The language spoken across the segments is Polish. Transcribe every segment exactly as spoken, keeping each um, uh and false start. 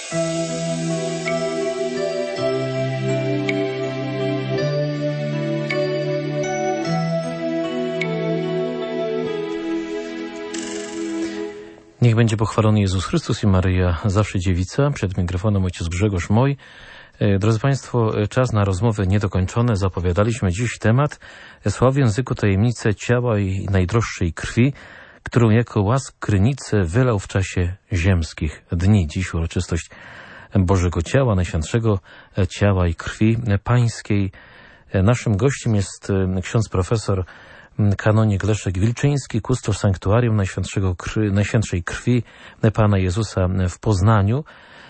Niech będzie pochwalony Jezus Chrystus i Maryja, zawsze dziewica. Przed mikrofonem ojciec Grzegorz Moj. Drodzy Państwo, czas na rozmowy niedokończone. Zapowiadaliśmy dziś temat słowa w języku tajemnicę ciała i najdroższej krwi, którą jako łask krynicę wylał w czasie ziemskich dni. Dziś uroczystość Bożego Ciała, Najświętszego Ciała i Krwi Pańskiej. Naszym gościem jest ksiądz profesor kanonik Leszek Wilczyński, kustosz sanktuarium Najświętszego Krwi, Najświętszej Krwi Pana Jezusa w Poznaniu,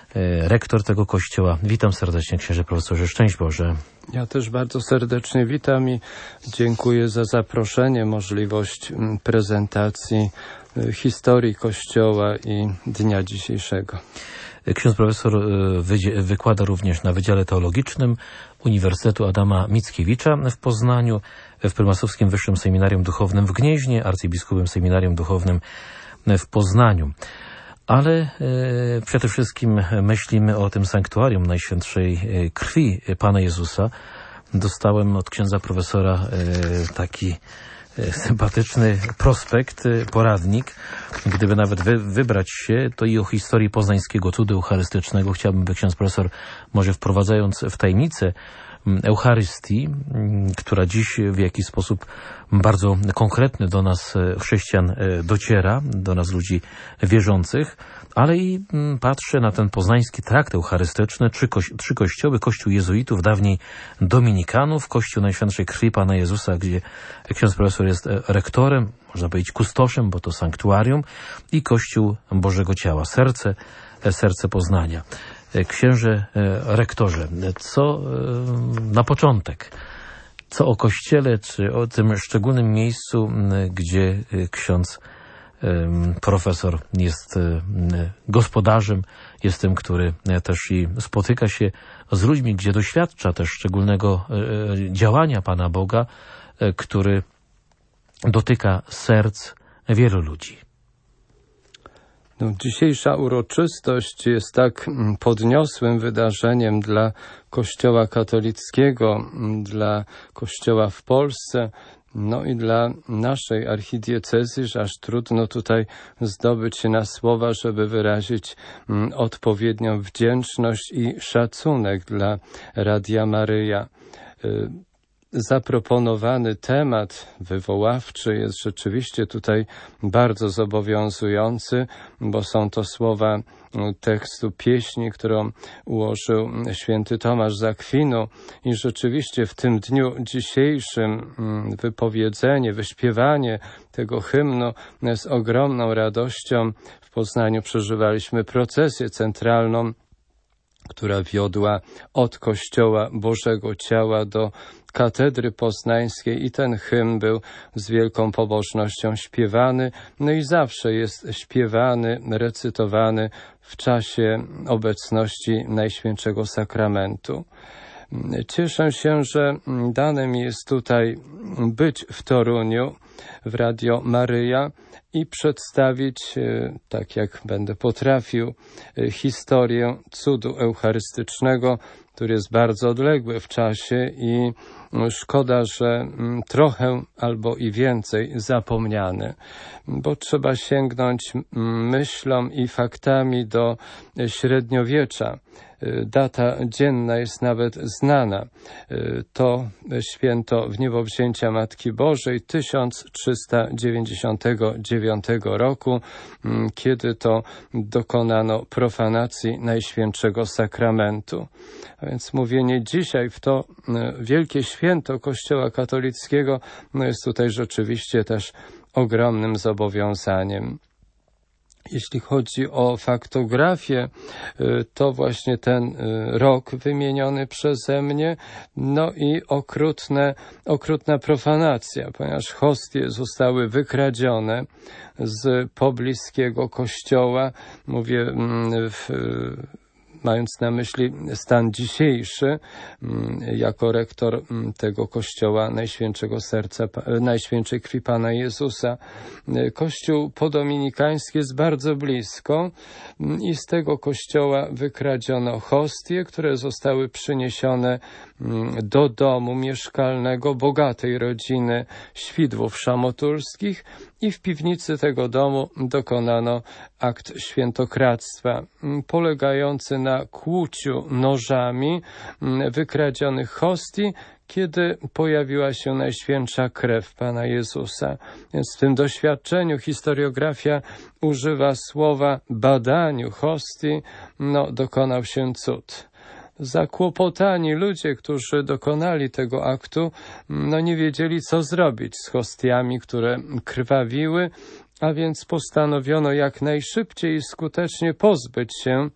rektor tego kościoła. Witam serdecznie, księże profesorze. Szczęść Boże. Ja też bardzo serdecznie witam i dziękuję za zaproszenie, możliwość prezentacji historii Kościoła i dnia dzisiejszego. Ksiądz profesor wykłada również na Wydziale Teologicznym Uniwersytetu Adama Mickiewicza w Poznaniu, w Prymasowskim Wyższym Seminarium Duchownym w Gnieźnie, arcybiskupim Seminarium Duchownym w Poznaniu. Ale e, przede wszystkim myślimy o tym sanktuarium Najświętszej Krwi Pana Jezusa. Dostałem od księdza profesora e, taki e, sympatyczny prospekt, e, poradnik. Gdyby nawet wy, wybrać się, to i o historii poznańskiego cudu eucharystycznego. Chciałbym, by ksiądz profesor, może wprowadzając w tajemnicę Eucharystii, która dziś w jakiś sposób bardzo konkretny do nas chrześcijan dociera, do nas ludzi wierzących, ale i patrzę na ten poznański trakt eucharystyczny, trzy, kości trzy kościoły, kościół jezuitów, dawniej dominikanów, kościół Najświętszej Krwi Pana Jezusa, gdzie ksiądz profesor jest rektorem, można powiedzieć kustoszem, bo to sanktuarium, i kościół Bożego Ciała, serce, serce Poznania. Księże rektorze, co na początek, co o Kościele, czy o tym szczególnym miejscu, gdzie ksiądz profesor jest gospodarzem, jest tym, który też i spotyka się z ludźmi, gdzie doświadcza też szczególnego działania Pana Boga, który dotyka serc wielu ludzi. No, dzisiejsza uroczystość jest tak podniosłym wydarzeniem dla Kościoła katolickiego, dla Kościoła w Polsce, no i dla naszej archidiecezji, że aż trudno tutaj zdobyć się na słowa, żeby wyrazić odpowiednią wdzięczność i szacunek dla Radia Maryja. Zaproponowany temat wywoławczy jest rzeczywiście tutaj bardzo zobowiązujący, bo są to słowa tekstu pieśni, którą ułożył święty Tomasz z Akwinu, i rzeczywiście w tym dniu dzisiejszym wypowiedzenie, wyśpiewanie tego hymnu z ogromną radością. W Poznaniu przeżywaliśmy procesję centralną, która wiodła od Kościoła Bożego Ciała do Katedry Poznańskiej, i ten hymn był z wielką pobożnością śpiewany, no i zawsze jest śpiewany, recytowany w czasie obecności Najświętszego Sakramentu. Cieszę się, że dane mi jest tutaj być w Toruniu, w Radio Maryja, i przedstawić, tak jak będę potrafił, historię cudu eucharystycznego, który jest bardzo odległy w czasie i szkoda, że trochę albo i więcej zapomniany, bo trzeba sięgnąć myślą i faktami do średniowiecza. Data dzienna jest nawet znana. To święto wniebowzięcia Matki Bożej tysiąc trzysta dziewięćdziesiątego dziewiątego roku, kiedy to dokonano profanacji Najświętszego Sakramentu. A więc mówienie dzisiaj w to wielkie święto Kościoła katolickiego no jest tutaj rzeczywiście też ogromnym zobowiązaniem. Jeśli chodzi o faktografię, to właśnie ten rok wymieniony przeze mnie, no i okrutne, okrutna profanacja, ponieważ hostie zostały wykradzione z pobliskiego kościoła. Mówię w mając na myśli stan dzisiejszy, jako rektor tego kościoła Najświętszego Serca, Najświętszej Krwi Pana Jezusa. Kościół podominikański jest bardzo blisko i z tego kościoła wykradziono hostie, które zostały przyniesione do domu mieszkalnego bogatej rodziny Świdłów Szamotulskich i w piwnicy tego domu dokonano akt świętokradztwa, polegający na kłuciu nożami wykradzionych hostii, kiedy pojawiła się Najświętsza Krew Pana Jezusa. Więc w tym doświadczeniu historiografia używa słowa badaniu hostii, no dokonał się cud. Zakłopotani ludzie, którzy dokonali tego aktu, no nie wiedzieli, co zrobić z hostiami, które krwawiły, a więc postanowiono jak najszybciej i skutecznie pozbyć się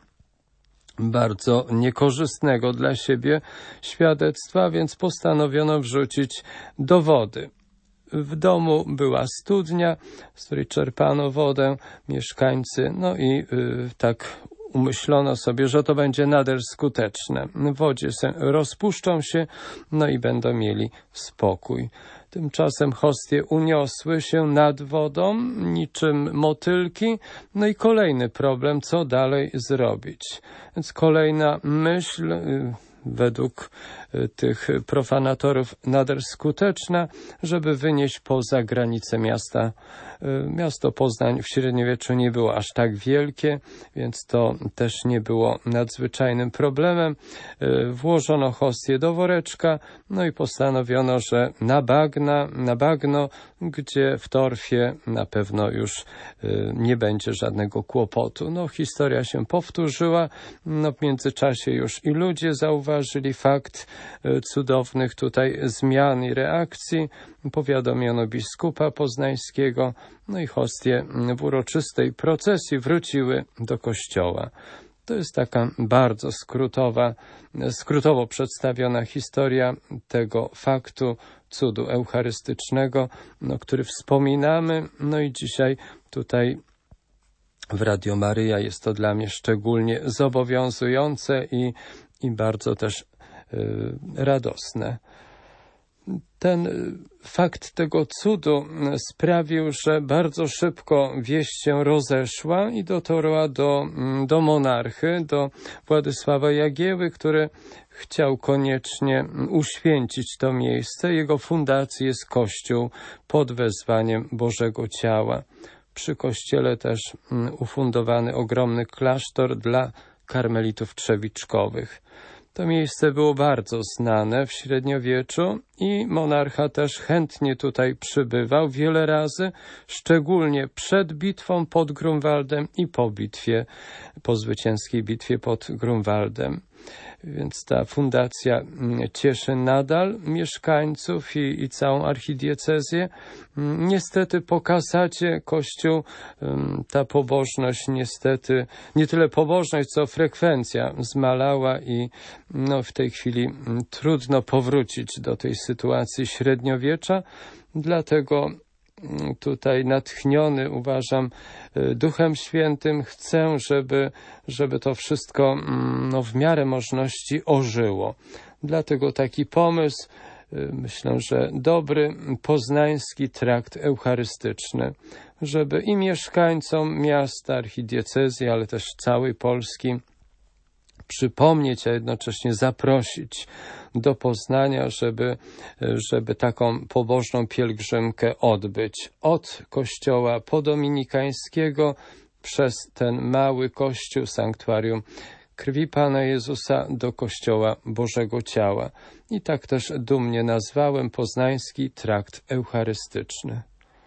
bardzo niekorzystnego dla siebie świadectwa, więc postanowiono wrzucić do wody. W domu była studnia, z której czerpano wodę mieszkańcy, no i yy, tak umyślono sobie, że to będzie nader skuteczne. W wodzie rozpuszczą się, no i będą mieli spokój. Tymczasem hostie uniosły się nad wodą, niczym motylki. No i kolejny problem, co dalej zrobić. Więc kolejna myśl, według tych profanatorów nader skuteczna, żeby wynieść poza granice miasta. Miasto Poznań w średniowieczu nie było aż tak wielkie, więc to też nie było nadzwyczajnym problemem. Włożono hostię do woreczka, no i postanowiono, że na bagna, na bagno, gdzie w torfie na pewno już nie będzie żadnego kłopotu. No, historia się powtórzyła, no w międzyczasie już i ludzie zauważyli fakt cudownych tutaj zmian i reakcji. Powiadomiono biskupa poznańskiego, no i hostie w uroczystej procesji wróciły do kościoła. To jest taka bardzo skrótowa, skrótowo przedstawiona historia tego faktu cudu eucharystycznego, no, który wspominamy. No i dzisiaj tutaj w Radio Maryja jest to dla mnie szczególnie zobowiązujące i, i bardzo też y, radosne. Ten fakt tego cudu sprawił, że bardzo szybko wieść się rozeszła i dotarła do, do monarchy, do Władysława Jagieły, który chciał koniecznie uświęcić to miejsce. Jego fundacji jest kościół pod wezwaniem Bożego Ciała. Przy kościele też ufundowany ogromny klasztor dla karmelitów trzewiczkowych. To miejsce było bardzo znane w średniowieczu i monarcha też chętnie tutaj przybywał wiele razy, szczególnie przed bitwą pod Grunwaldem i po bitwie, po zwycięskiej bitwie pod Grunwaldem. Więc ta fundacja cieszy nadal mieszkańców i, i całą archidiecezję. Niestety po kasacie Kościół, ta pobożność niestety, nie tyle pobożność, co frekwencja zmalała i no, w tej chwili trudno powrócić do tej sytuacji średniowiecza. Dlatego tutaj natchniony, uważam, Duchem Świętym chcę, żeby, żeby to wszystko no, w miarę możliwości ożyło. Dlatego taki pomysł, myślę, że dobry, poznański trakt eucharystyczny, żeby i mieszkańcom miasta, archidiecezji, ale też całej Polski przypomnieć, a jednocześnie zaprosić do Poznania, żeby, żeby taką pobożną pielgrzymkę odbyć. Od kościoła podominikańskiego przez ten mały kościół, sanktuarium Krwi Pana Jezusa do kościoła Bożego Ciała. I tak też dumnie nazwałem poznański trakt eucharystyczny.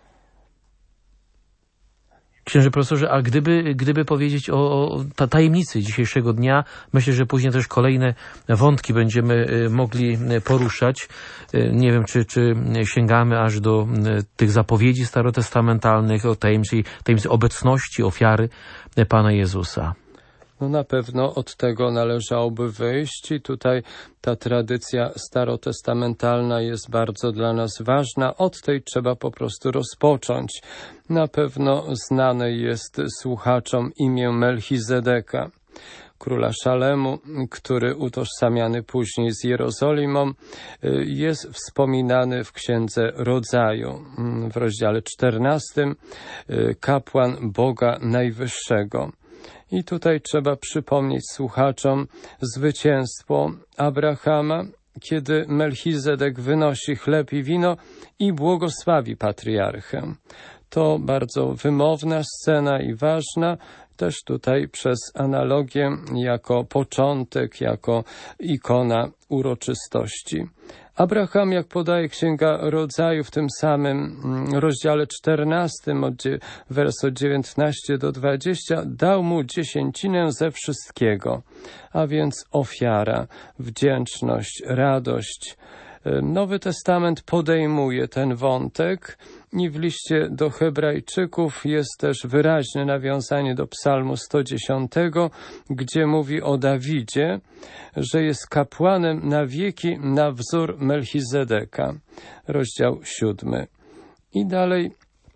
Księże profesorze, a gdyby, gdyby powiedzieć o, o ta tajemnicy dzisiejszego dnia, myślę, że później też kolejne wątki będziemy mogli poruszać. Nie wiem, czy, czy sięgamy aż do tych zapowiedzi starotestamentalnych, o tajemnicy, tajemnicy obecności ofiary Pana Jezusa. No na pewno od tego należałoby wyjść i tutaj ta tradycja starotestamentalna jest bardzo dla nas ważna. Od tej trzeba po prostu rozpocząć. Na pewno znane jest słuchaczom imię Melchizedeka. króla Szalemu, który utożsamiany później z Jerozolimą, jest wspominany w Księdze Rodzaju. W rozdziale czternastym kapłan Boga Najwyższego. I tutaj trzeba przypomnieć słuchaczom zwycięstwo Abrahama, kiedy Melchizedek wynosi chleb i wino i błogosławi patriarchę. To bardzo wymowna scena i ważna, też tutaj przez analogię jako początek, jako ikona uroczystości. Abraham, jak podaje Księga Rodzaju w tym samym rozdziale czternastym, od wers od dziewiętnastego do dwudziestego, dał mu dziesięcinę ze wszystkiego, a więc ofiara, wdzięczność, radość. Nowy Testament podejmuje ten wątek i w liście do Hebrajczyków jest też wyraźne nawiązanie do Psalmu sto dziesiątego, gdzie mówi o Dawidzie, że jest kapłanem na wieki na wzór Melchizedeka. Rozdział siódmy. I dalej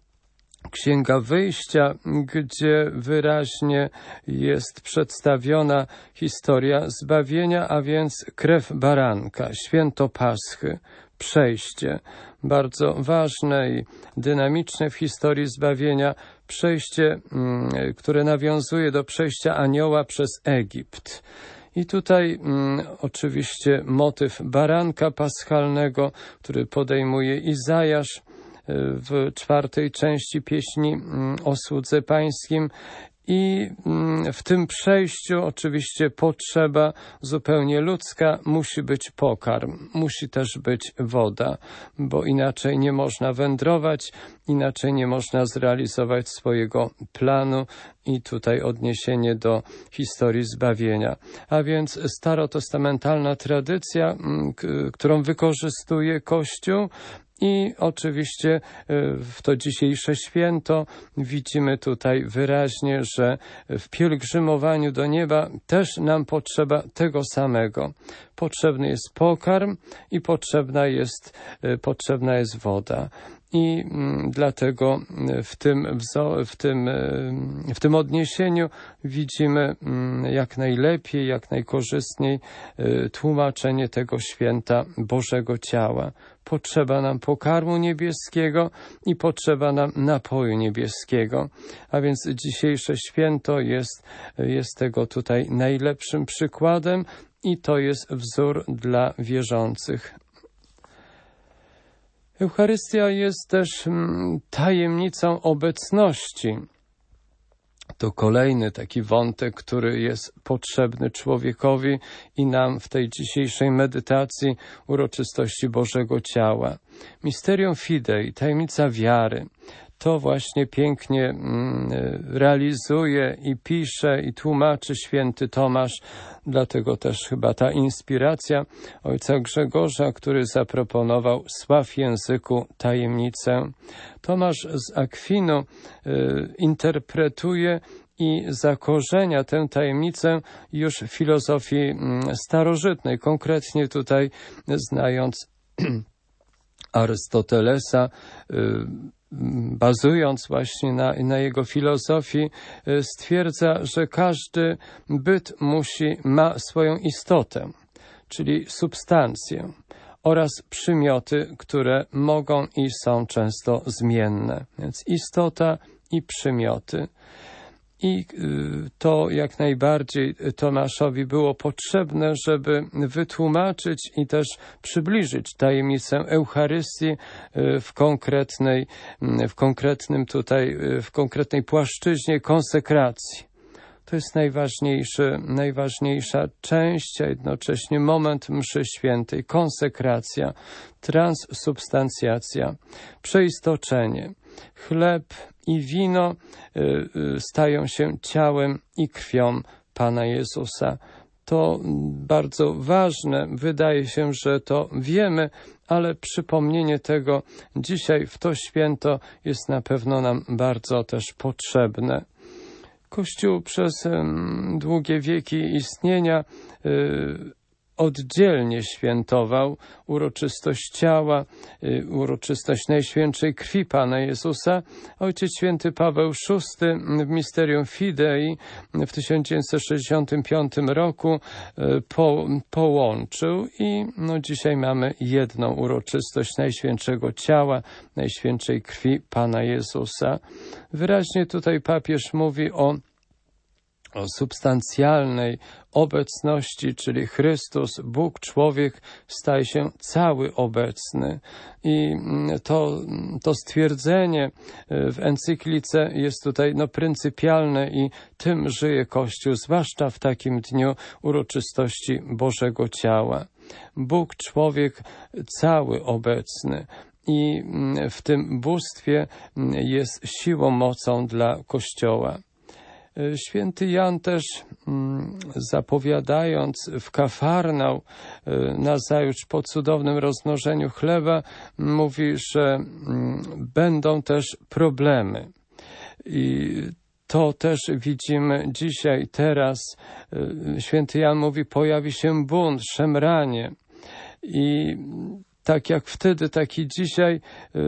Księga Wyjścia, gdzie wyraźnie jest przedstawiona historia zbawienia, a więc krew baranka, święto Paschy, przejście, bardzo ważne i dynamiczne w historii zbawienia, przejście, które nawiązuje do przejścia anioła przez Egipt. I tutaj mm, oczywiście motyw baranka paschalnego, który podejmuje Izajasz w czwartej części pieśni o słudze pańskim. I w tym przejściu oczywiście potrzeba zupełnie ludzka, musi być pokarm, musi też być woda, bo inaczej nie można wędrować, inaczej nie można zrealizować swojego planu i tutaj odniesienie do historii zbawienia. A więc starotestamentalna tradycja, którą wykorzystuje Kościół, i oczywiście w to dzisiejsze święto widzimy tutaj wyraźnie, że w pielgrzymowaniu do nieba też nam potrzeba tego samego. Potrzebny jest pokarm i potrzebna jest, potrzebna jest woda. I dlatego w tym, w tym, w tym odniesieniu widzimy jak najlepiej, jak najkorzystniej tłumaczenie tego święta Bożego Ciała. Potrzeba nam pokarmu niebieskiego i potrzeba nam napoju niebieskiego. A więc dzisiejsze święto jest, jest tego tutaj najlepszym przykładem i to jest wzór dla wierzących. Eucharystia jest też tajemnicą obecności. To kolejny taki wątek, który jest potrzebny człowiekowi i nam w tej dzisiejszej medytacji uroczystości Bożego Ciała. Mysterium Fidei, tajemnica wiary. To właśnie pięknie mm, realizuje i pisze i tłumaczy święty Tomasz, dlatego też chyba ta inspiracja ojca Grzegorza, który zaproponował sław języku tajemnicę. Tomasz z Akwinu y, interpretuje i zakorzenia tę tajemnicę już w filozofii y, starożytnej, konkretnie tutaj znając Arystotelesa, y, bazując właśnie na, na jego filozofii, stwierdza, że każdy byt musi, ma swoją istotę, czyli substancję oraz przymioty, które mogą i są często zmienne. Więc istota i przymioty. I to jak najbardziej Tomaszowi było potrzebne, żeby wytłumaczyć i też przybliżyć tajemnicę Eucharystii w konkretnej, w konkretnym tutaj, w konkretnej płaszczyźnie konsekracji. To jest najważniejszy, najważniejsza część, a jednocześnie moment mszy świętej. Konsekracja, transsubstancjacja, przeistoczenie. Chleb i wino stają się ciałem i krwią Pana Jezusa. To bardzo ważne. Wydaje się, że to wiemy, ale przypomnienie tego dzisiaj w to święto jest na pewno nam bardzo też potrzebne. Kościół przez długie wieki istnienia oddzielnie świętował uroczystość ciała, uroczystość Najświętszej Krwi Pana Jezusa. Ojciec Święty Paweł szósty w Mysterium Fidei w tysiąc dziewięćset sześćdziesiątym piątym roku po, połączył i no, dzisiaj mamy jedną uroczystość Najświętszego Ciała, Najświętszej Krwi Pana Jezusa. Wyraźnie tutaj papież mówi o o substancjalnej obecności, czyli Chrystus, Bóg, człowiek staje się cały obecny. I to, to stwierdzenie w encyklice jest tutaj no, pryncypialne i tym żyje Kościół, zwłaszcza w takim dniu uroczystości Bożego Ciała. Bóg, człowiek cały obecny. I w tym bóstwie jest siłą, mocą dla Kościoła. Święty Jan też zapowiadając w Kafarnał nazajutrz po cudownym rozmnożeniu chleba mówi, że będą też problemy. I to też widzimy dzisiaj, teraz. Święty Jan mówi, pojawi się bunt, szemranie. I tak jak wtedy, tak i dzisiaj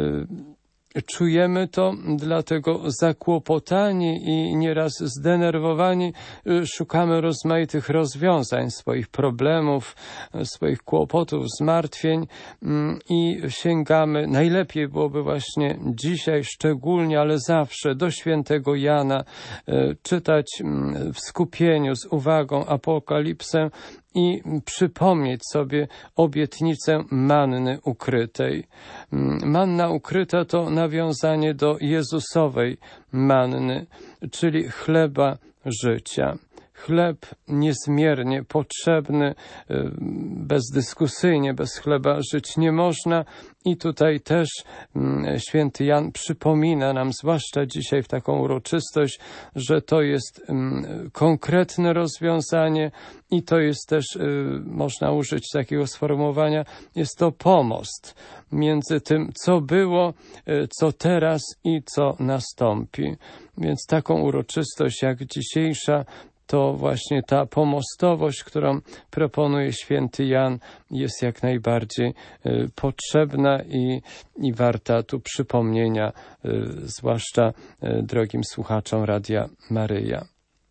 czujemy to, dlatego zakłopotani i nieraz zdenerwowani szukamy rozmaitych rozwiązań swoich problemów, swoich kłopotów, zmartwień i sięgamy, najlepiej byłoby właśnie dzisiaj szczególnie, ale zawsze do świętego Jana czytać w skupieniu, z uwagą Apokalipsę i przypomnieć sobie obietnicę manny ukrytej. Manna ukryta to nawiązanie do Jezusowej manny, czyli chleba życia. Chleb niezmiernie potrzebny, bezdyskusyjnie bez chleba żyć nie można i tutaj też święty Jan przypomina nam, zwłaszcza dzisiaj w taką uroczystość, że to jest konkretne rozwiązanie i to jest też, można użyć takiego sformułowania, jest to pomost między tym, co było, co teraz i co nastąpi. Więc taką uroczystość jak dzisiejsza, to właśnie ta pomostowość, którą proponuje święty Jan, jest jak najbardziej y, potrzebna i, i warta tu przypomnienia, y, zwłaszcza y, drogim słuchaczom Radia Maryja.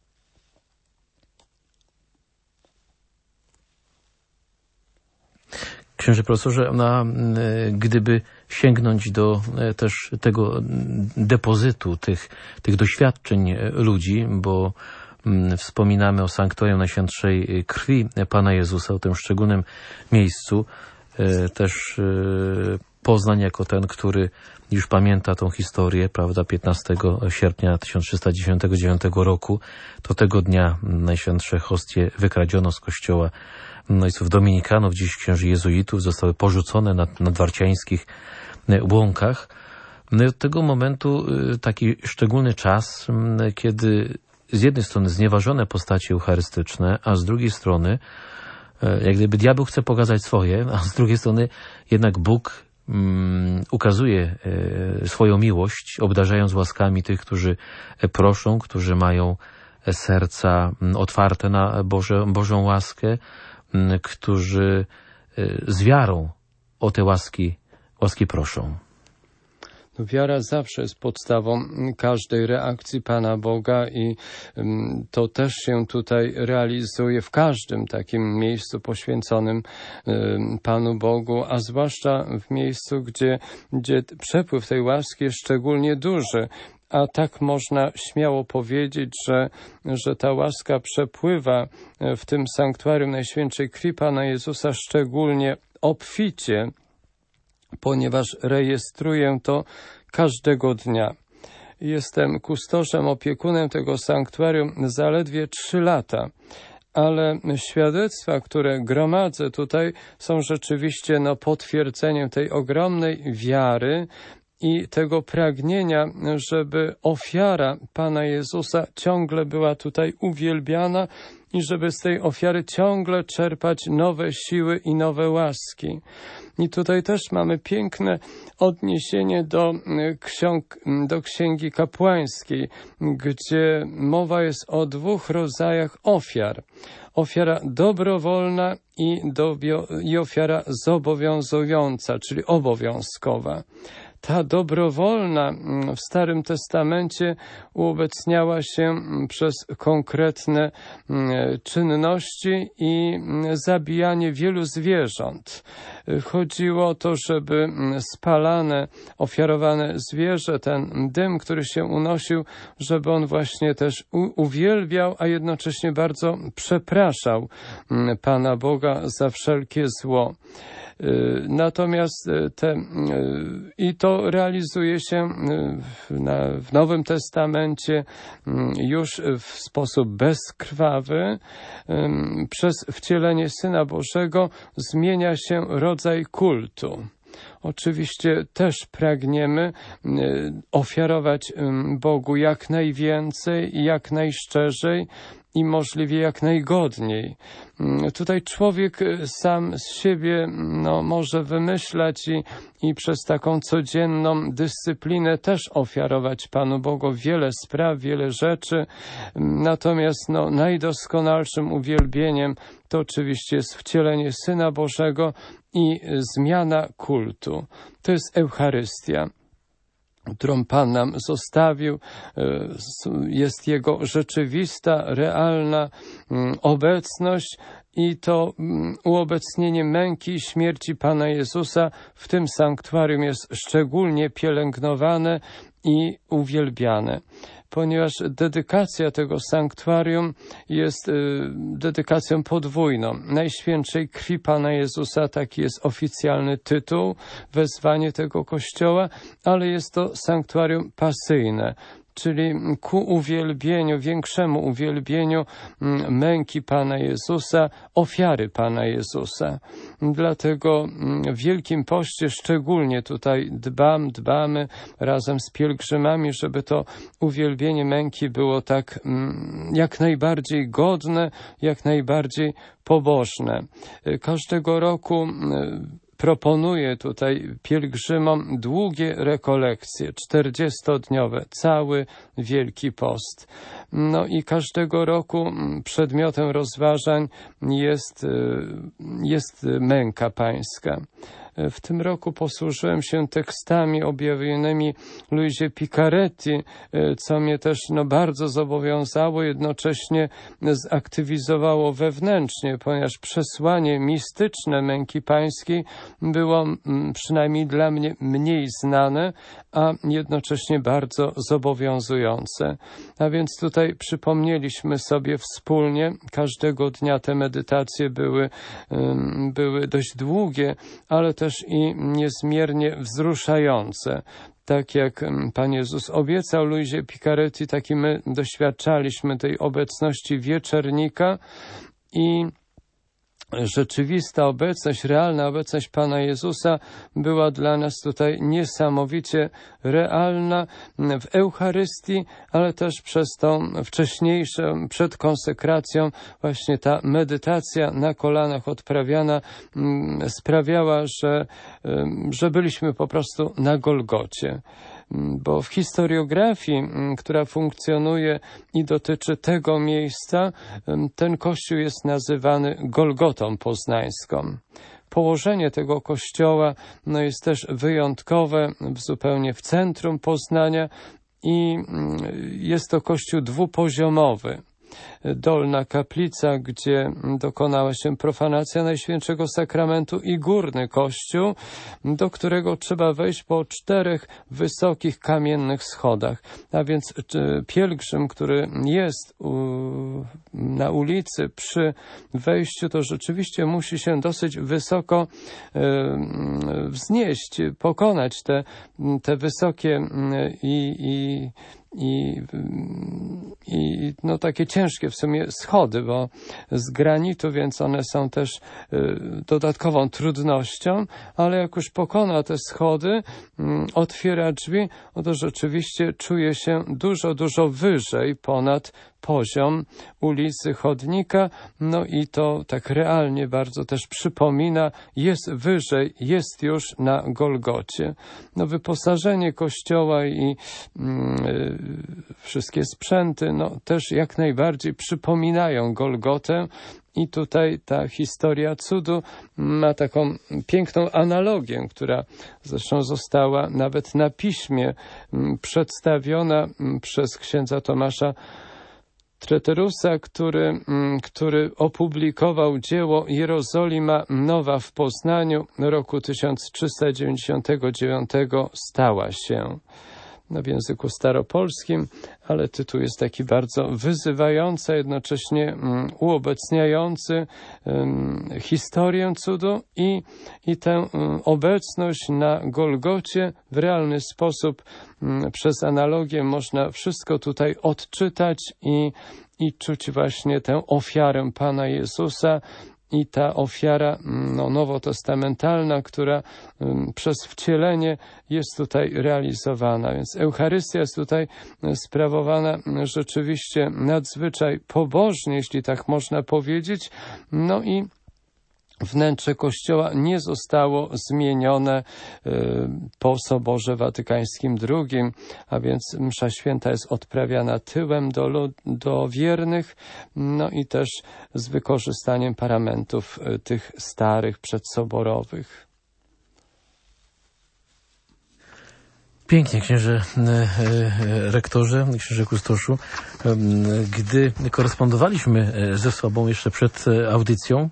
Księże profesorze, no, gdyby sięgnąć do też tego depozytu, tych, tych doświadczeń ludzi, bo wspominamy o sanktuarium Najświętszej Krwi Pana Jezusa, o tym szczególnym miejscu. Też Poznań jako ten, który już pamięta tą historię, prawda, piętnastego sierpnia tysiąc trzysta dziewięćdziesiątego dziewiątego roku. To tego dnia najświętsze hostie wykradziono z kościoła ojców dominikanów, dziś księży jezuitów, zostały porzucone na nadwarciańskich łąkach. No i od tego momentu taki szczególny czas, kiedy z jednej strony znieważone postacie eucharystyczne, a z drugiej strony jak gdyby diabeł chce pokazać swoje, a z drugiej strony jednak Bóg um, ukazuje e, swoją miłość, obdarzając łaskami tych, którzy proszą, którzy mają serca otwarte na Boże, Bożą łaskę, m, którzy e, z wiarą o te łaski, łaski proszą. Wiara zawsze jest podstawą każdej reakcji Pana Boga i to też się tutaj realizuje w każdym takim miejscu poświęconym Panu Bogu, a zwłaszcza w miejscu, gdzie, gdzie przepływ tej łaski jest szczególnie duży. A tak można śmiało powiedzieć, że, że ta łaska przepływa w tym sanktuarium Najświętszej Krwi Pana Jezusa szczególnie obficie, ponieważ rejestruję to każdego dnia. Jestem kustoszem, opiekunem tego sanktuarium zaledwie trzy lata, ale świadectwa, które gromadzę tutaj, są rzeczywiście no, potwierdzeniem tej ogromnej wiary i tego pragnienia, żeby ofiara Pana Jezusa ciągle była tutaj uwielbiana i żeby z tej ofiary ciągle czerpać nowe siły i nowe łaski. I tutaj też mamy piękne odniesienie do, ksiąg, do Księgi Kapłańskiej, gdzie mowa jest o dwóch rodzajach ofiar. Ofiara dobrowolna i, dobio, i ofiara zobowiązująca, czyli obowiązkowa. Ta dobrowolna w Starym Testamencie uobecniała się przez konkretne czynności i zabijanie wielu zwierząt. Chodziło o to, żeby spalane, ofiarowane zwierzę, ten dym, który się unosił, żeby on właśnie też uwielbiał, a jednocześnie bardzo przepraszał Pana Boga za wszelkie zło. Natomiast te, i to realizuje się na, w Nowym Testamencie już w sposób bezkrwawy. Przez wcielenie Syna Bożego zmienia się rodzaj kultu. Oczywiście też pragniemy ofiarować Bogu jak najwięcej i jak najszczerzej i możliwie jak najgodniej. Tutaj człowiek sam z siebie no, może wymyślać i, i przez taką codzienną dyscyplinę też ofiarować Panu Bogu wiele spraw, wiele rzeczy. Natomiast no, najdoskonalszym uwielbieniem to oczywiście jest wcielenie Syna Bożego i zmiana kultu. To jest Eucharystia, którą Pan nam zostawił, jest Jego rzeczywista, realna obecność i to uobecnienie męki i śmierci Pana Jezusa w tym sanktuarium jest szczególnie pielęgnowane i uwielbiane, ponieważ dedykacja tego sanktuarium jest dedykacją podwójną. Najświętszej krwi Pana Jezusa, taki jest oficjalny tytuł, wezwanie tego kościoła, ale jest to sanktuarium pasyjne, czyli ku uwielbieniu, większemu uwielbieniu męki Pana Jezusa, ofiary Pana Jezusa. Dlatego w Wielkim Poście szczególnie tutaj dbam, dbamy razem z pielgrzymami, żeby to uwielbienie męki było tak jak najbardziej godne, jak najbardziej pobożne. Każdego roku proponuję tutaj pielgrzymom długie rekolekcje, czterdziestodniowe, cały Wielki Post. No i każdego roku przedmiotem rozważań jest, jest męka pańska. W tym roku posłużyłem się tekstami objawionymi Luizie Picaretti, co mnie też no, bardzo zobowiązało, jednocześnie zaktywizowało wewnętrznie, ponieważ przesłanie mistyczne męki pańskiej było przynajmniej dla mnie mniej znane, a jednocześnie bardzo zobowiązujące. A więc tutaj przypomnieliśmy sobie wspólnie, każdego dnia te medytacje były, były dość długie, ale też i niezmiernie wzruszające. Tak jak Pan Jezus obiecał Luizie Picaretti, tak i my doświadczaliśmy tej obecności wieczernika i rzeczywista obecność, realna obecność Pana Jezusa była dla nas tutaj niesamowicie realna w Eucharystii, ale też przez tą wcześniejszą, przed konsekracją, właśnie ta medytacja na kolanach odprawiana sprawiała, że, że byliśmy po prostu na Golgocie. Bo w historiografii, która funkcjonuje i dotyczy tego miejsca, ten kościół jest nazywany Golgotą Poznańską. Położenie tego kościoła no, jest też wyjątkowe, zupełnie w centrum Poznania i jest to kościół dwupoziomowy. Dolna kaplica, gdzie dokonała się profanacja Najświętszego Sakramentu i górny kościół, do którego trzeba wejść po czterech wysokich kamiennych schodach. A więc pielgrzym, który jest na ulicy przy wejściu, to rzeczywiście musi się dosyć wysoko wznieść, pokonać te, te wysokie i, i i, i no takie ciężkie w sumie schody, bo z granitu, więc one są też dodatkową trudnością, ale jak już pokona te schody, otwiera drzwi, no to rzeczywiście czuje się dużo, dużo wyżej ponad poziom ulicy Chodnika, no i to tak realnie bardzo też przypomina, jest wyżej, jest już na Golgocie. No wyposażenie kościoła i yy, wszystkie sprzęty, no też jak najbardziej przypominają Golgotę. I tutaj ta historia cudu ma taką piękną analogię, która zresztą została nawet na piśmie przedstawiona przez księdza Tomasza Treterusa, który, który opublikował dzieło Jerozolima Nowa w Poznaniu roku tysiąc trzysta dziewięćdziesiątego dziewiątego stała się. No w języku staropolskim, ale tytuł jest taki bardzo wyzywający, jednocześnie um, uobecniający um, historię cudu i, i tę um, obecność na Golgocie w realny sposób. Um, przez analogię można wszystko tutaj odczytać i, i czuć właśnie tę ofiarę Pana Jezusa. I ta ofiara no, nowotestamentalna, która um, przez wcielenie jest tutaj realizowana. Więc Eucharystia jest tutaj sprawowana rzeczywiście nadzwyczaj pobożnie, jeśli tak można powiedzieć. No i wnętrze Kościoła nie zostało zmienione y, po Soborze Watykańskim drugim, a więc msza święta jest odprawiana tyłem do, do wiernych, no i też z wykorzystaniem paramentów y, tych starych, przedsoborowych. Pięknie, księże rektorze, księże kustoszu. Gdy korespondowaliśmy ze sobą jeszcze przed audycją,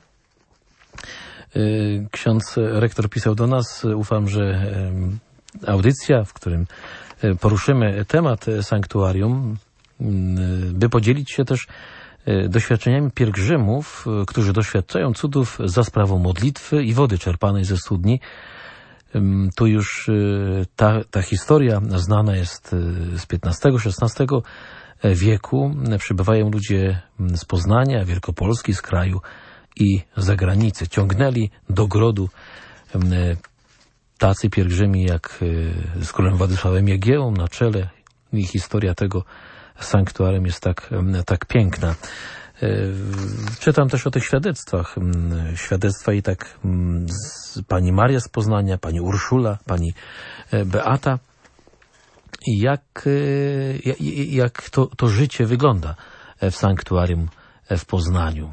ksiądz rektor pisał do nas, ufam, że audycja, w którym poruszymy temat sanktuarium, by podzielić się też doświadczeniami pielgrzymów, którzy doświadczają cudów za sprawą modlitwy i wody czerpanej ze studni. Tu już ta, ta historia znana jest z piętnastego szesnastego wieku. Przybywają ludzie z Poznania, Wielkopolski, z kraju i zagranicy. Ciągnęli do grodu tacy pielgrzymi jak z królem Władysławem Jagiełą na czele. I historia tego sanktuarium jest tak, tak piękna. Czytam też o tych świadectwach. Świadectwa i tak pani Maria z Poznania, pani Urszula, pani Beata. I jak, jak to, to życie wygląda w sanktuarium w Poznaniu?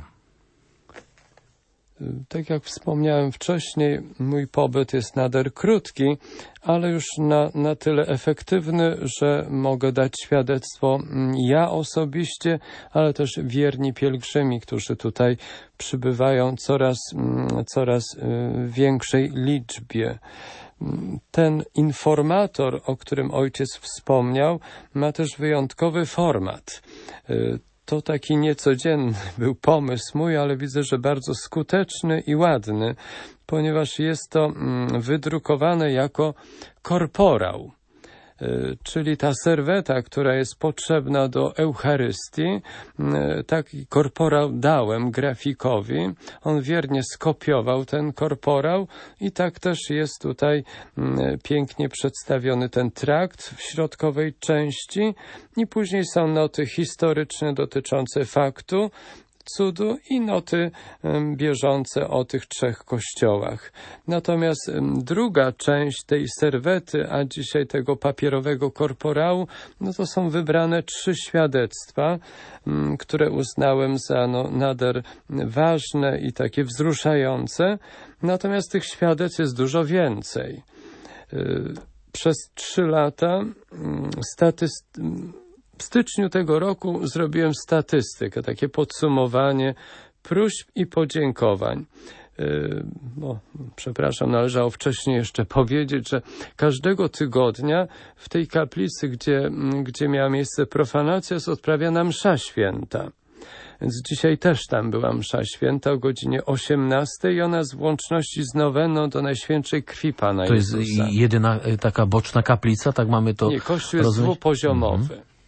Tak jak wspomniałem wcześniej, mój pobyt jest nader krótki, ale już na, na tyle efektywny, że mogę dać świadectwo ja osobiście, ale też wierni pielgrzymi, którzy tutaj przybywają coraz, coraz większej liczbie. Ten informator, o którym ojciec wspomniał, ma też wyjątkowy format. To taki niecodzienny był pomysł mój, ale widzę, że bardzo skuteczny i ładny, ponieważ jest to wydrukowane jako korporał, czyli ta serweta, która jest potrzebna do Eucharystii. Taki korporał dałem grafikowi. On wiernie skopiował ten korporał i tak też jest tutaj pięknie przedstawiony ten trakt w środkowej części i później są noty historyczne dotyczące faktu cudu i noty bieżące o tych trzech kościołach. Natomiast druga część tej serwety, a dzisiaj tego papierowego korporału, no to są wybrane trzy świadectwa, które uznałem za no, nader ważne i takie wzruszające. Natomiast tych świadectw jest dużo więcej. Przez trzy lata statystycznie W styczniu tego roku zrobiłem statystykę, takie podsumowanie próśb i podziękowań. Yy, bo, przepraszam, należało wcześniej jeszcze powiedzieć, że każdego tygodnia w tej kaplicy, gdzie, gdzie miała miejsce profanacja, jest odprawiana msza święta. Więc dzisiaj też tam była msza święta o godzinie osiemnastej i ona z łączności z noweną do Najświętszej Krwi Pana To Jezusa. jest jedyna taka boczna kaplica, tak mamy to... Nie, kościół jest dwupoziomowy.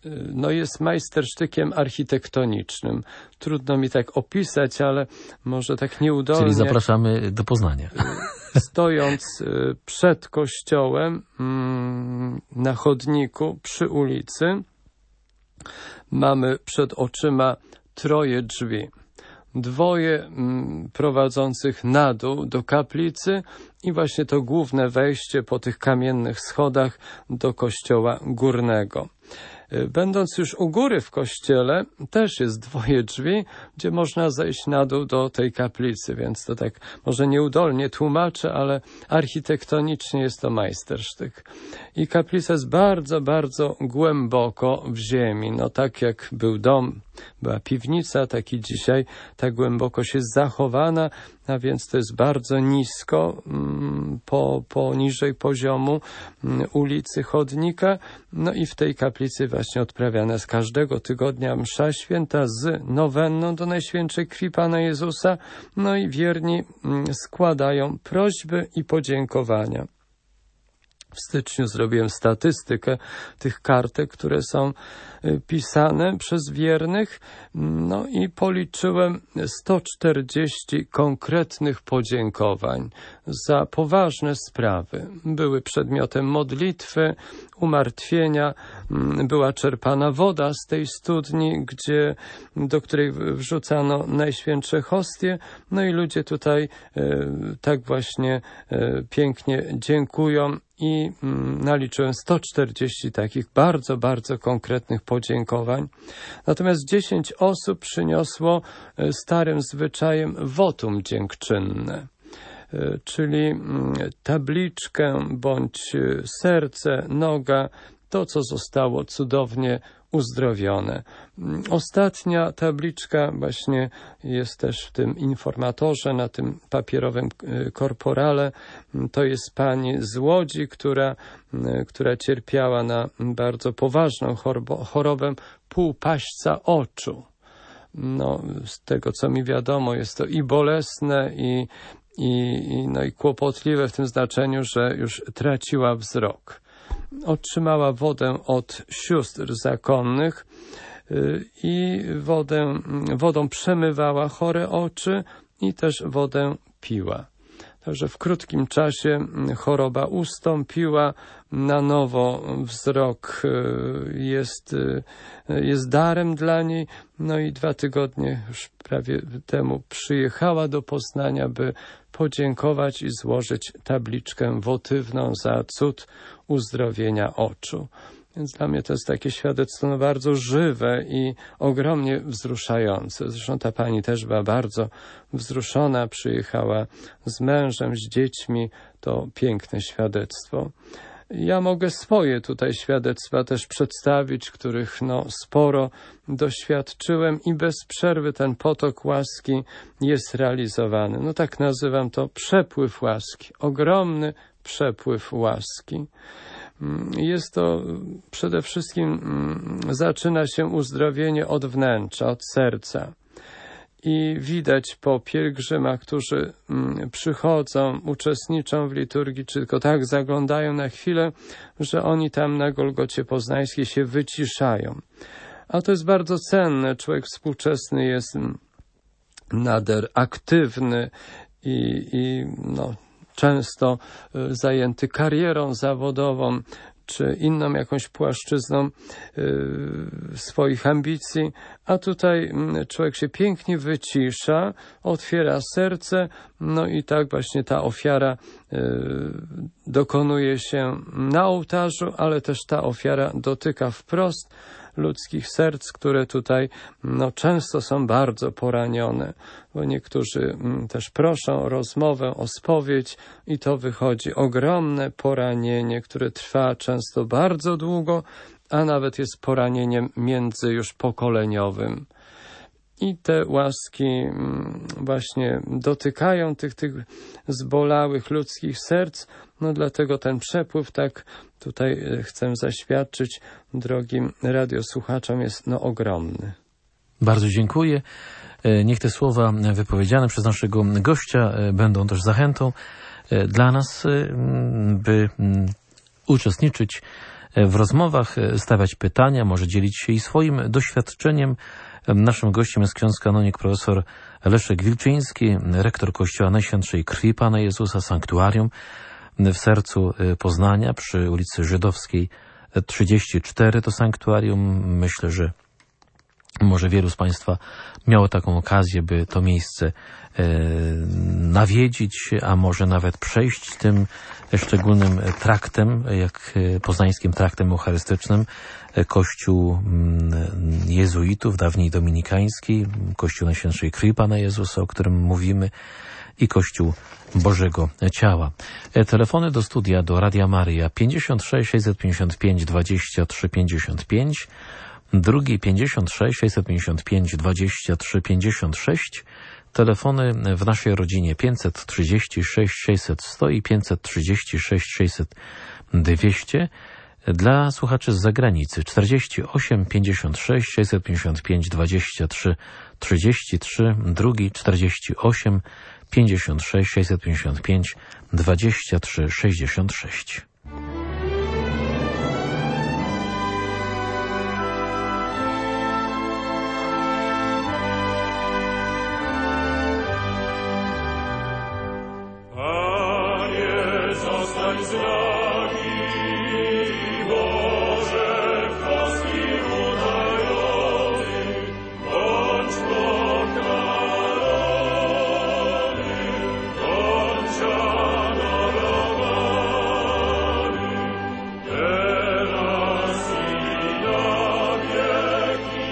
no jest majstersztykiem architektonicznym. Trudno mi tak opisać, ale może tak nieudolnie. Czyli zapraszamy do Poznania. Stojąc przed kościołem na chodniku przy ulicy, mamy przed oczyma troje drzwi. Dwoje mm, prowadzących na dół do kaplicy i właśnie to główne wejście po tych kamiennych schodach do kościoła górnego. Będąc już u góry w kościele, też jest dwoje drzwi, gdzie można zejść na dół do tej kaplicy, więc to tak może nieudolnie tłumaczę, ale architektonicznie jest to majstersztyk. I kaplica jest bardzo, bardzo głęboko w ziemi. No tak jak był dom, była piwnica, tak i dzisiaj ta głębokość jest zachowana, a więc to jest bardzo nisko, po, poniżej poziomu ulicy chodnika. No i w tej kaplicy właśnie odprawiana jest każdego tygodnia msza święta z nowenną do Najświętszej Krwi Pana Jezusa. No i wierni składają prośby i podziękowania. W styczniu zrobiłem statystykę tych kartek, które są pisane przez wiernych, no i policzyłem sto czterdzieści konkretnych podziękowań za poważne sprawy. Były przedmiotem modlitwy, umartwienia, była czerpana woda z tej studni, gdzie, do której wrzucano najświętsze hostie, no i ludzie tutaj e, tak właśnie e, pięknie dziękują. I naliczyłem sto czterdzieści takich bardzo, bardzo konkretnych podziękowań. Natomiast dziesięć osób przyniosło starym zwyczajem wotum dziękczynne, czyli tabliczkę bądź serce, noga, to co zostało cudownie uzdrowione. Ostatnia tabliczka właśnie jest też w tym informatorze, na tym papierowym korporale. To jest pani z Łodzi, która, która cierpiała na bardzo poważną chorobę półpaśćca oczu. No, z tego co mi wiadomo, jest to i bolesne, i, i, no, i kłopotliwe w tym znaczeniu, że już traciła wzrok. Otrzymała wodę od sióstr zakonnych i wodę, wodą przemywała chore oczy i też wodę piła. Także w krótkim czasie choroba ustąpiła, na nowo wzrok jest, jest darem dla niej. No i dwa tygodnie już prawie temu przyjechała do Poznania, by podziękować i złożyć tabliczkę wotywną za cud uzdrowienia oczu. Więc dla mnie to jest takie świadectwo no, bardzo żywe i ogromnie wzruszające. Zresztą ta pani też była bardzo wzruszona, przyjechała z mężem, z dziećmi. To piękne świadectwo. Ja mogę swoje tutaj świadectwa też przedstawić, których no, sporo doświadczyłem i bez przerwy ten potok łaski jest realizowany. No tak nazywam to przepływ łaski, ogromny przepływ łaski. Jest to przede wszystkim, zaczyna się uzdrowienie od wnętrza, od serca. I widać po pielgrzymach, którzy przychodzą, uczestniczą w liturgii, czy tylko tak zaglądają na chwilę, że oni tam na Golgocie Poznańskiej się wyciszają. A to jest bardzo cenne. Człowiek współczesny jest nader aktywny i, i no, często zajęty karierą zawodową, czy inną jakąś płaszczyzną y, swoich ambicji, a tutaj człowiek się pięknie wycisza, otwiera serce, no i tak właśnie ta ofiara y, dokonuje się na ołtarzu, ale też ta ofiara dotyka wprost ludzkich serc, które tutaj no, często są bardzo poranione, bo niektórzy m, też proszą o rozmowę, o spowiedź i to wychodzi ogromne poranienie, które trwa często bardzo długo, a nawet jest poranieniem między już pokoleniowym. I te łaski właśnie dotykają tych, tych zbolałych ludzkich serc, no dlatego ten przepływ, tak tutaj chcę zaświadczyć drogim radiosłuchaczom, jest no ogromny. Bardzo dziękuję. Niech te słowa wypowiedziane przez naszego gościa będą też zachętą dla nas, by uczestniczyć w rozmowach stawiać pytania, może dzielić się i swoim doświadczeniem. Naszym gościem jest ksiądz kanonik profesor Leszek Wilczyński, rektor Kościoła Najświętszej Krwi Pana Jezusa Sanktuarium w sercu Poznania przy ulicy Żydowskiej trzydzieści cztery. To sanktuarium, myślę, że może wielu z Państwa miało taką okazję, by to miejsce nawiedzić, a może nawet przejść tym szczególnym traktem, jak poznańskim traktem eucharystycznym, Kościół jezuitów, dawniej dominikański, Kościół Najświętszej Krwi Pana Jezusa, o którym mówimy, i Kościół Bożego Ciała. Telefony do studia, do Radia Maryja pięćdziesiąt sześć sześćset pięćdziesiąt pięć dwadzieścia trzy pięćdziesiąt pięć, drugi pięćdziesiąt sześć sześćset pięćdziesiąt pięć dwadzieścia trzy pięćdziesiąt sześć, telefony w naszej rodzinie pięćset trzydzieści sześć sześćset sto i pięćset trzydzieści sześć sześćset dwieście. Dla słuchaczy z zagranicy czterdzieści osiem pięćdziesiąt sześć sześćset pięćdziesiąt pięć dwadzieścia trzy trzydzieści trzy, drugi czterdzieści osiem pięćdziesiąt sześć sześćset pięćdziesiąt pięć dwadzieścia trzy sześćdziesiąt sześć. Panie, zostań z nami, Boże, w troski utajony, bądź pokarany, bądź adorowany, teraz i na wieki.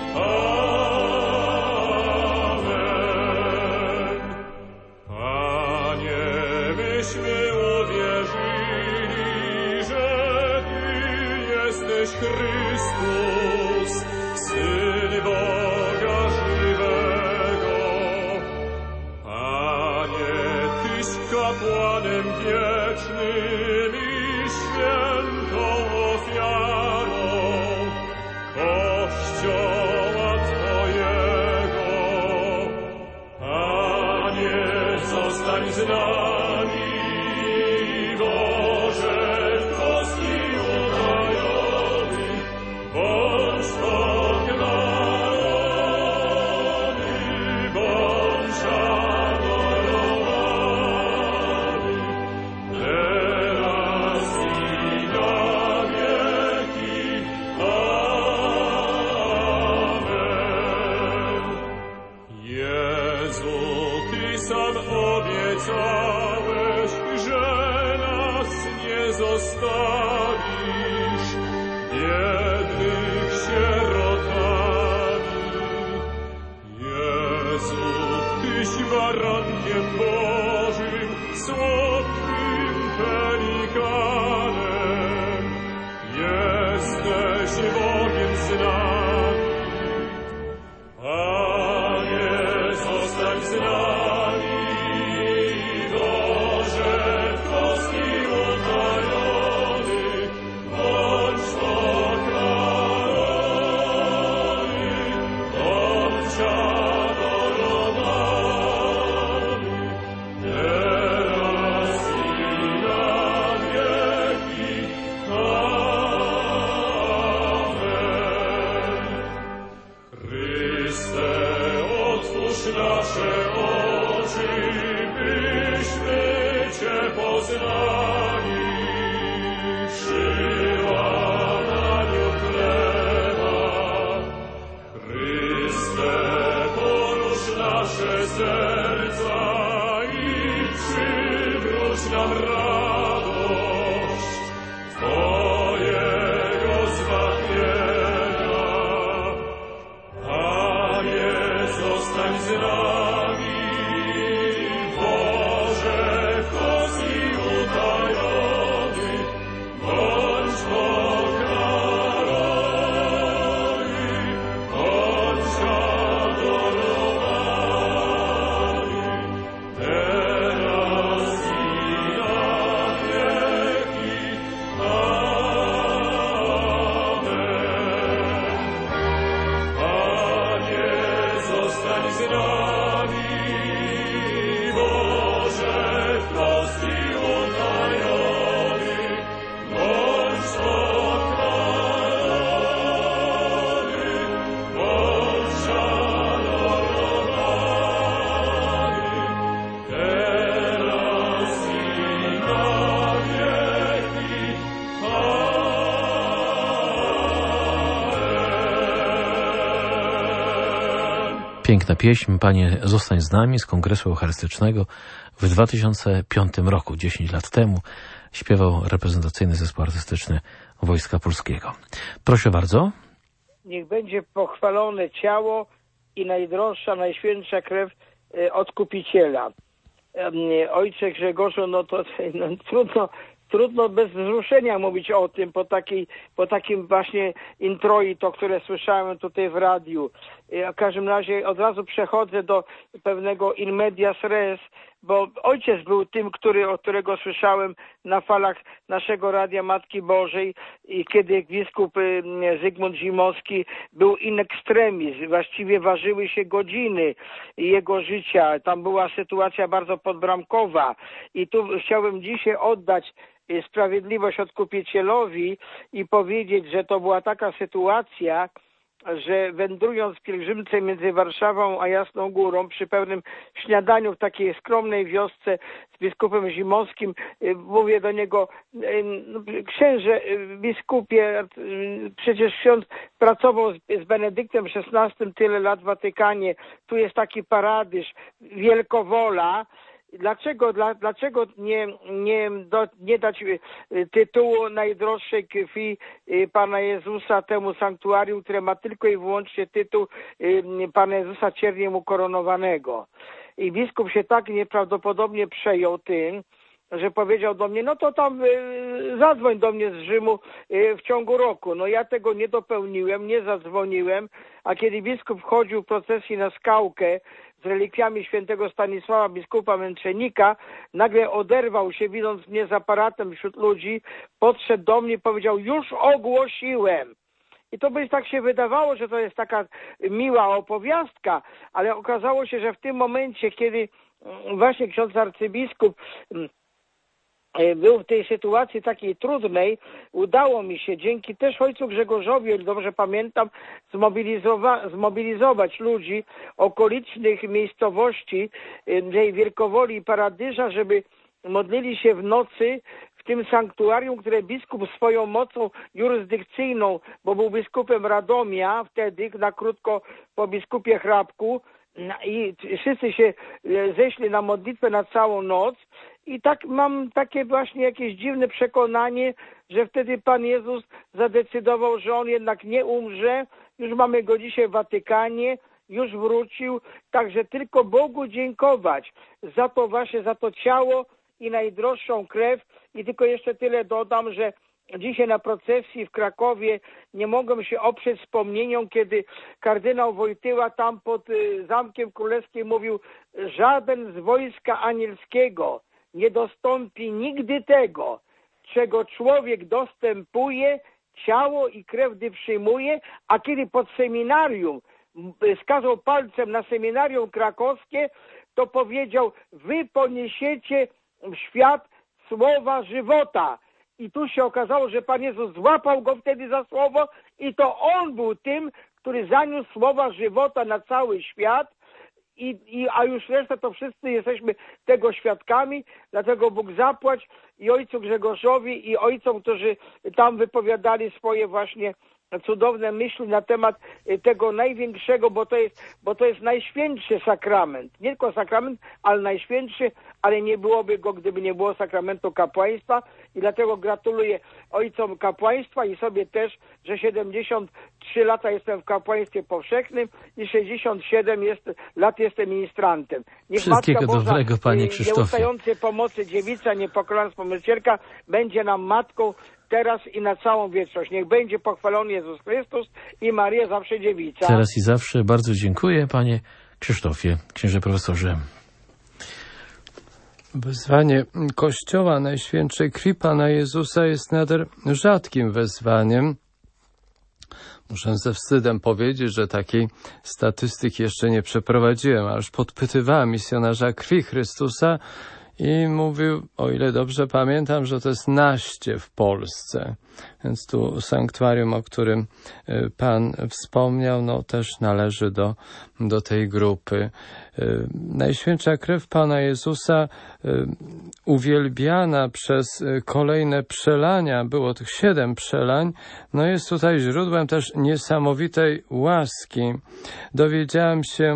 Amen. Panie, myśmy uwierzyli, że Ty jesteś Chrystus, Syn Boga żywego. Panie, Tyś kapłanem wiecznym i świętą ofiarą Kościoła Twojego. Panie, zostań z nami, Boże, w troski utajony, bądź pochwalony, bądź adorowany, teraz i na wieki. Amen. Jezu, Ty sam obiecałeś, że nas nie zostawisz, biednych sierotami. Jezu, Tyś barankiem Bożym, słodkim pelikanem, jesteś Bogiem z nami. Panie, zostań z nami, Boże, w troski utajony, bądź pokarany, bądź adorowany, teraz i na wieki. Amen. Chryste, otwórz nasze oczy, byśmy Cię poznali. Przy łamaniu chleba, Chryste, porusz nasze serca i przywróć nam radość Twojego zbawienia. Panie, zostań z nami, Boże, w troski utajony, bądź pokarany, bądź adorowany, teraz i na wieki. Amen. Panie, zostań z nami. Piękna pieśń, Panie, zostań z nami, z Kongresu Eucharystycznego w dwa tysiące piątym roku, dziesięć lat temu, śpiewał reprezentacyjny zespół artystyczny Wojska Polskiego. Proszę bardzo. Niech będzie pochwalone ciało i najdroższa, najświętsza krew Odkupiciela. Ojcze Grzegorzu, no to no, trudno, trudno bez wzruszenia mówić o tym po, takiej, po takim właśnie introi, to które słyszałem tutaj w radiu. W każdym razie od razu przechodzę do pewnego in medias res, bo ojciec był tym, który, od którego słyszałem na falach naszego Radia Matki Bożej, i kiedy biskup Zygmunt Zimowski był in extremis, właściwie ważyły się godziny jego życia. Tam była sytuacja bardzo podbramkowa i tu chciałbym dzisiaj oddać sprawiedliwość Odkupicielowi i powiedzieć, że to była taka sytuacja, że wędrując pielgrzymce między Warszawą a Jasną Górą przy pewnym śniadaniu w takiej skromnej wiosce z biskupem Zimowskim, mówię do niego: księże, biskupie, przecież ksiądz pracował z Benedyktem szesnastym tyle lat w Watykanie, tu jest taki paradyż, wielkowola. Dlaczego, dla, dlaczego nie, nie, do, nie dać tytułu najdroższej krwi Pana Jezusa temu sanktuarium, które ma tylko i wyłącznie tytuł Pana Jezusa cierniem ukoronowanego? I biskup się tak nieprawdopodobnie przejął tym, że powiedział do mnie: no to tam y, zadzwoń do mnie z Rzymu y, w ciągu roku. No ja tego nie dopełniłem, nie zadzwoniłem, a kiedy biskup wchodził w procesji na Skałkę z relikwiami świętego Stanisława, biskupa Męczennika, nagle oderwał się, widząc mnie z aparatem wśród ludzi, podszedł do mnie i powiedział: już ogłosiłem. I to by tak się wydawało, że to jest taka miła opowiastka, ale okazało się, że w tym momencie, kiedy właśnie ksiądz arcybiskup był w tej sytuacji takiej trudnej, udało mi się dzięki też ojcu Grzegorzowi, o ile dobrze pamiętam, zmobilizowa- zmobilizować ludzi okolicznych miejscowości tej Wielkowoli i Paradyża, żeby modlili się w nocy w tym sanktuarium, które biskup swoją mocą jurysdykcyjną, bo był biskupem Radomia wtedy, na krótko po biskupie Hrabku, i wszyscy się ześli na modlitwę na całą noc. I tak mam takie właśnie jakieś dziwne przekonanie, że wtedy Pan Jezus zadecydował, że On jednak nie umrze. Już mamy Go dzisiaj w Watykanie, już wrócił. Także tylko Bogu dziękować za to właśnie, za to ciało i najdroższą krew. I tylko jeszcze tyle dodam, że dzisiaj na procesji w Krakowie nie mogłem się oprzeć wspomnieniom, kiedy kardynał Wojtyła tam pod Zamkiem Królewskim mówił: żaden z wojska anielskiego nie dostąpi nigdy tego, czego człowiek dostępuje, ciało i krew gdy przyjmuje, a kiedy pod seminarium wskazał palcem na seminarium krakowskie, to powiedział: wy poniesiecie w świat słowa żywota. I tu się okazało, że Pan Jezus złapał go wtedy za słowo i to On był tym, który zaniósł słowa żywota na cały świat. I, i, a już reszta to wszyscy jesteśmy tego świadkami, dlatego Bóg zapłać i ojcu Grzegorzowi, i ojcom, którzy tam wypowiadali swoje właśnie cudowne myśli na temat tego największego, bo to jest, bo to jest najświętszy sakrament. Nie tylko sakrament, ale najświętszy, ale nie byłoby go, gdyby nie było sakramentu kapłaństwa. I dlatego gratuluję ojcom kapłaństwa i sobie też, że siedemdziesiąt trzy lata jestem w kapłaństwie powszechnym i sześćdziesiąt siedem jest, lat jestem ministrantem. Niech Wszystkiego Matka Boża, dobrego, Panie Krzysztofie. Nieustającej pomocy dziewica, niepokalana wspomniecielka będzie nam matką teraz i na całą wieczność. Niech będzie pochwalony Jezus Chrystus i Maria zawsze dziewica. Teraz i zawsze bardzo dziękuję, Panie Krzysztofie, księże profesorze. Wezwanie Kościoła Najświętszej Krwi Pana Jezusa jest nader rzadkim wezwaniem. Muszę ze wstydem powiedzieć, że takiej statystyki jeszcze nie przeprowadziłem, a już podpytywałem misjonarza krwi Chrystusa i mówił, o ile dobrze pamiętam, że to jest naście w Polsce. Więc tu sanktuarium, o którym Pan wspomniał, no też należy do, do tej grupy. Najświętsza krew Pana Jezusa uwielbiana przez kolejne przelania, było tych siedem przelań, no jest tutaj źródłem też niesamowitej łaski. Dowiedziałem się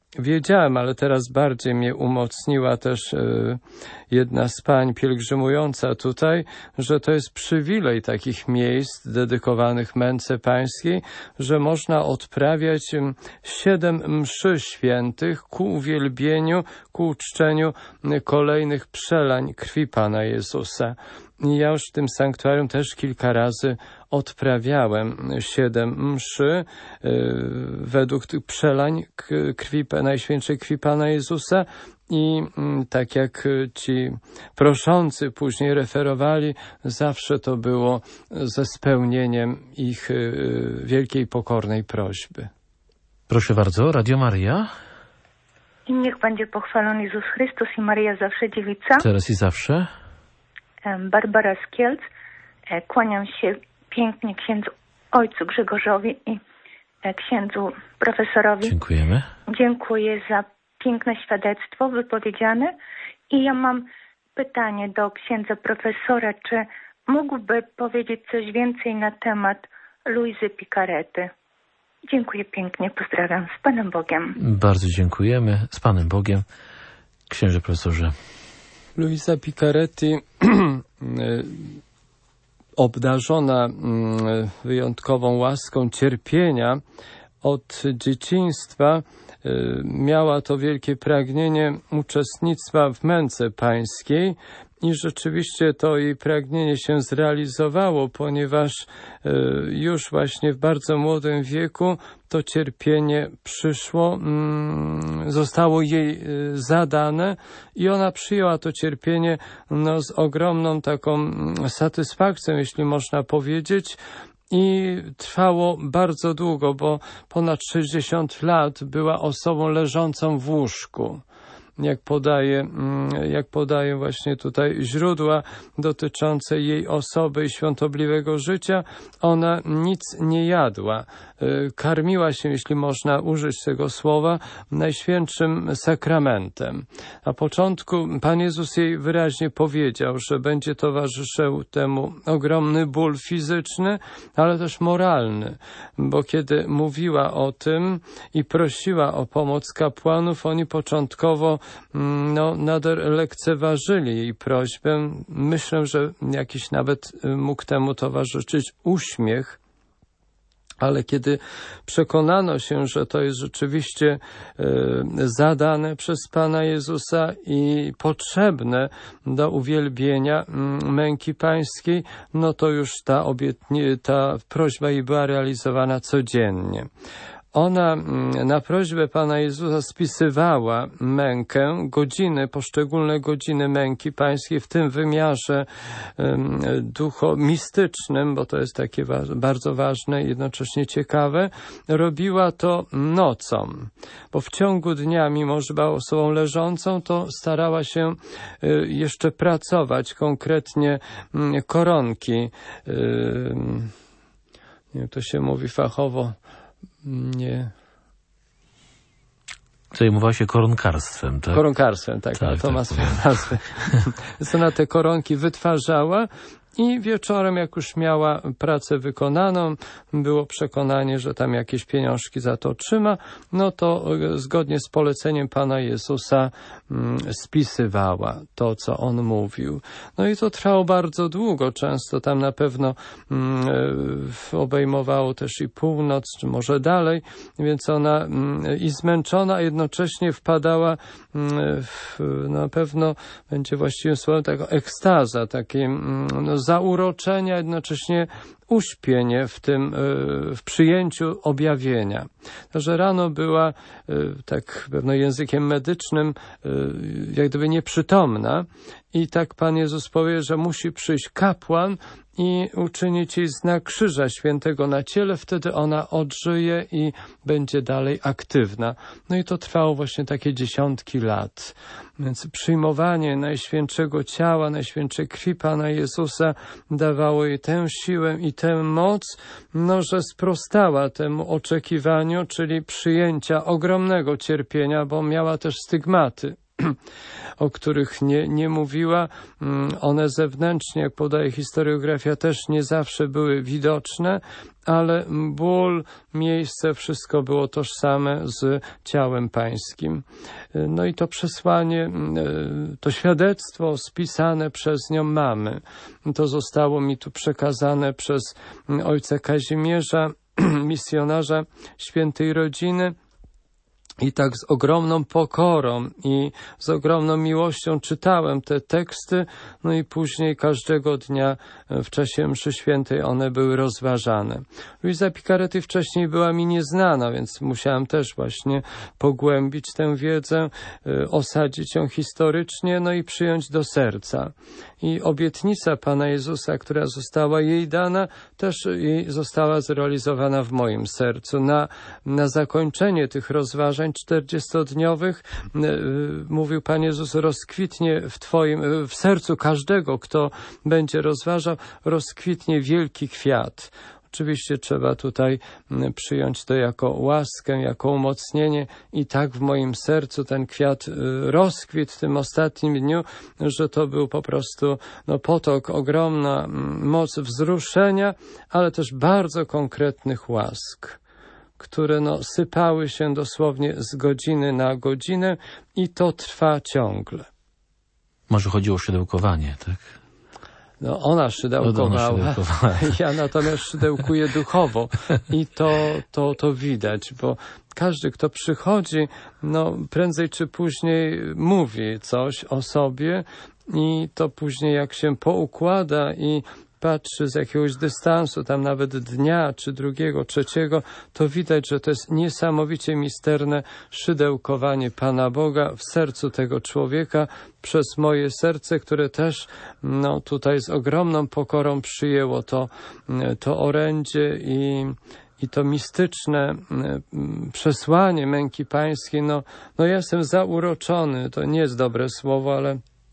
wiedziałem, ale teraz bardziej mnie umocniła też y, jedna z pań pielgrzymująca tutaj, że to jest przywilej takich miejsc dedykowanych męce pańskiej, że można odprawiać y, siedem mszy świętych ku uwielbieniu, ku uczczeniu y, kolejnych przelań krwi Pana Jezusa. I ja już w tym sanktuarium też kilka razy odprawiałem siedem mszy y, według tych przelań krwi, Najświętszej krwi Pana Jezusa i y, tak jak ci proszący później referowali, zawsze to było ze spełnieniem ich y, wielkiej pokornej prośby. Proszę bardzo, Radio Maria. I niech będzie pochwalony Jezus Chrystus i Maria zawsze dziewica. Teraz i zawsze. Barbara z Kielc. Kłaniam się pięknie księdzu ojcu Grzegorzowi i księdzu profesorowi. Dziękujemy. Dziękuję za piękne świadectwo wypowiedziane. I ja mam pytanie do księdza profesora, czy mógłby powiedzieć coś więcej na temat Luizy Picarety? Dziękuję pięknie, pozdrawiam. Z Panem Bogiem. Bardzo dziękujemy. Z Panem Bogiem. Księże profesorze. Luisa Picaretti, obdarzona wyjątkową łaską cierpienia od dzieciństwa, miała to wielkie pragnienie uczestnictwa w męce pańskiej i rzeczywiście to jej pragnienie się zrealizowało, ponieważ już właśnie w bardzo młodym wieku to cierpienie przyszło, zostało jej zadane i ona przyjęła to cierpienie no, z ogromną taką satysfakcją, jeśli można powiedzieć. I trwało bardzo długo, bo ponad sześćdziesiąt lat była osobą leżącą w łóżku. Jak podaje, jak podaje właśnie tutaj źródła dotyczące jej osoby i świątobliwego życia, ona nic nie jadła. Karmiła się, jeśli można użyć tego słowa, najświętszym sakramentem. Na początku Pan Jezus jej wyraźnie powiedział, że będzie towarzyszył temu ogromny ból fizyczny, ale też moralny, bo kiedy mówiła o tym i prosiła o pomoc kapłanów, oni początkowo no, nader lekceważyli jej prośbę. Myślę, że jakiś nawet mógł temu towarzyszyć uśmiech, ale kiedy przekonano się, że to jest rzeczywiście e, zadane przez Pana Jezusa i potrzebne do uwielbienia m, męki pańskiej, no to już ta, obietnie, ta prośba jej była realizowana codziennie. Ona na prośbę Pana Jezusa spisywała mękę, godziny, poszczególne godziny męki pańskiej w tym wymiarze um, ducho mistycznym, bo to jest takie wa- bardzo ważne i jednocześnie ciekawe. Robiła to nocą, bo w ciągu dnia, mimo że była osobą leżącą, to starała się y, jeszcze pracować, konkretnie y, koronki. Y, nie wiem, to się mówi fachowo. Nie. Zajmowała się koronkarstwem, tak? Koronkarstwem, tak. tak to tak, ma swoją nazwę. Więc ona te koronki wytwarzała i wieczorem, jak już miała pracę wykonaną, było przekonanie, że tam jakieś pieniążki za to otrzyma, no to zgodnie z poleceniem Pana Jezusa mm, spisywała to, co On mówił. No i to trwało bardzo długo, często tam na pewno mm, obejmowało też i północ, czy może dalej, więc ona mm, i zmęczona, a jednocześnie wpadała mm, w, na pewno będzie właściwym słowem taka ekstaza, takie mm, no, zauroczenia, jednocześnie uśpienie w tym, w przyjęciu objawienia. Że rano była, tak pewno językiem medycznym, jak gdyby nieprzytomna i tak Pan Jezus powie, że musi przyjść kapłan i uczynić jej znak krzyża świętego na ciele, wtedy ona odżyje i będzie dalej aktywna. No i to trwało właśnie takie dziesiątki lat. Więc przyjmowanie Najświętszego Ciała, Najświętszej Krwi Pana Jezusa dawało jej tę siłę i tę moc, no, że sprostała temu oczekiwaniu, czyli przyjęcia ogromnego cierpienia, bo miała też stygmaty. o których nie, nie mówiła. One zewnętrznie, jak podaje historiografia, też nie zawsze były widoczne, ale ból, miejsce, wszystko było tożsame z ciałem pańskim. No i to przesłanie, to świadectwo spisane przez nią mamy. To zostało mi tu przekazane przez ojca Kazimierza, misjonarza Świętej Rodziny. I tak z ogromną pokorą i z ogromną miłością czytałem te teksty, no i później każdego dnia w czasie mszy świętej one były rozważane. Luisa Picarety wcześniej była mi nieznana, więc musiałem też właśnie pogłębić tę wiedzę, osadzić ją historycznie, no i przyjąć do serca. I obietnica Pana Jezusa, która została jej dana, też jej została zrealizowana w moim sercu. Na, na zakończenie tych rozważań czterdziestodniowych mówił Pan Jezus, rozkwitnie w Twoim, w sercu każdego, kto będzie rozważał, rozkwitnie wielki kwiat. Oczywiście trzeba tutaj przyjąć to jako łaskę, jako umocnienie i tak w moim sercu ten kwiat rozkwitł w tym ostatnim dniu, że to był po prostu no, potok, ogromna moc wzruszenia, ale też bardzo konkretnych łask, które no, sypały się dosłownie z godziny na godzinę i to trwa ciągle. Może chodzi o szydełkowanie, tak? No ona szydełkowała, ona szydełkowała. Ja natomiast szydełkuję duchowo i to, to, to widać, bo każdy, kto przychodzi, no prędzej czy później mówi coś o sobie i to później jak się poukłada i patrzy z jakiegoś dystansu, tam nawet dnia, czy drugiego, trzeciego, to widać, że to jest niesamowicie misterne szydełkowanie Pana Boga w sercu tego człowieka przez moje serce, które też no, tutaj z ogromną pokorą przyjęło to, to orędzie i, i to mistyczne przesłanie męki pańskiej. No, no ja jestem zauroczony, to nie jest dobre słowo, ale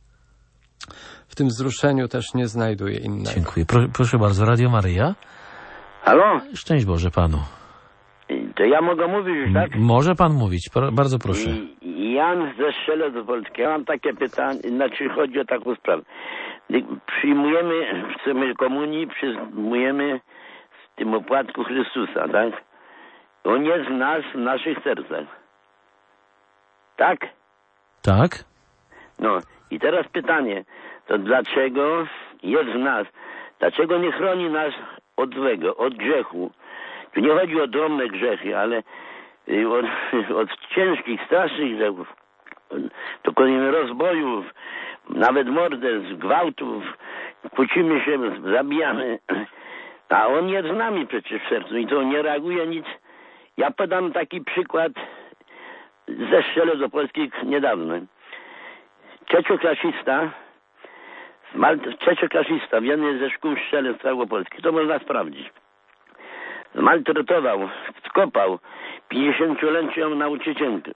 w tym wzruszeniu też nie znajduję innego. Dziękuję. Pro, proszę bardzo, Radio Maryja. Halo? Szczęść Boże Panu. To ja mogę mówić już, tak? M- może Pan mówić, Pro, bardzo proszę. I, Jan ze Strzelec Wolski. Ja mam takie pytanie, znaczy chodzi o taką sprawę. Przyjmujemy, chcemy komunii, przyjmujemy w tym opłatku Chrystusa, tak? On jest w nas, w naszych sercach. Tak? Tak? No i teraz pytanie, to dlaczego jest w nas, dlaczego nie chroni nas od złego, od grzechu? Tu nie chodzi o drobne grzechy, ale od, od ciężkich, strasznych grzechów. Dokonujemy rozbojów, nawet morderstw, gwałtów, kłócimy się, zabijamy. A on jest z nami przecież w sercu i to nie reaguje nic. Ja podam taki przykład ze Strzelec Opolskich niedawno. Trzecioklasista, trzecioklasista w jednej ze szkół Strzelec Opolskich, to można sprawdzić. Zmaltretował, skopał pięćdziesięciolecią nauczycielkę.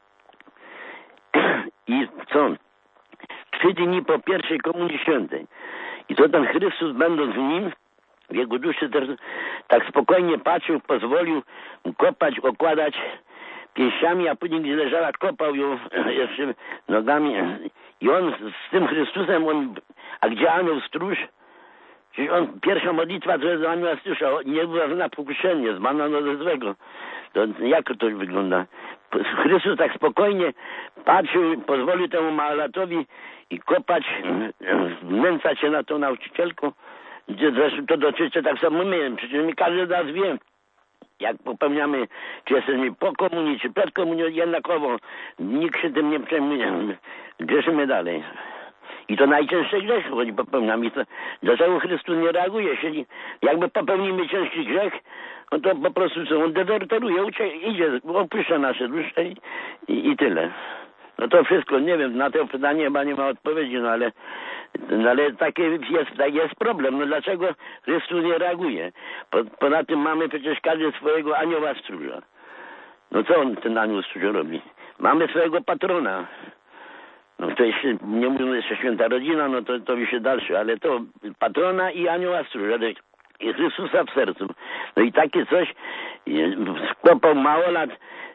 I co? Trzy dni po pierwszej komunii świętej. I to ten Chrystus, będąc w nim, w jego duszy też tak spokojnie patrzył, pozwolił kopać, okładać pięściami, a później gdzie leżała, kopał ją jeszcze nogami. I on z tym Chrystusem, on, a gdzie anioł stróż? Czyli on, pierwsza modlitwa to jest do anioła stróża, nie była na pokuszenie, zbanano ze złego. To jak to wygląda? Chrystus tak spokojnie patrzył, pozwolił temu malatowi i kopać, znęcać się na tą nauczycielką. Zresztą to dotyczy tak samo my, przecież my każdy z nas wie, jak popełniamy, czy jesteśmy po komunii, czy przed komunią, jednakowo nikt się tym nie przejmuje, grzeszymy dalej. I to najcięższe grzechy, choć popełniamy. To, dlaczego Chrystus nie reaguje? Jeśli jakby popełnimy ciężki grzech, no to po prostu co, on dezerteruje, ucie, idzie, opuszcza nasze dusze i, i, i tyle. No to wszystko, nie wiem, na to pytanie chyba nie ma odpowiedzi, no ale, no ale taki jest, taki jest problem. No dlaczego Chrystus nie reaguje? Po, poza tym mamy przecież każdy swojego anioła stróża. No co on, ten anioł stróż robi? Mamy swojego patrona. No to jeszcze, nie mówiąc jeszcze święta rodzina, no to, to już jest dalsze, ale to patrona i anioła stróża. i Chrystusa w sercu. No i takie coś skopał mało lat,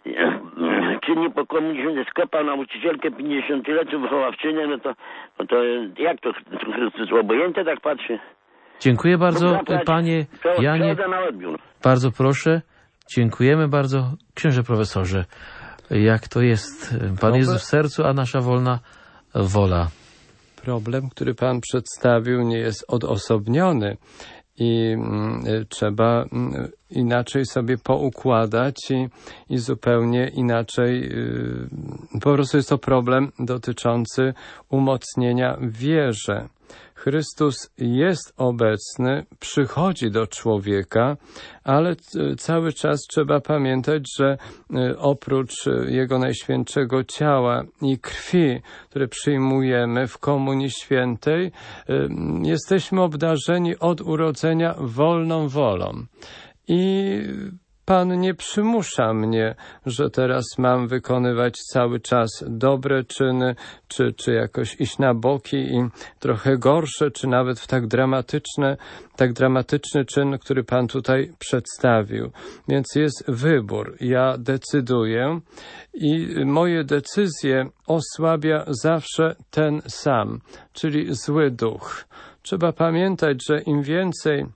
czy nie po komunizmie skopał nauczycielkę pięćdziesięciolecią wychowawczynię, no to, no to jak to Chrystus obojętnie tak patrzy? Dziękuję bardzo, panie Janie. Bardzo proszę. Dziękujemy bardzo. Księże profesorze, jak to jest? Pan Jezus w sercu, a nasza wolna wola. Problem, który pan przedstawił, nie jest odosobniony i y, trzeba y, inaczej sobie poukładać i, i zupełnie inaczej. Y, po prostu jest to problem dotyczący umocnienia w wierze. Chrystus jest obecny, przychodzi do człowieka, ale cały czas trzeba pamiętać, że oprócz Jego najświętszego ciała i krwi, które przyjmujemy w Komunii Świętej, jesteśmy obdarzeni od urodzenia wolną wolą. I Pan nie przymusza mnie, że teraz mam wykonywać cały czas dobre czyny, czy, czy jakoś iść na boki i trochę gorsze, czy nawet w tak dramatyczne, tak dramatyczny czyn, który Pan tutaj przedstawił. Więc jest wybór. Ja decyduję i moje decyzje osłabia zawsze ten sam, czyli zły duch. Trzeba pamiętać, że im więcej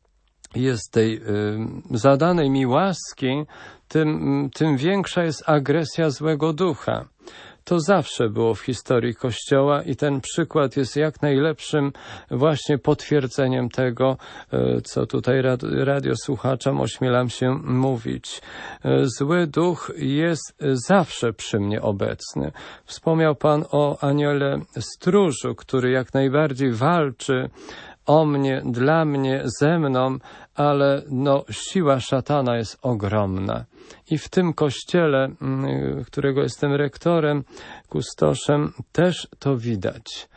jest tej y, zadanej mi łaski, tym, tym większa jest agresja złego ducha. To zawsze było w historii Kościoła i ten przykład jest jak najlepszym właśnie potwierdzeniem tego, y, co tutaj rad, radiosłuchaczom ośmielam się mówić. Y, zły duch jest zawsze przy mnie obecny. Wspomniał Pan o aniole stróżu, który jak najbardziej walczy o mnie, dla mnie, ze mną, ale no, siła szatana jest ogromna. I w tym kościele, którego jestem rektorem, kustoszem, też to widać.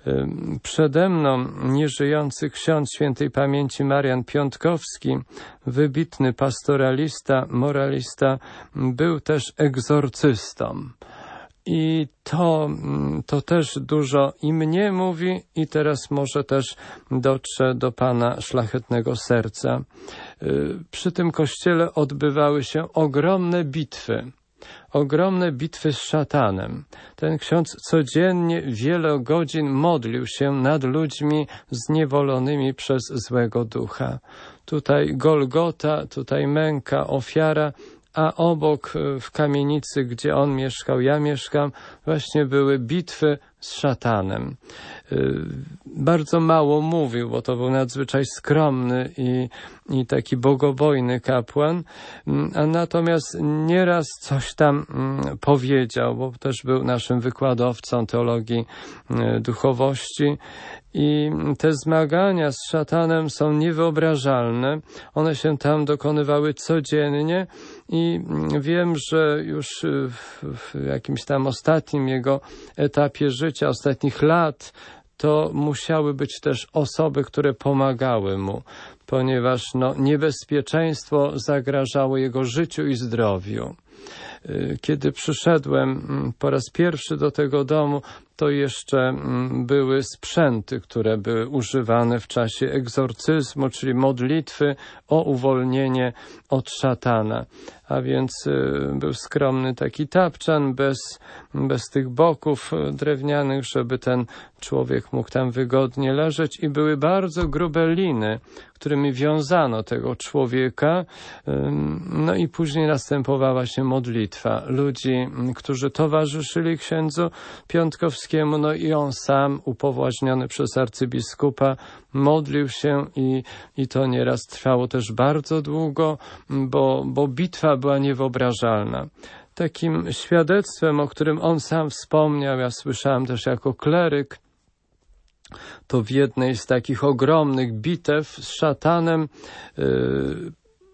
Przede mną nieżyjący ksiądz świętej pamięci Marian Piątkowski, wybitny pastoralista, moralista, był też egzorcystą. I to, to też dużo i mnie mówi, i teraz może też dotrze do Pana szlachetnego serca. Przy tym kościele odbywały się ogromne bitwy. Ogromne bitwy z szatanem. Ten ksiądz codziennie wiele godzin modlił się nad ludźmi zniewolonymi przez złego ducha. Tutaj Golgota, tutaj męka, ofiara, a obok w kamienicy, gdzie on mieszkał, ja mieszkam, właśnie były bitwy z szatanem. Bardzo mało mówił, bo to był nadzwyczaj skromny i, i taki bogobojny kapłan, a natomiast nieraz coś tam powiedział, bo też był naszym wykładowcą teologii duchowości. I te zmagania z szatanem są niewyobrażalne. One się tam dokonywały codziennie i wiem, że już w, w jakimś tam ostatnim jego etapie życia, ostatnich lat, to musiały być też osoby, które pomagały mu, ponieważ no, niebezpieczeństwo zagrażało jego życiu i zdrowiu. Kiedy przyszedłem po raz pierwszy do tego domu, to jeszcze były sprzęty, które były używane w czasie egzorcyzmu, czyli modlitwy o uwolnienie od szatana. A więc był skromny taki tapczan bez, bez tych boków drewnianych, żeby ten człowiek mógł tam wygodnie leżeć, i były bardzo grube liny, którymi wiązano tego człowieka. No i później następowała się modlitwa ludzi, którzy towarzyszyli księdzu Piątkowskiemu, no i on sam, upoważniony przez arcybiskupa, modlił się i, i to nieraz trwało też bardzo długo, bo, bo bitwa była niewyobrażalna. Takim świadectwem, o którym on sam wspomniał, ja słyszałem też jako kleryk, to w jednej z takich ogromnych bitew z szatanem yy,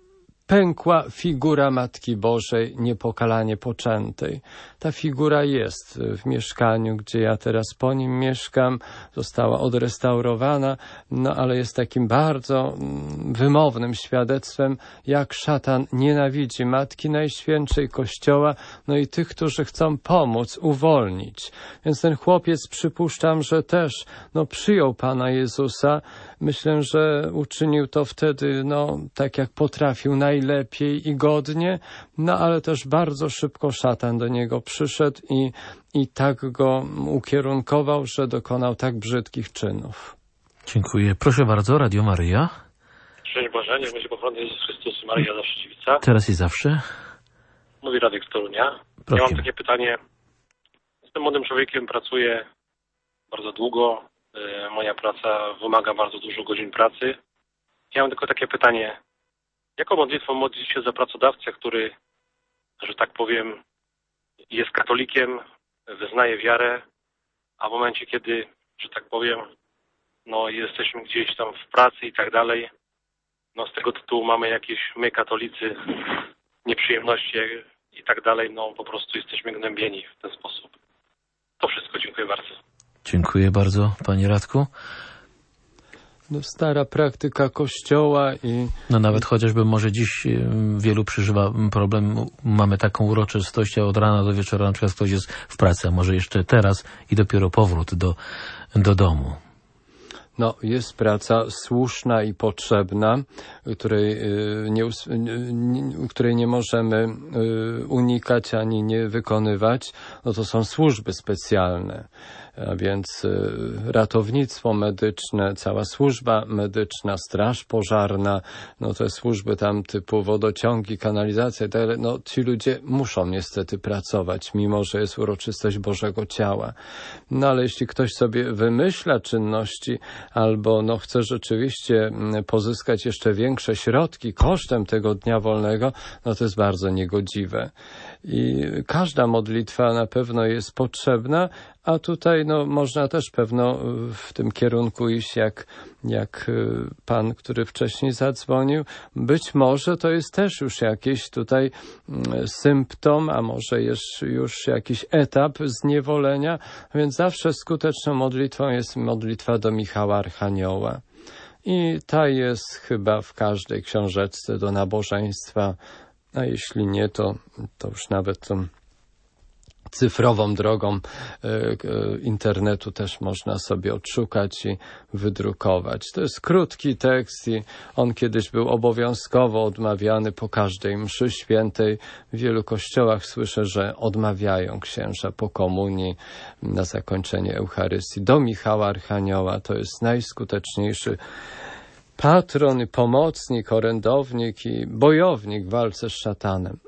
pękła figura Matki Bożej niepokalanie poczętej. Ta figura jest w mieszkaniu, gdzie ja teraz po nim mieszkam. Została odrestaurowana, no ale jest takim bardzo wymownym świadectwem, jak szatan nienawidzi Matki Najświętszej, Kościoła, no i tych, którzy chcą pomóc, uwolnić. Więc ten chłopiec, przypuszczam, że też no, przyjął Pana Jezusa. Myślę, że uczynił to wtedy, no, tak jak potrafił, najlepiej i godnie, no ale też bardzo szybko szatan do niego przyszedł i, i tak go ukierunkował, że dokonał tak brzydkich czynów. Dziękuję. Proszę bardzo, Radio Maryja. Szczęść Boże, niech będzie pochwalony Jezus Chrystus, Maryja zawsze dziewica. Teraz i zawsze. Mówi Radek z Torunia. Proszę. Ja mam takie pytanie. Jestem młodym człowiekiem, pracuję bardzo długo. Moja praca wymaga bardzo dużo godzin pracy. Ja mam tylko takie pytanie. Jaką modlitwą modlić się za pracodawcę, który, że tak powiem, jest katolikiem, wyznaje wiarę, a w momencie, kiedy, że tak powiem, no jesteśmy gdzieś tam w pracy i tak dalej, no z tego tytułu mamy jakieś, my katolicy, nieprzyjemności i tak dalej, no po prostu jesteśmy gnębieni w ten sposób. To wszystko, dziękuję bardzo. Dziękuję bardzo, panie Radku. No, stara praktyka Kościoła i... No nawet chociażby może dziś wielu przeżywa problem, mamy taką uroczystość, a od rana do wieczora na przykład ktoś jest w pracy, a może jeszcze teraz i dopiero powrót do, do domu. No, jest praca słuszna i potrzebna, której nie, której nie możemy unikać ani nie wykonywać. No to są służby specjalne, a więc ratownictwo medyczne, cała służba medyczna, straż pożarna, no te służby tam typu wodociągi, kanalizacja i tak dalej. No ci ludzie muszą niestety pracować, mimo że jest uroczystość Bożego Ciała. No ale jeśli ktoś sobie wymyśla czynności, albo no chce rzeczywiście pozyskać jeszcze większe środki kosztem tego dnia wolnego, no to jest bardzo niegodziwe. I każda modlitwa na pewno jest potrzebna, a tutaj no można też pewno w tym kierunku iść, jak, jak pan, który wcześniej zadzwonił. Być może to jest też już jakiś tutaj symptom, a może jest już jakiś etap zniewolenia, więc zawsze skuteczną modlitwą jest modlitwa do Michała Archanioła. I ta jest chyba w każdej książeczce do nabożeństwa, a jeśli nie, to, to już nawet tą cyfrową drogą e, e, internetu też można sobie odszukać i wydrukować. To jest krótki tekst i on kiedyś był obowiązkowo odmawiany po każdej mszy świętej. W wielu kościołach słyszę, że odmawiają księża po komunii na zakończenie Eucharystii. Do Michała Archanioła to jest najskuteczniejszy patron i pomocnik, orędownik i bojownik w walce z szatanem.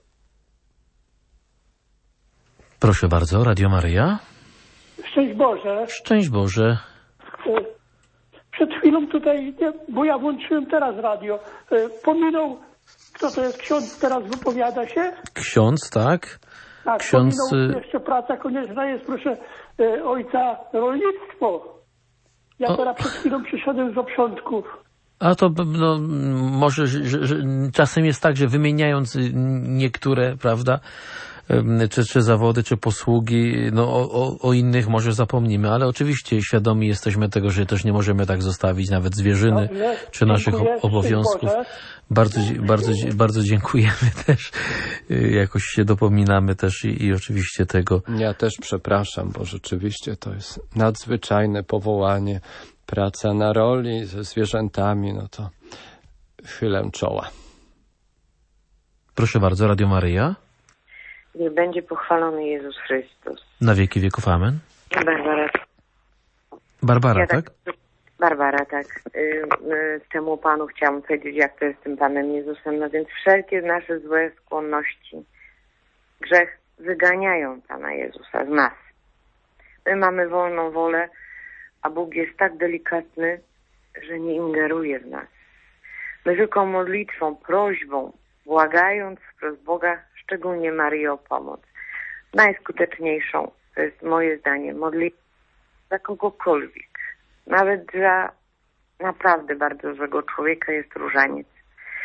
Proszę bardzo, Radio Maryja. Szczęść Boże. Szczęść Boże. Przed chwilą tutaj, bo ja włączyłem teraz radio, pominął, kto to jest ksiądz, teraz wypowiada się? Ksiądz, tak? Tak, ksiądz... pominął, jeszcze praca konieczna jest, proszę, ojca rolnictwo. Ja o... teraz przed chwilą przyszedłem z oprządków. A to no, może że, że czasem jest tak, że wymieniając niektóre, prawda, czy, czy zawody, czy posługi, no o, o, o innych może zapomnimy, ale oczywiście świadomi jesteśmy tego, że też nie możemy tak zostawić nawet zwierzyny, Dobrze, czy naszych dziękuję, obowiązków. Bardzo, bardzo, bardzo dziękujemy też, jakoś się dopominamy też i, i oczywiście tego. Ja też przepraszam, bo rzeczywiście to jest nadzwyczajne powołanie, praca na roli ze zwierzętami, no to chylę czoła. Proszę bardzo, Radio Maryja. Niech będzie pochwalony Jezus Chrystus. Na wieki wieków, amen. Barbara. Barbara, ja tak? tak? Barbara, tak. Y, y, temu Panu chciałam powiedzieć, jak to jest z tym Panem Jezusem. No więc wszelkie nasze złe skłonności, grzech wyganiają Pana Jezusa z nas. My mamy wolną wolę, a Bóg jest tak delikatny, że nie ingeruje w nas. My tylko modlitwą, prośbą, błagając wprost Boga, szczególnie Marii, o pomoc. Najskuteczniejszą, to jest moje zdanie, modlitwa za kogokolwiek. Nawet dla naprawdę bardzo złego człowieka jest różaniec.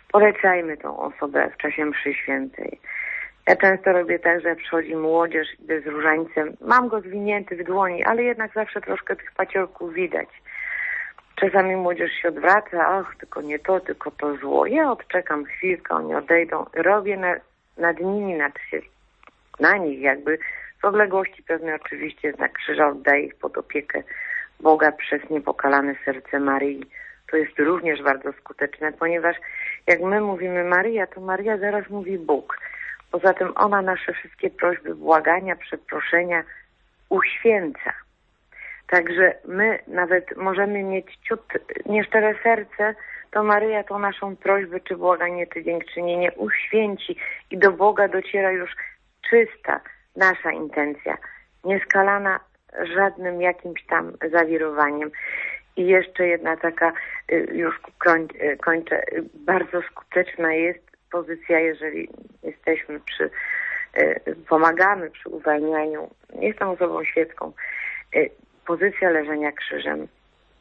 Polecajmy tą osobę w czasie mszy świętej. Ja często robię tak, że przychodzi młodzież, idę z różańcem, mam go zwinięty w dłoni, ale jednak zawsze troszkę tych paciorków widać. Czasami młodzież się odwraca, ach, tylko nie to, tylko to zło. Ja odczekam chwilkę, oni odejdą, robię na, nad nimi, nad się, na nich jakby, w odległości pewnej oczywiście znak krzyża, oddaję ich pod opiekę Boga przez niepokalane serce Maryi. To jest również bardzo skuteczne, ponieważ jak my mówimy Maryja, to Maryja zaraz mówi Bóg. Poza tym ona nasze wszystkie prośby, błagania, przeproszenia uświęca. Także my nawet możemy mieć ciut nieszczere serce, to Maryja tą naszą prośbę, czy błaganie, czy dziękczynienie uświęci i do Boga dociera już czysta nasza intencja, nieskalana żadnym jakimś tam zawirowaniem. I jeszcze jedna taka, już koń, kończę, bardzo skuteczna jest pozycja, jeżeli jesteśmy przy, pomagamy przy uwalnianiu, jestem osobą świecką, pozycja leżenia krzyżem.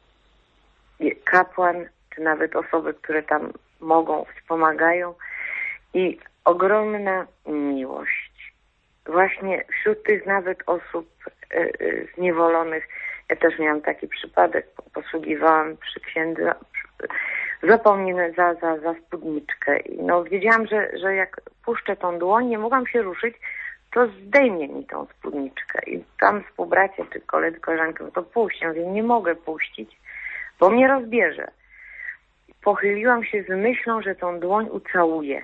Kapłan, czy nawet osoby, które tam mogą, wspomagają i ogromna miłość. Właśnie wśród tych nawet osób zniewolonych, ja też miałam taki przypadek, posługiwałam przy księdze, zapomniane za, za, za spódniczkę. I no wiedziałam, że, że jak puszczę tą dłoń, nie mogłam się ruszyć, to zdejmie mi tą spódniczkę. I tam współbracie, czy koledzy, koleżanki, to puść. Ja mówię, nie mogę puścić, bo mnie rozbierze. Pochyliłam się z myślą, że tą dłoń ucałuję.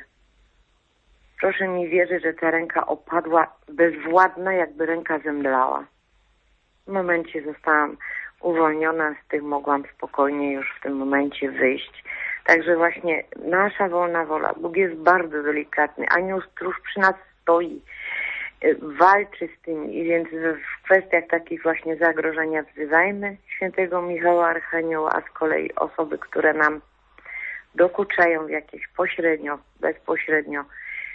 Proszę mi wierzyć, że ta ręka opadła bezwładna, jakby ręka zemdlała. W momencie zostałam uwolniona, z tych mogłam spokojnie już w tym momencie wyjść. Także właśnie nasza wolna wola, Bóg jest bardzo delikatny, anioł stróż przy nas stoi, walczy z tym i więc w kwestiach takich właśnie zagrożenia wzywajmy świętego Michała Archanioła, a z kolei osoby, które nam dokuczają w jakieś pośrednio, bezpośrednio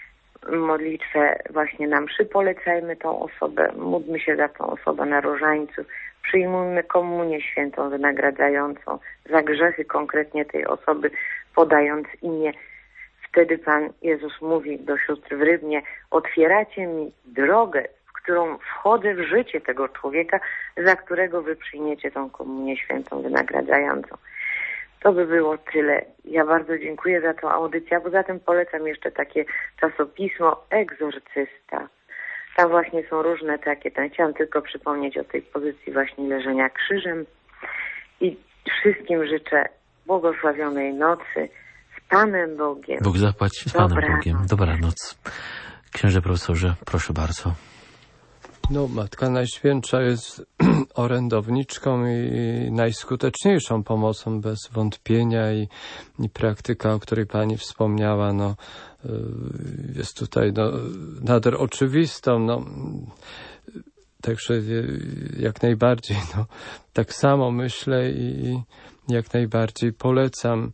modlitwę właśnie nam przypolecajmy tą osobę, módlmy się za tą osobę na różańcu, przyjmujmy komunię świętą wynagradzającą za grzechy konkretnie tej osoby, podając imię. Wtedy Pan Jezus mówi do sióstr w Rybnie, otwieracie mi drogę, w którą wchodzę w życie tego człowieka, za którego wy przyjmiecie tą komunię świętą wynagradzającą. To by było tyle. Ja bardzo dziękuję za tą audycję, a poza tym polecam jeszcze takie czasopismo Egzorcysta. Tam właśnie są różne takie, tam chciałam tylko przypomnieć o tej pozycji właśnie leżenia krzyżem i wszystkim życzę błogosławionej nocy z Panem Bogiem. Bóg zapłać z Panem Dobranoc. Bogiem. Dobranoc. Księże profesorze, proszę bardzo. No, Matka Najświętsza jest orędowniczką i najskuteczniejszą pomocą bez wątpienia i, i praktyka, o której Pani wspomniała, no, jest tutaj no, nader oczywistą. No, także jak najbardziej, no, tak samo myślę i jak najbardziej polecam.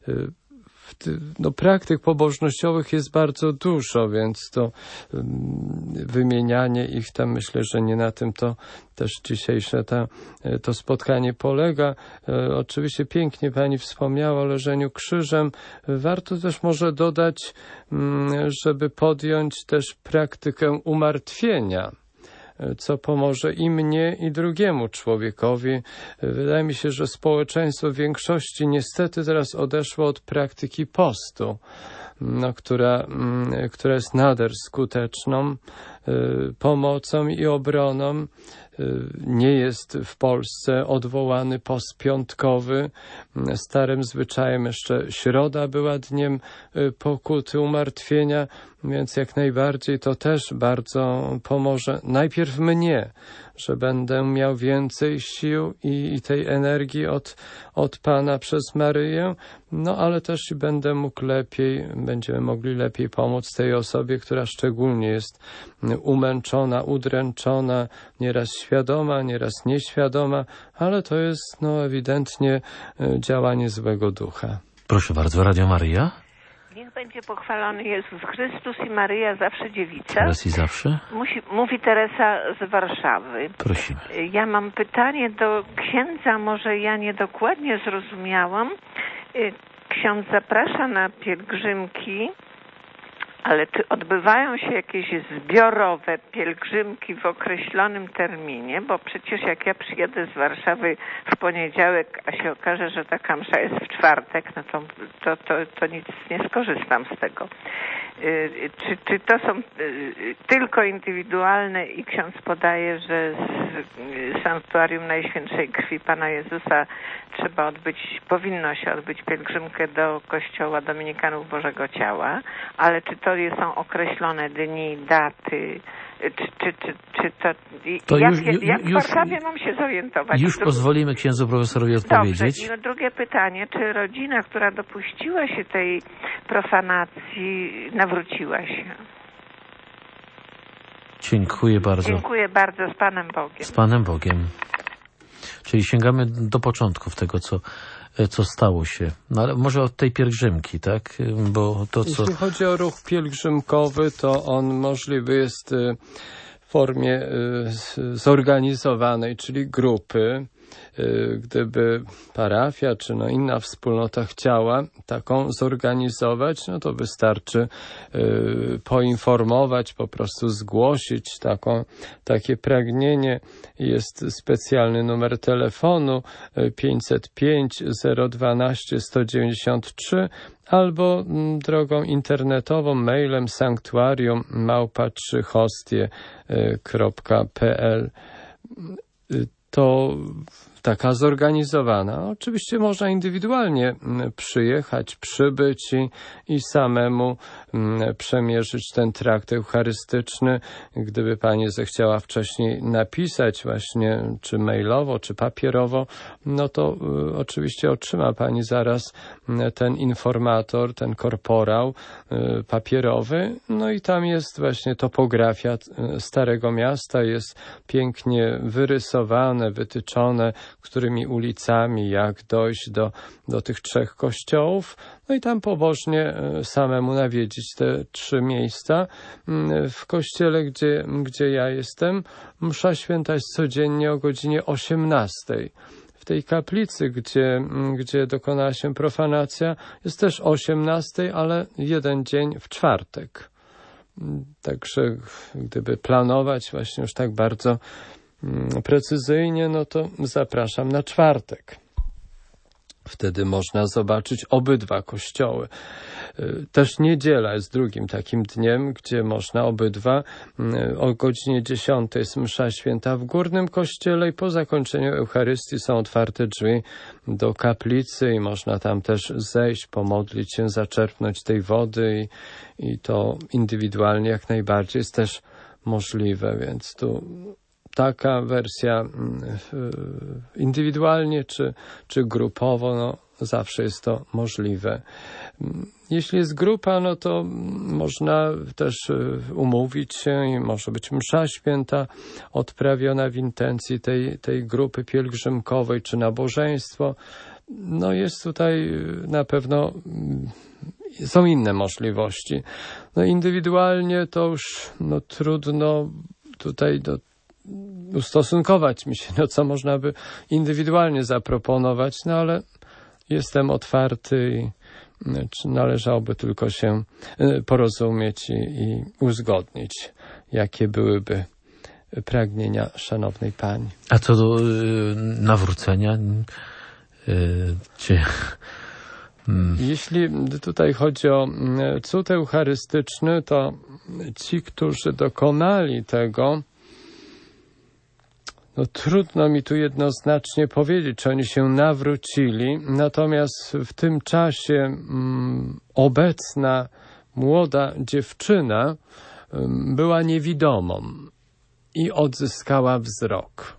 No, praktyk pobożnościowych jest bardzo dużo, więc to um, wymienianie ich tam, myślę, że nie na tym to też dzisiejsze ta, to spotkanie polega. E, oczywiście pięknie Pani wspomniała o leżeniu krzyżem. Warto też może dodać, um, żeby podjąć też praktykę umartwienia, co pomoże i mnie, i drugiemu człowiekowi. Wydaje mi się, że społeczeństwo w większości niestety teraz odeszło od praktyki postu, no, która, która jest nader skuteczną y, pomocą i obroną. Nie jest w Polsce odwołany post piątkowy. Starym zwyczajem jeszcze środa była dniem pokuty, umartwienia, więc jak najbardziej to też bardzo pomoże. Najpierw mnie, że będę miał więcej sił i, i tej energii od, od Pana przez Maryję, no ale też i będę mógł lepiej, będziemy mogli lepiej pomóc tej osobie, która szczególnie jest umęczona, udręczona, nieraz świadoma, nieraz nieświadoma, ale to jest no ewidentnie działanie złego ducha. Proszę bardzo, Radio Maryja. Niech będzie pochwalony Jezus Chrystus i Maryja zawsze dziewica. Teraz i zawsze. Musi, mówi Teresa z Warszawy. Prosimy. Ja mam pytanie do księdza, może ja niedokładnie zrozumiałam. ksiądz zaprasza na pielgrzymki, ale czy odbywają się jakieś zbiorowe pielgrzymki w określonym terminie? Bo przecież jak ja przyjadę z Warszawy w poniedziałek, a się okaże, że taka msza jest w czwartek, no to, to, to, to nic nie skorzystam z tego. Czy, czy to są tylko indywidualne i ksiądz podaje, że z sanktuarium Najświętszej Krwi Pana Jezusa trzeba odbyć, powinno się odbyć pielgrzymkę do kościoła Dominikanów Bożego Ciała, ale czy to są określone dni, daty, czy, czy, czy, czy to, to jak, już, już, jak w Warszawie mam się zorientować? Już pozwolimy księdzu profesorowi odpowiedzieć. Dobrze. I drugie pytanie, czy rodzina, która dopuściła się tej profanacji, nawróciła się? Dziękuję bardzo. Dziękuję bardzo, z Panem Bogiem. Z Panem Bogiem. Czyli sięgamy do początków tego, co, co stało się. No ale może od tej pielgrzymki, tak? Bo to, co... Jeśli chodzi o ruch pielgrzymkowy, to on możliwy jest w formie zorganizowanej, czyli grupy. Gdyby parafia czy no inna wspólnota chciała taką zorganizować, no to wystarczy y, poinformować, po prostu zgłosić taką, takie pragnienie. Jest specjalny numer telefonu pięćset pięć zero dwanaście sto dziewięćdziesiąt trzy albo m, drogą internetową, mailem sanktuarium małpa trzy hostie kropka p l. To taka zorganizowana. Oczywiście można indywidualnie przyjechać, przybyć i, i samemu przemierzyć ten trakt eucharystyczny. Gdyby Pani zechciała wcześniej napisać właśnie, czy mailowo, czy papierowo, no to y, oczywiście otrzyma Pani zaraz ten informator, ten korporał y, papierowy. No i tam jest właśnie topografia Starego Miasta, jest pięknie wyrysowane, wytyczone, którymi ulicami, jak dojść do, do tych trzech kościołów. No i tam pobożnie samemu nawiedzić te trzy miejsca. W kościele, gdzie, gdzie ja jestem, msza święta jest codziennie o godzinie osiemnastej. W tej kaplicy, gdzie, gdzie dokonała się profanacja, jest też o osiemnastej, ale jeden dzień w czwartek. Także gdyby planować właśnie już tak bardzo precyzyjnie, no to zapraszam na czwartek. Wtedy można zobaczyć obydwa kościoły. Też niedziela jest drugim takim dniem, gdzie można obydwa. O godzinie dziesiątej jest msza święta w Górnym Kościele i po zakończeniu Eucharystii są otwarte drzwi do kaplicy i można tam też zejść, pomodlić się, zaczerpnąć tej wody i, i to indywidualnie jak najbardziej jest też możliwe, więc tu taka wersja indywidualnie czy, czy grupowo, no zawsze jest to możliwe. Jeśli jest grupa, no to można też umówić się i może być msza święta odprawiona w intencji tej, tej grupy pielgrzymkowej czy nabożeństwo. No jest tutaj na pewno, są inne możliwości. No indywidualnie to już no, trudno tutaj do ustosunkować mi się, no co można by indywidualnie zaproponować, no ale jestem otwarty i należałoby tylko się porozumieć i, i uzgodnić, jakie byłyby pragnienia szanownej Pani. A co do y, nawrócenia? Y, czy... Jeśli tutaj chodzi o cud eucharystyczny, to ci, którzy dokonali tego, no trudno mi tu jednoznacznie powiedzieć, czy oni się nawrócili, natomiast w tym czasie mm, obecna młoda dziewczyna um, była niewidomą i odzyskała wzrok.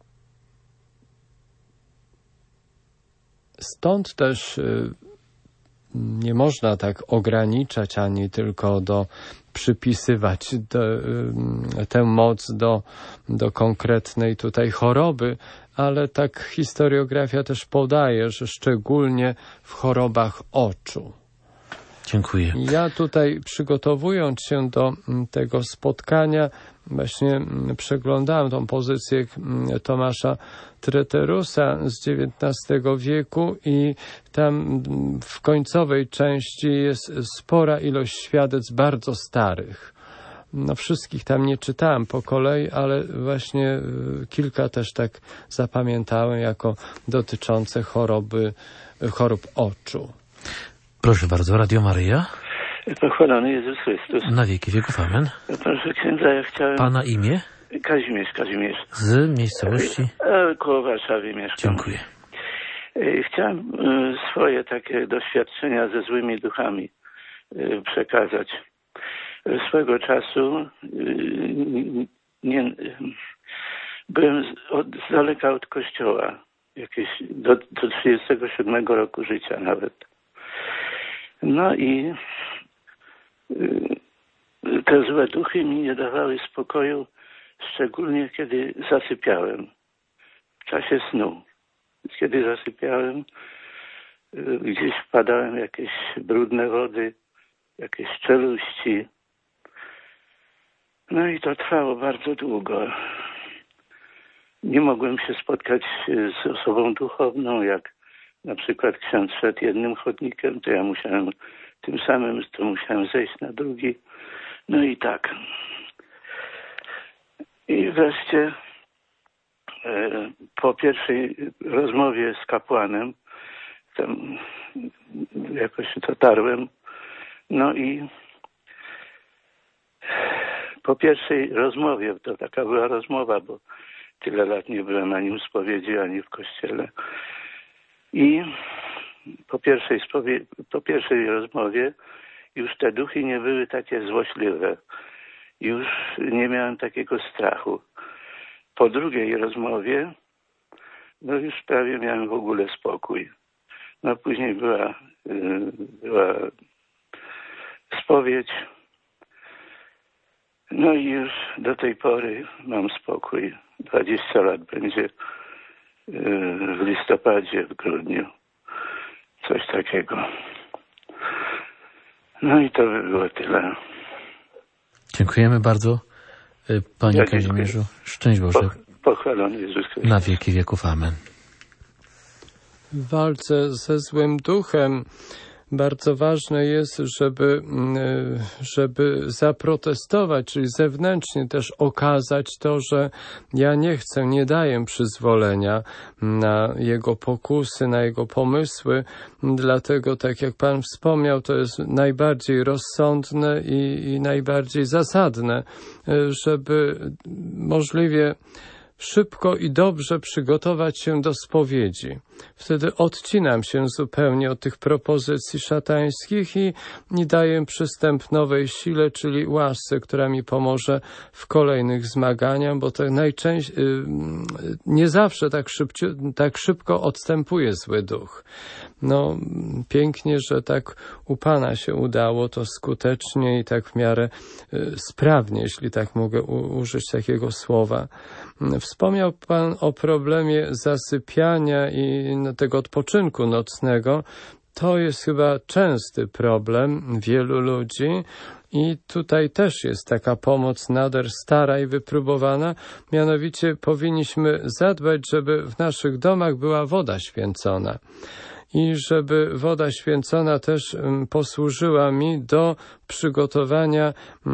Stąd też y, nie można tak ograniczać ani tylko do przypisywać do, tę moc do, do konkretnej tutaj choroby, ale tak historiografia też podaje, że szczególnie w chorobach oczu. Dziękuję. Ja tutaj przygotowując się do tego spotkania właśnie przeglądałem tą pozycję Tomasza Treterusa z dziewiętnastego wieku i tam w końcowej części jest spora ilość świadectw bardzo starych. No wszystkich tam nie czytałem po kolei, ale właśnie kilka też tak zapamiętałem jako dotyczące choroby, chorób oczu. Proszę bardzo, Radio Maryja. Pochwalony Jezus Chrystus. Na wieki wieków, amen. Proszę księdza, ja chciałem... Pana imię? Kazimierz, Kazimierz. Z miejscowości? Koło Warszawy mieszkam. Dziękuję. Chciałem swoje takie doświadczenia ze złymi duchami przekazać. Swego czasu nie, byłem z, od, z daleka od kościoła, jakieś do, do trzydziestego siódmego roku życia nawet. No i y, te złe duchy mi nie dawały spokoju, szczególnie kiedy zasypiałem, w czasie snu. Kiedy zasypiałem, y, gdzieś wpadałem w jakieś brudne wody, jakieś czeluści. No i to trwało bardzo długo. Nie mogłem się spotkać z osobą duchowną, jak na przykład ksiądz szedł jednym chodnikiem, to ja musiałem tym samym, to musiałem zejść na drugi. No i tak. I wreszcie e, po pierwszej rozmowie z kapłanem, tam jakoś się dotarłem, no i po pierwszej rozmowie, to taka była rozmowa, bo tyle lat nie byłem ani w spowiedzi, ani w kościele. I po pierwszej, spowie- po pierwszej rozmowie już te duchy nie były takie złośliwe. Już nie miałem takiego strachu. Po drugiej rozmowie, no już prawie miałem w ogóle spokój. No później była, yy, była spowiedź. No i już do tej pory mam spokój. dwadzieścia lat będzie w listopadzie, w grudniu. Coś takiego. No i to by było tyle. Dziękujemy bardzo, Panie ja Kazimierzu. Szczęść Boże. Pochwalony Jezus Chrystus. Na wieki wieków. Amen. W walce ze złym duchem bardzo ważne jest, żeby, żeby zaprotestować, czyli zewnętrznie też okazać to, że ja nie chcę, nie daję przyzwolenia na jego pokusy, na jego pomysły. Dlatego, tak jak Pan wspomniał, to jest najbardziej rozsądne i, i najbardziej zasadne, żeby możliwie szybko i dobrze przygotować się do spowiedzi. Wtedy odcinam się zupełnie od tych propozycji szatańskich i, i daję przystęp nowej sile, czyli łasce, która mi pomoże w kolejnych zmaganiach, bo to najczęściej nie zawsze tak, szybcio, tak szybko odstępuje zły duch. No, pięknie, że tak u Pana się udało to skutecznie i tak w miarę sprawnie, jeśli tak mogę u, użyć takiego słowa. Wspomniał Pan o problemie zasypiania i tego odpoczynku nocnego. To jest chyba częsty problem wielu ludzi i tutaj też jest taka pomoc nader stara i wypróbowana. Mianowicie powinniśmy zadbać, żeby w naszych domach była woda święcona. I żeby woda święcona też posłużyła mi do przygotowania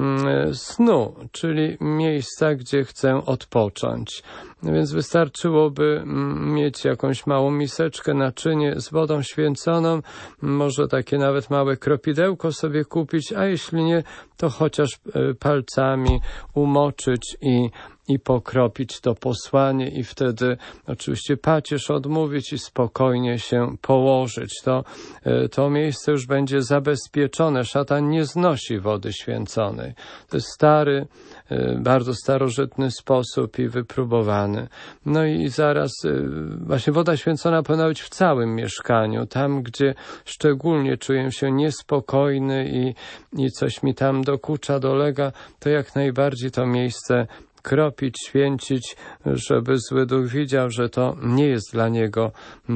snu, czyli miejsca, gdzie chcę odpocząć. Więc wystarczyłoby mieć jakąś małą miseczkę, naczynie z wodą święconą, może takie nawet małe kropidełko sobie kupić, a jeśli nie, to chociaż palcami umoczyć i i pokropić to posłanie i wtedy oczywiście pacierz odmówić i spokojnie się położyć. To, to miejsce już będzie zabezpieczone. Szatan nie znosi wody święconej. To jest stary, bardzo starożytny sposób i wypróbowany. No i zaraz właśnie woda święcona powinna być w całym mieszkaniu. Tam, gdzie szczególnie czuję się niespokojny i, i coś mi tam dokucza, dolega, to jak najbardziej to miejsce kropić, święcić, żeby zły duch widział, że to nie jest dla niego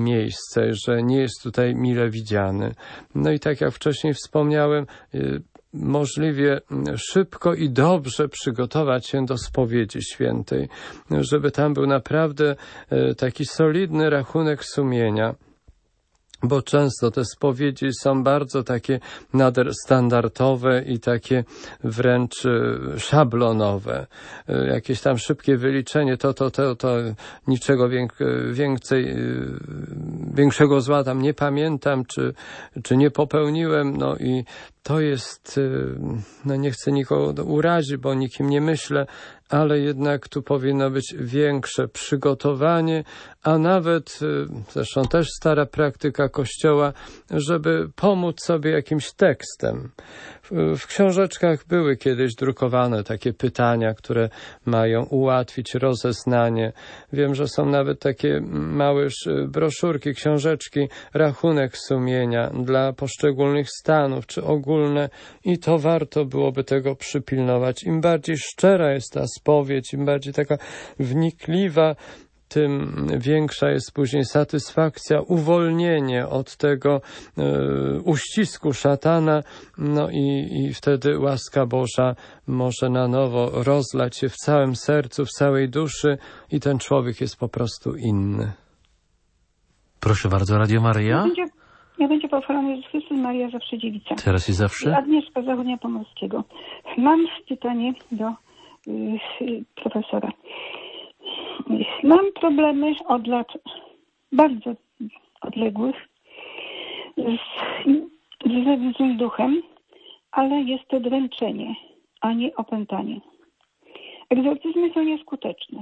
miejsce, że nie jest tutaj mile widziany. No i tak jak wcześniej wspomniałem, możliwie szybko i dobrze przygotować się do spowiedzi świętej, żeby tam był naprawdę taki solidny rachunek sumienia. Bo często te spowiedzi są bardzo takie nader standardowe i takie wręcz szablonowe. Jakieś tam szybkie wyliczenie, to, to, to, to niczego więcej, większego zła tam nie pamiętam, czy, czy nie popełniłem, no i to jest, no nie chcę nikogo urazić, bo o nikim nie myślę, ale jednak tu powinno być większe przygotowanie, a nawet, zresztą też stara praktyka Kościoła, żeby pomóc sobie jakimś tekstem. W książeczkach były kiedyś drukowane takie pytania, które mają ułatwić rozeznanie. Wiem, że są nawet takie małe broszurki, książeczki, rachunek sumienia dla poszczególnych stanów, czy ogólne, i to warto byłoby tego przypilnować. Im bardziej szczera jest ta spowiedź, im bardziej taka wnikliwa, tym większa jest później satysfakcja, uwolnienie od tego e, uścisku szatana, no i, i wtedy łaska Boża może na nowo rozlać się w całym sercu, w całej duszy i ten człowiek jest po prostu inny. Proszę bardzo, Radio Maryja. Ja będzie, ja będzie pochwalony Jezus Chrystus, Maria zawsze dziewica. Teraz i zawsze. Agnieszka Zachodnia Pomorskiego. Mam pytanie do y, y, profesora. Mam problemy od lat bardzo odległych z, z złym duchem, ale jest to dręczenie, a nie opętanie. Egzorcyzmy są nieskuteczne.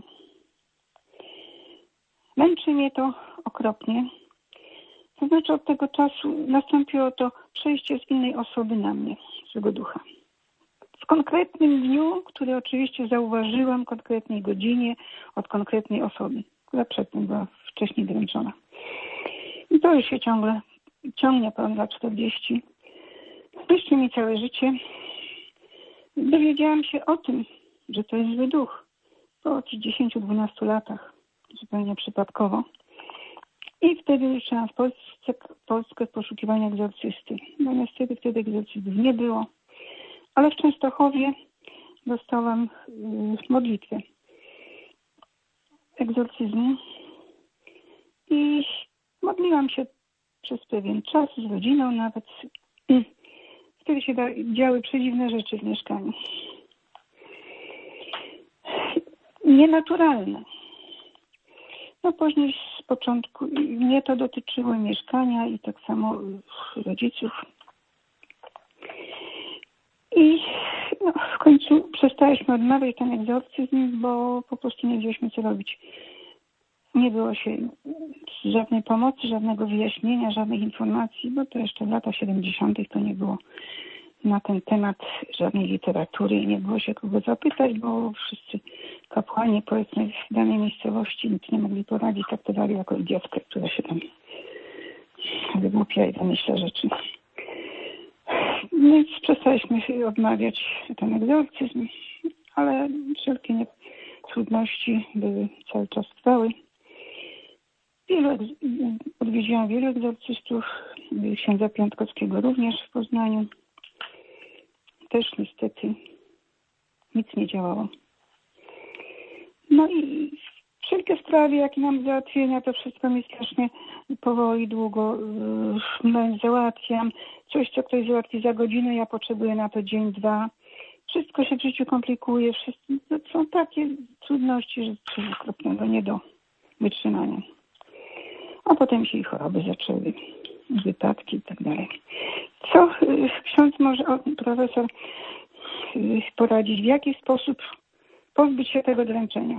Męczy mnie to okropnie. To znaczy od tego czasu nastąpiło to przejście z innej osoby na mnie, złego ducha. W konkretnym dniu, który oczywiście zauważyłam, konkretnej godzinie, od konkretnej osoby, która przedtem była wcześniej dręczona. I to już się ciągle ciągnie ponad lat czterdzieści. Niszczy mi całe życie. Dowiedziałam się o tym, że to jest zły duch po dziesięciu dwunastu latach, zupełnie przypadkowo. I wtedy ruszyłam w Polsce, Polskę w poszukiwaniu egzorcysty. No niestety wtedy egzorcystów nie było. Ale w Częstochowie dostałam y, modlitwę egzorcyzmu i modliłam się przez pewien czas z rodziną nawet. I wtedy się da, działy przedziwne rzeczy w mieszkaniu. Nienaturalne. No później z początku mnie to dotyczyło mieszkania i tak samo rodziców. I no, w końcu przestaliśmy odmawiać ten egzorcyzm, bo po prostu nie wiedzieliśmy, co robić. Nie było się żadnej pomocy, żadnego wyjaśnienia, żadnych informacji, bo to jeszcze w latach siedemdziesiątych to nie było na ten temat żadnej literatury i nie było się kogo zapytać, bo wszyscy kapłani, powiedzmy, w danej miejscowości nic nie mogli poradzić, traktowali jako idiotkę, która się tam wygłupia i wymyśla rzeczy. Więc przestaliśmy odmawiać ten egzorcyzm, ale wszelkie nie, trudności były cały czas trwały. Wielu, odwiedziłam wielu egzorcystów, księdza Piątkowskiego również w Poznaniu. Też niestety nic nie działało. No i wszelkie sprawy, jakie mam załatwienia, to wszystko mi strasznie powoli, długo yy, załatwiam. Coś, co ktoś załatwi za godzinę, ja potrzebuję na to dzień, dwa. Wszystko się w życiu komplikuje. Wszystko, to są takie trudności, że coś okropnego, nie do wytrzymania. A potem się i choroby zaczęły, wypadki i tak dalej. Co yy, ksiądz może, o, profesor, yy, poradzić, w jaki sposób pozbyć się tego dręczenia?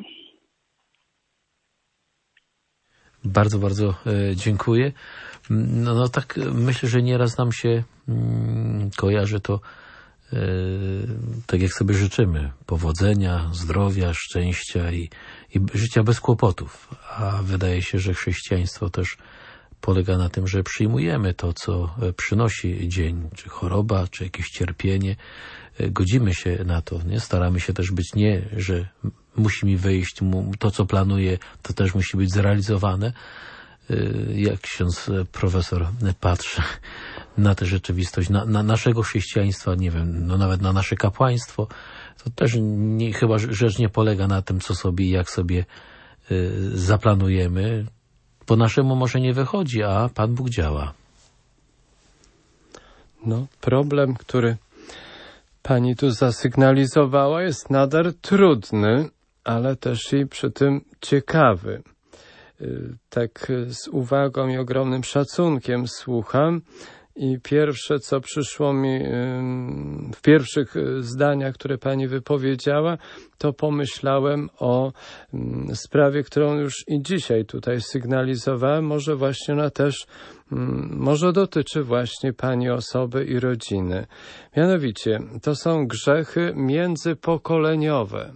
Bardzo, bardzo dziękuję. No, no tak myślę, że nieraz nam się mm, kojarzy to e, tak jak sobie życzymy. Powodzenia, zdrowia, szczęścia i, i życia bez kłopotów. A wydaje się, że chrześcijaństwo też polega na tym, że przyjmujemy to, co przynosi dzień, czy choroba, czy jakieś cierpienie. Godzimy się na to, nie? Staramy się też być nie, że musi mi wyjść, to co planuję, to też musi być zrealizowane. jak ksiądz profesor patrzy na tę rzeczywistość, na, na naszego chrześcijaństwa, nie wiem, no nawet na nasze kapłaństwo, to też nie, chyba rzecz nie polega na tym, co sobie i jak sobie y, zaplanujemy. Po naszemu może nie wychodzi, a Pan Bóg działa. No, problem, który Pani tu zasygnalizowała, jest nadal trudny, ale też i przy tym ciekawy. Tak z uwagą i ogromnym szacunkiem słucham i pierwsze, co przyszło mi w pierwszych zdaniach, które Pani wypowiedziała, to pomyślałem o sprawie, którą już i dzisiaj tutaj sygnalizowałem. Może właśnie ona też, może dotyczy właśnie Pani osoby i rodziny. Mianowicie, to są grzechy międzypokoleniowe.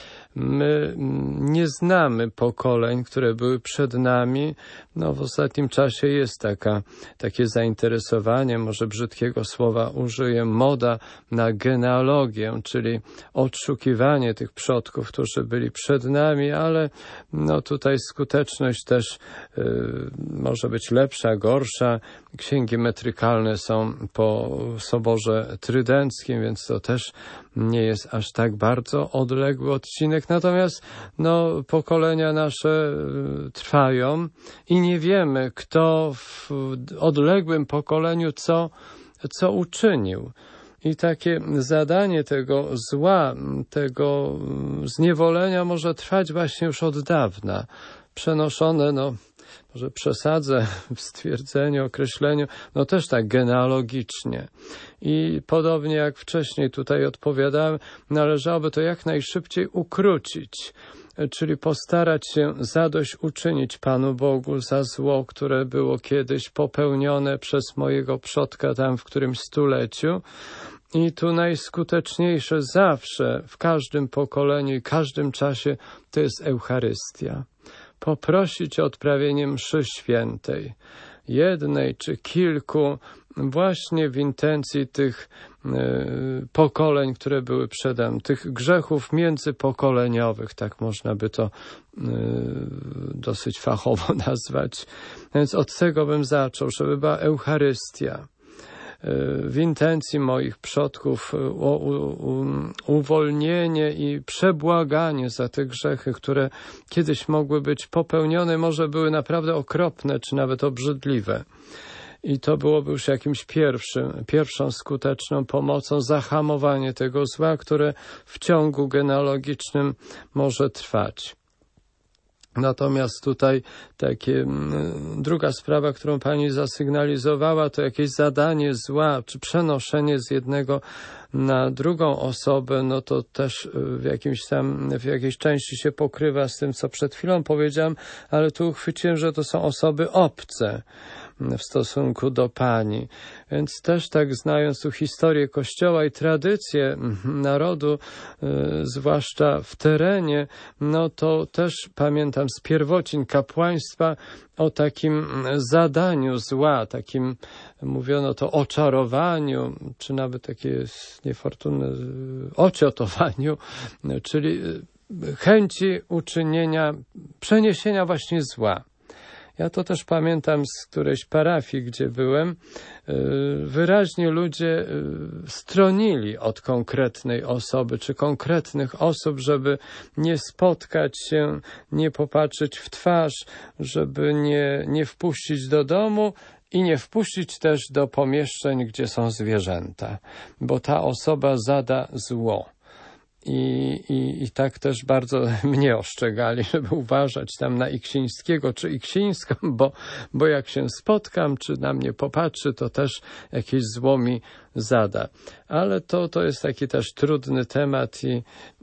My nie znamy pokoleń, które były przed nami. No, w ostatnim czasie jest taka, takie zainteresowanie, może brzydkiego słowa użyję, moda na genealogię, czyli odszukiwanie tych przodków, którzy byli przed nami, ale no, tutaj skuteczność też y, może być lepsza, gorsza. Księgi metrykalne są po Soborze Trydenckim, więc to też nie jest aż tak bardzo odległy odcinek. Natomiast no, pokolenia nasze y, trwają i nie wiemy, kto w odległym pokoleniu co, co uczynił. I takie zadanie tego zła, tego zniewolenia może trwać właśnie już od dawna. Przenoszone, no może przesadzę w stwierdzeniu, określeniu, no też tak genealogicznie. I podobnie jak wcześniej tutaj odpowiadałem, należałoby to jak najszybciej ukrócić, czyli postarać się zadośćuczynić Panu Bogu za zło, które było kiedyś popełnione przez mojego przodka tam w którymś stuleciu. I tu najskuteczniejsze zawsze, w każdym pokoleniu i każdym czasie, to jest Eucharystia. Poprosić o odprawienie mszy świętej, jednej czy kilku, właśnie w intencji tych y, pokoleń, które były przede mną, tych grzechów międzypokoleniowych, tak można by to y, dosyć fachowo nazwać. Więc od tego bym zaczął, żeby była Eucharystia. W intencji moich przodków o u, u, uwolnienie i przebłaganie za te grzechy, które kiedyś mogły być popełnione, może były naprawdę okropne, czy nawet obrzydliwe. I to byłoby już jakimś pierwszym, pierwszą skuteczną pomocą zahamowanie tego zła, które w ciągu genealogicznym może trwać. Natomiast tutaj takie, druga sprawa, którą Pani zasygnalizowała, to jakieś zadanie zła, czy przenoszenie z jednego na drugą osobę, no to też w jakimś tam, w jakiejś części się pokrywa z tym, co przed chwilą powiedziałem, ale tu uchwyciłem, że to są osoby obce w stosunku do Pani. Więc też tak znając tu historię Kościoła i tradycję narodu, zwłaszcza w terenie, no to też pamiętam z pierwocin kapłaństwa o takim zadaniu zła, takim mówiono to oczarowaniu, czy nawet takie niefortunne ociotowaniu, czyli chęci uczynienia, przeniesienia właśnie zła. Ja to też pamiętam z którejś parafii, gdzie byłem. Wyraźnie ludzie stronili od konkretnej osoby, czy konkretnych osób, żeby nie spotkać się, nie popatrzeć w twarz, żeby nie, nie wpuścić do domu i nie wpuścić też do pomieszczeń, gdzie są zwierzęta, bo ta osoba zada zło. I, i, I tak też bardzo mnie ostrzegali, żeby uważać tam na Iksińskiego czy Iksińską, bo, bo jak się spotkam, czy na mnie popatrzy, to też jakieś zło mi zada. Ale to, to jest taki też trudny temat i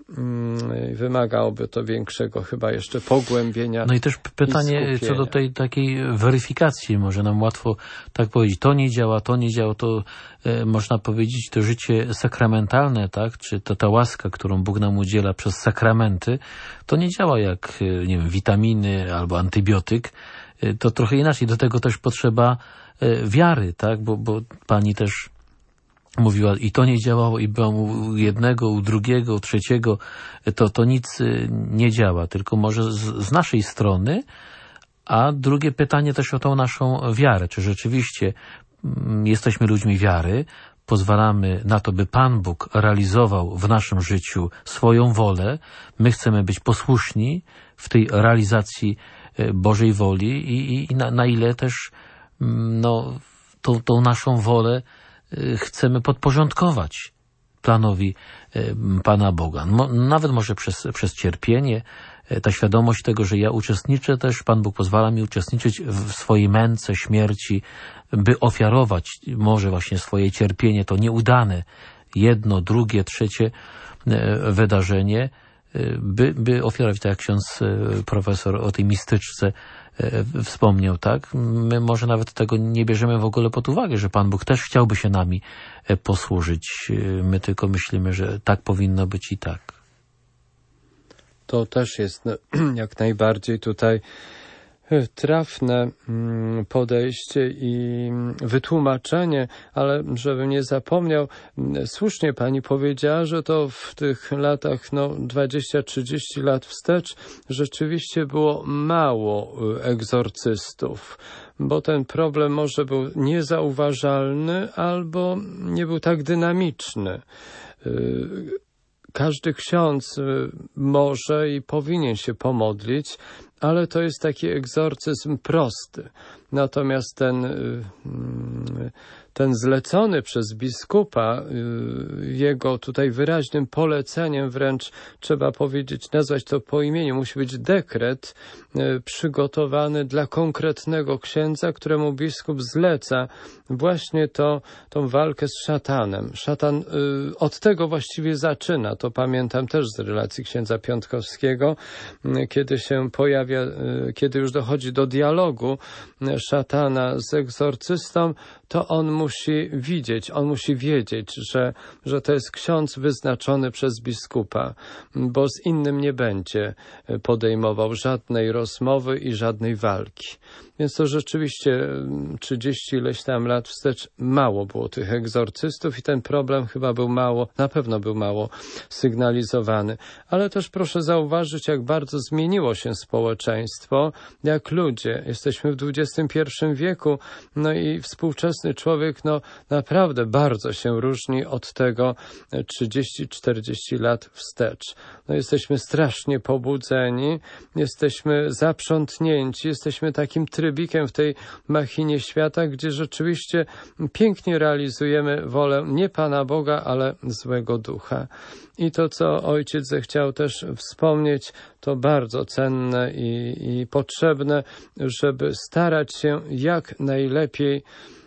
mm, wymagałoby to większego chyba jeszcze pogłębienia. No i też pytanie i co do tej takiej weryfikacji, może nam łatwo tak powiedzieć, to nie działa, to nie działa, to e, można powiedzieć, to życie sakramentalne, tak, czy to ta łaska, którą Bóg nam udziela przez sakramenty, to nie działa jak, nie wiem, witaminy albo antybiotyk, e, to trochę inaczej, do tego też potrzeba e, wiary, tak, bo, bo Pani też mówiła, i to nie działało, i byłam u jednego, u drugiego, u trzeciego, to, to nic nie działa, tylko może z, z naszej strony, A drugie pytanie też o tą naszą wiarę. Czy rzeczywiście jesteśmy ludźmi wiary, pozwalamy na to, by Pan Bóg realizował w naszym życiu swoją wolę. My chcemy być posłuszni w tej realizacji Bożej woli i, i, i na, na ile też no, tą, tą naszą wolę chcemy podporządkować planowi Pana Boga. Nawet może przez, przez cierpienie, ta świadomość tego, że ja uczestniczę też, Pan Bóg pozwala mi uczestniczyć w swojej męce, śmierci, by ofiarować może właśnie swoje cierpienie, to nieudane jedno, drugie, trzecie wydarzenie, by, by ofiarować, tak jak ksiądz profesor o tej mistyczce wspomniał, tak? My może nawet tego nie bierzemy w ogóle pod uwagę, że Pan Bóg też chciałby się nami posłużyć. My tylko myślimy, że tak powinno być i tak. To też jest jak najbardziej tutaj trafne podejście i wytłumaczenie, ale żebym nie zapomniał, słusznie pani powiedziała, że to w tych latach no dwadzieścia trzydzieści lat wstecz rzeczywiście było mało egzorcystów, bo ten problem może był niezauważalny albo nie był tak dynamiczny. Każdy ksiądz może i powinien się pomodlić, ale to jest taki egzorcyzm prosty. Natomiast ten, ten zlecony przez biskupa, jego tutaj wyraźnym poleceniem, wręcz trzeba powiedzieć, nazwać to po imieniu, musi być dekret przygotowany dla konkretnego księdza, któremu biskup zleca właśnie to, tą walkę z szatanem. Szatan od tego właściwie zaczyna. To pamiętam też z relacji księdza Piątkowskiego, kiedy się pojawia, kiedy już dochodzi do dialogu szatana z egzorcystą, to on musi widzieć, on musi wiedzieć, że, że to jest ksiądz wyznaczony przez biskupa, bo z innym nie będzie podejmował żadnej rozmowy i żadnej walki. Więc to rzeczywiście trzydzieści ileś tam lat wstecz mało było tych egzorcystów i ten problem chyba był mało, na pewno był mało sygnalizowany. Ale też proszę zauważyć, jak bardzo zmieniło się społeczeństwo, jak ludzie. Jesteśmy w dwudziestym pierwszym wieku, no i współczesny człowiek no naprawdę bardzo się różni od tego trzydzieści czterdzieści lat wstecz. No jesteśmy strasznie pobudzeni, jesteśmy zaprzątnięci, jesteśmy takim trybikiem w tej machinie świata, gdzie rzeczywiście pięknie realizujemy wolę nie Pana Boga, ale złego ducha. I to, co ojciec zechciał też wspomnieć, to bardzo cenne i, i potrzebne, żeby starać się jak najlepiej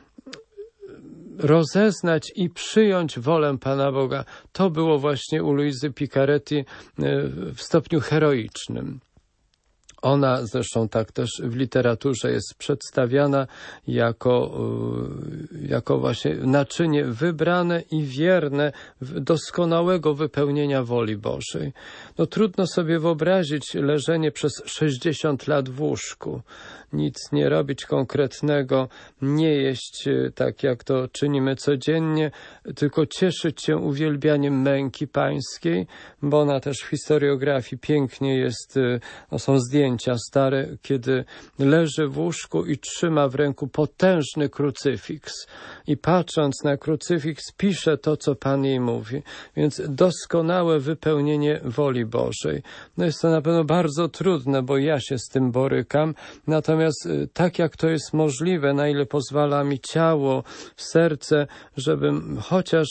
rozeznać i przyjąć wolę Pana Boga. To było właśnie u Luizy Picaretti w stopniu heroicznym. Ona zresztą tak też w literaturze jest przedstawiana jako, jako właśnie naczynie wybrane i wierne doskonałego wypełnienia woli Bożej. No trudno sobie wyobrazić leżenie przez sześćdziesiąt lat w łóżku, nic nie robić konkretnego, nie jeść tak jak to czynimy codziennie, tylko cieszyć się uwielbianiem męki pańskiej, bo ona też w historiografii pięknie jest, no są zdjęcia stare, kiedy leży w łóżku i trzyma w ręku potężny krucyfiks i patrząc na krucyfiks pisze to, co Pan jej mówi. Więc doskonałe wypełnienie woli Bożej. No jest to na pewno bardzo trudne, bo ja się z tym borykam, natomiast tak jak to jest możliwe, na ile pozwala mi ciało, serce, żebym chociaż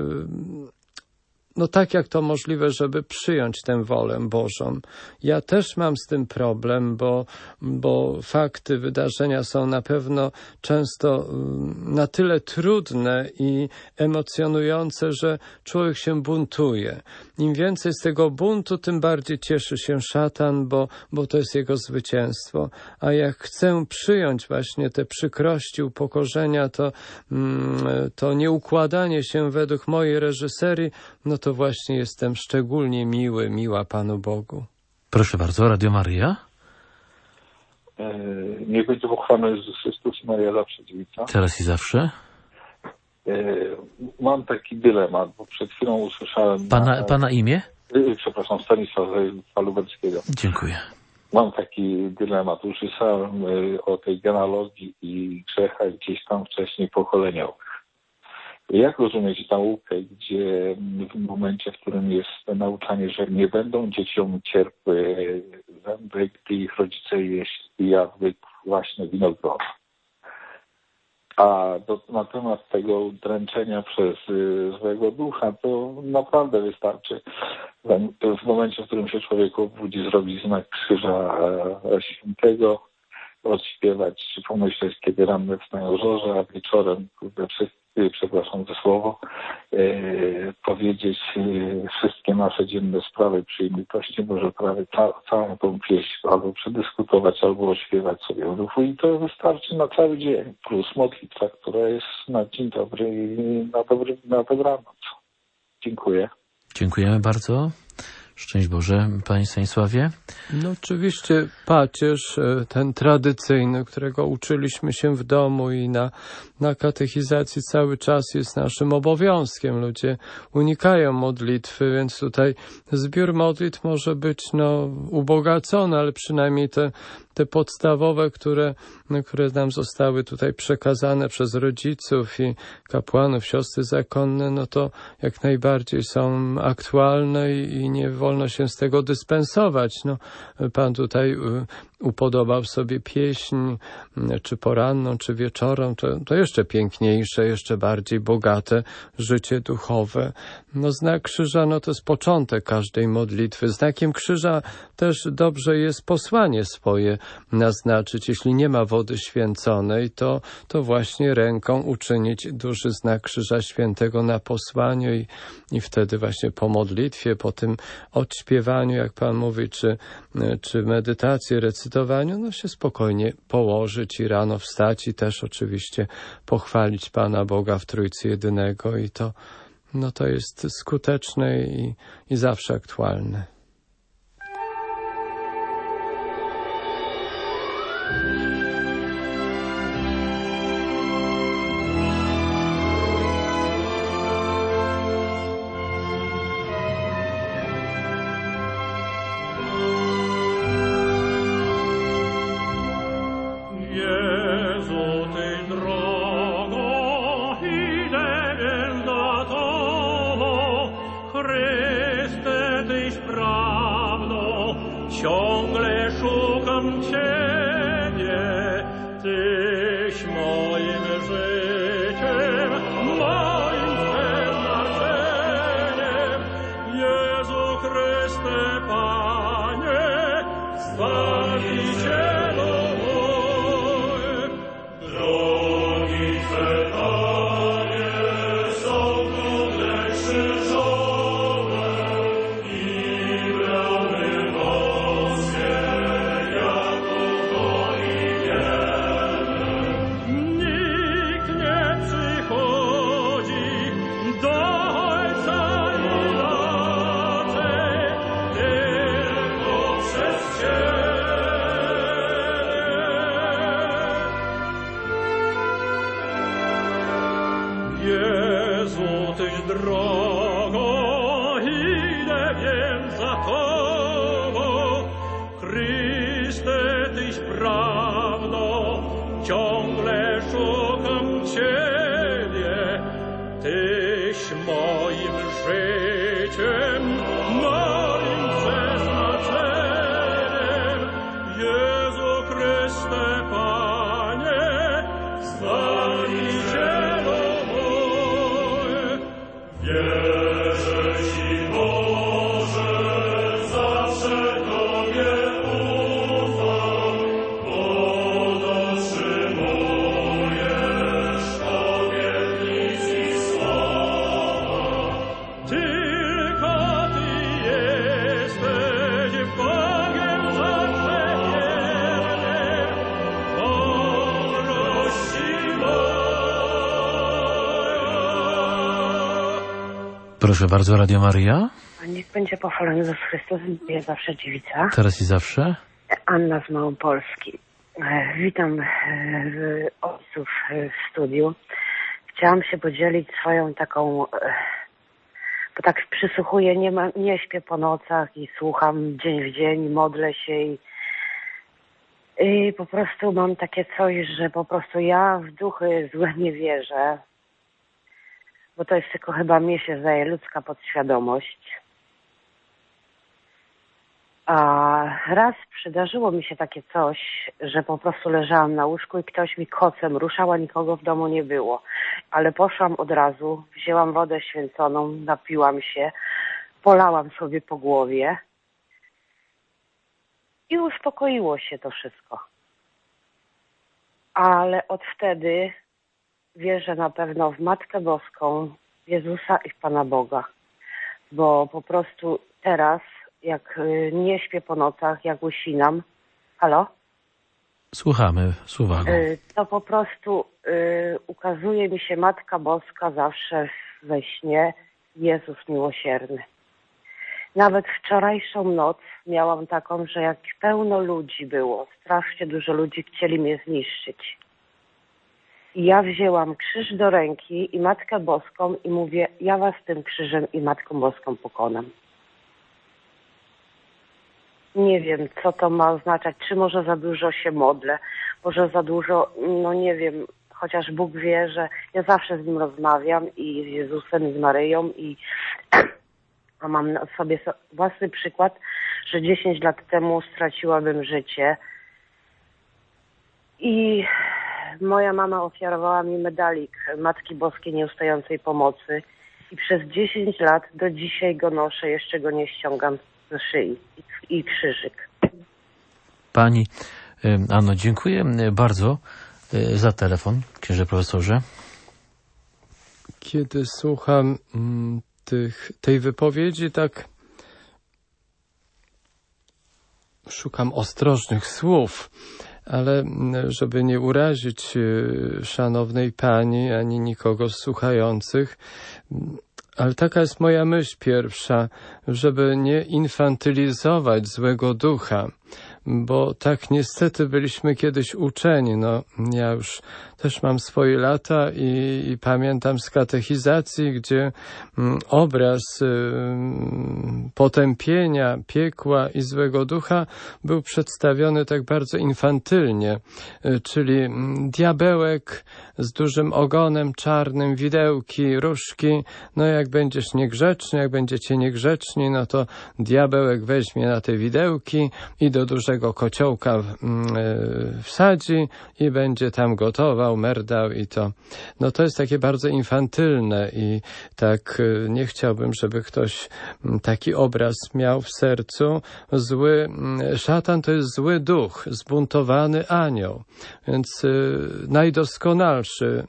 no tak jak to możliwe, żeby przyjąć tę wolę Bożą. Ja też mam z tym problem, bo, bo fakty, wydarzenia są na pewno często na tyle trudne i emocjonujące, że człowiek się buntuje. Im więcej z tego buntu, tym bardziej cieszy się szatan, bo, bo to jest jego zwycięstwo. A jak chcę przyjąć właśnie te przykrości, upokorzenia, to, to nieukładanie się według mojej reżyserii, no to właśnie jestem szczególnie miły, miła Panu Bogu. Proszę bardzo, Radio Maryja. E, niech będzie pochwalony Jezus Chrystus, Maria zawsze dziewica. Teraz i zawsze. E, mam taki dylemat, bo przed chwilą usłyszałem... Pana, na, pana imię? E, przepraszam, Stanisława Lubelskiego. Dziękuję. mam taki dylemat. Usłyszałem o tej genealogii i grzechach gdzieś tam wcześniej pokoleniowych. Jak rozumieć naukę, gdzie w momencie, w którym jest nauczanie, że nie będą dzieciom cierpły zęby, gdy ich rodzice jadły właśnie winogrona? A do, na temat tego udręczenia przez y, złego ducha, to naprawdę wystarczy w momencie, w którym się człowiek obudzi, zrobić znak krzyża e, świętego, odśpiewać, czy pomyśleć, kiedy ranne wstają zorze, a wieczorem, kurde, wszyscy, przepraszam za słowo, e, powiedzieć e, wszystkie nasze dzienne sprawy przy litości, może prawie ca, całą tą pieśń albo przedyskutować, albo ośpiewać sobie w duchu i to wystarczy na cały dzień, plus modlitwa, która jest na dzień dobry i na, dobry, na dobranoc. Dziękuję. Dziękujemy bardzo. Szczęść Boże, Panie Stanisławie. No oczywiście pacierz, ten tradycyjny, którego uczyliśmy się w domu i na, na katechizacji cały czas jest naszym obowiązkiem. Ludzie unikają modlitwy, więc tutaj zbiór modlitw może być no, ubogacony, ale przynajmniej te, te podstawowe, które, no, które nam zostały tutaj przekazane przez rodziców i kapłanów, siostry zakonne, no to jak najbardziej są aktualne i, i nie wolno się z tego dyspensować. No, Pan tutaj upodobał sobie pieśń, czy poranną, czy wieczorem, to, to jeszcze piękniejsze, jeszcze bardziej bogate życie duchowe. No znak krzyża, no to jest początek każdej modlitwy. Znakiem krzyża też dobrze jest posłanie swoje naznaczyć. Jeśli nie ma wody święconej, to, to właśnie ręką uczynić duży znak krzyża świętego na posłaniu i, i wtedy właśnie po modlitwie, po tym odśpiewaniu, jak Pan mówi, czy, czy medytacji, recytowaniu, no się spokojnie położyć i rano wstać i też oczywiście pochwalić Pana Boga w Trójcy Jedynego i to, no to jest skuteczne i, i zawsze aktualne. Proszę bardzo, Radio Maryja. A niech będzie pochwalony Jezus Chrystus, ja zawsze dziewica. Teraz i zawsze. Anna z Małopolski. Witam ojców w studiu. Chciałam się podzielić swoją taką, bo tak przysłuchuję, nie, ma, nie śpię po nocach i słucham dzień w dzień, modlę się i I po prostu mam takie coś, że po prostu ja w duchy złe nie wierzę, bo to jest tylko chyba mnie się zdaje ludzka podświadomość. A raz przydarzyło mi się takie coś, że po prostu leżałam na łóżku i ktoś mi kocem ruszał, a nikogo w domu nie było. Ale poszłam od razu, wzięłam wodę święconą, napiłam się, polałam sobie po głowie i uspokoiło się to wszystko. Ale od wtedy wierzę na pewno w Matkę Boską, w Jezusa i w Pana Boga. Bo po prostu teraz, jak nie śpię po nocach, jak łysinam, halo? Słuchamy z uwagą. To po prostu y, ukazuje mi się Matka Boska zawsze we śnie, Jezus miłosierny. Nawet wczorajszą noc miałam taką, że jak pełno ludzi było, strasznie dużo ludzi chcieli mnie zniszczyć. I ja wzięłam krzyż do ręki i Matkę Boską i mówię, ja was tym krzyżem i Matką Boską pokonam. Nie wiem, co to ma oznaczać, czy może za dużo się modlę, może za dużo, no nie wiem, chociaż Bóg wie, że ja zawsze z Nim rozmawiam i z Jezusem, i z Maryją i a mam na sobie własny przykład, że dziesięć lat temu straciłabym życie i moja mama ofiarowała mi medalik Matki Boskiej Nieustającej Pomocy i przez dziesięć lat do dzisiaj go noszę, jeszcze go nie ściągam ze szyi i, i krzyżyk. Pani Anno, dziękuję bardzo za telefon, księże profesorze. Kiedy słucham mm, tych, tej wypowiedzi, tak szukam ostrożnych słów, ale żeby nie urazić szanownej pani ani nikogo z słuchających, ale taka jest moja myśl pierwsza, żeby nie infantylizować złego ducha, bo tak niestety byliśmy kiedyś uczeni. No, ja już też mam swoje lata i, i pamiętam z katechizacji, gdzie mm, obraz y, potępienia, piekła i złego ducha był przedstawiony tak bardzo infantylnie, y, czyli mm, diabełek z dużym ogonem czarnym, widełki, różki. No jak będziesz niegrzeczny, jak będziecie niegrzeczni, no to diabełek weźmie na te widełki i do dużego kociołka y, wsadzi i będzie tam gotował, merdał i to. No to jest takie bardzo infantylne i tak nie chciałbym, żeby ktoś taki obraz miał w sercu. Zły szatan to jest zły duch, zbuntowany anioł, więc najdoskonalszy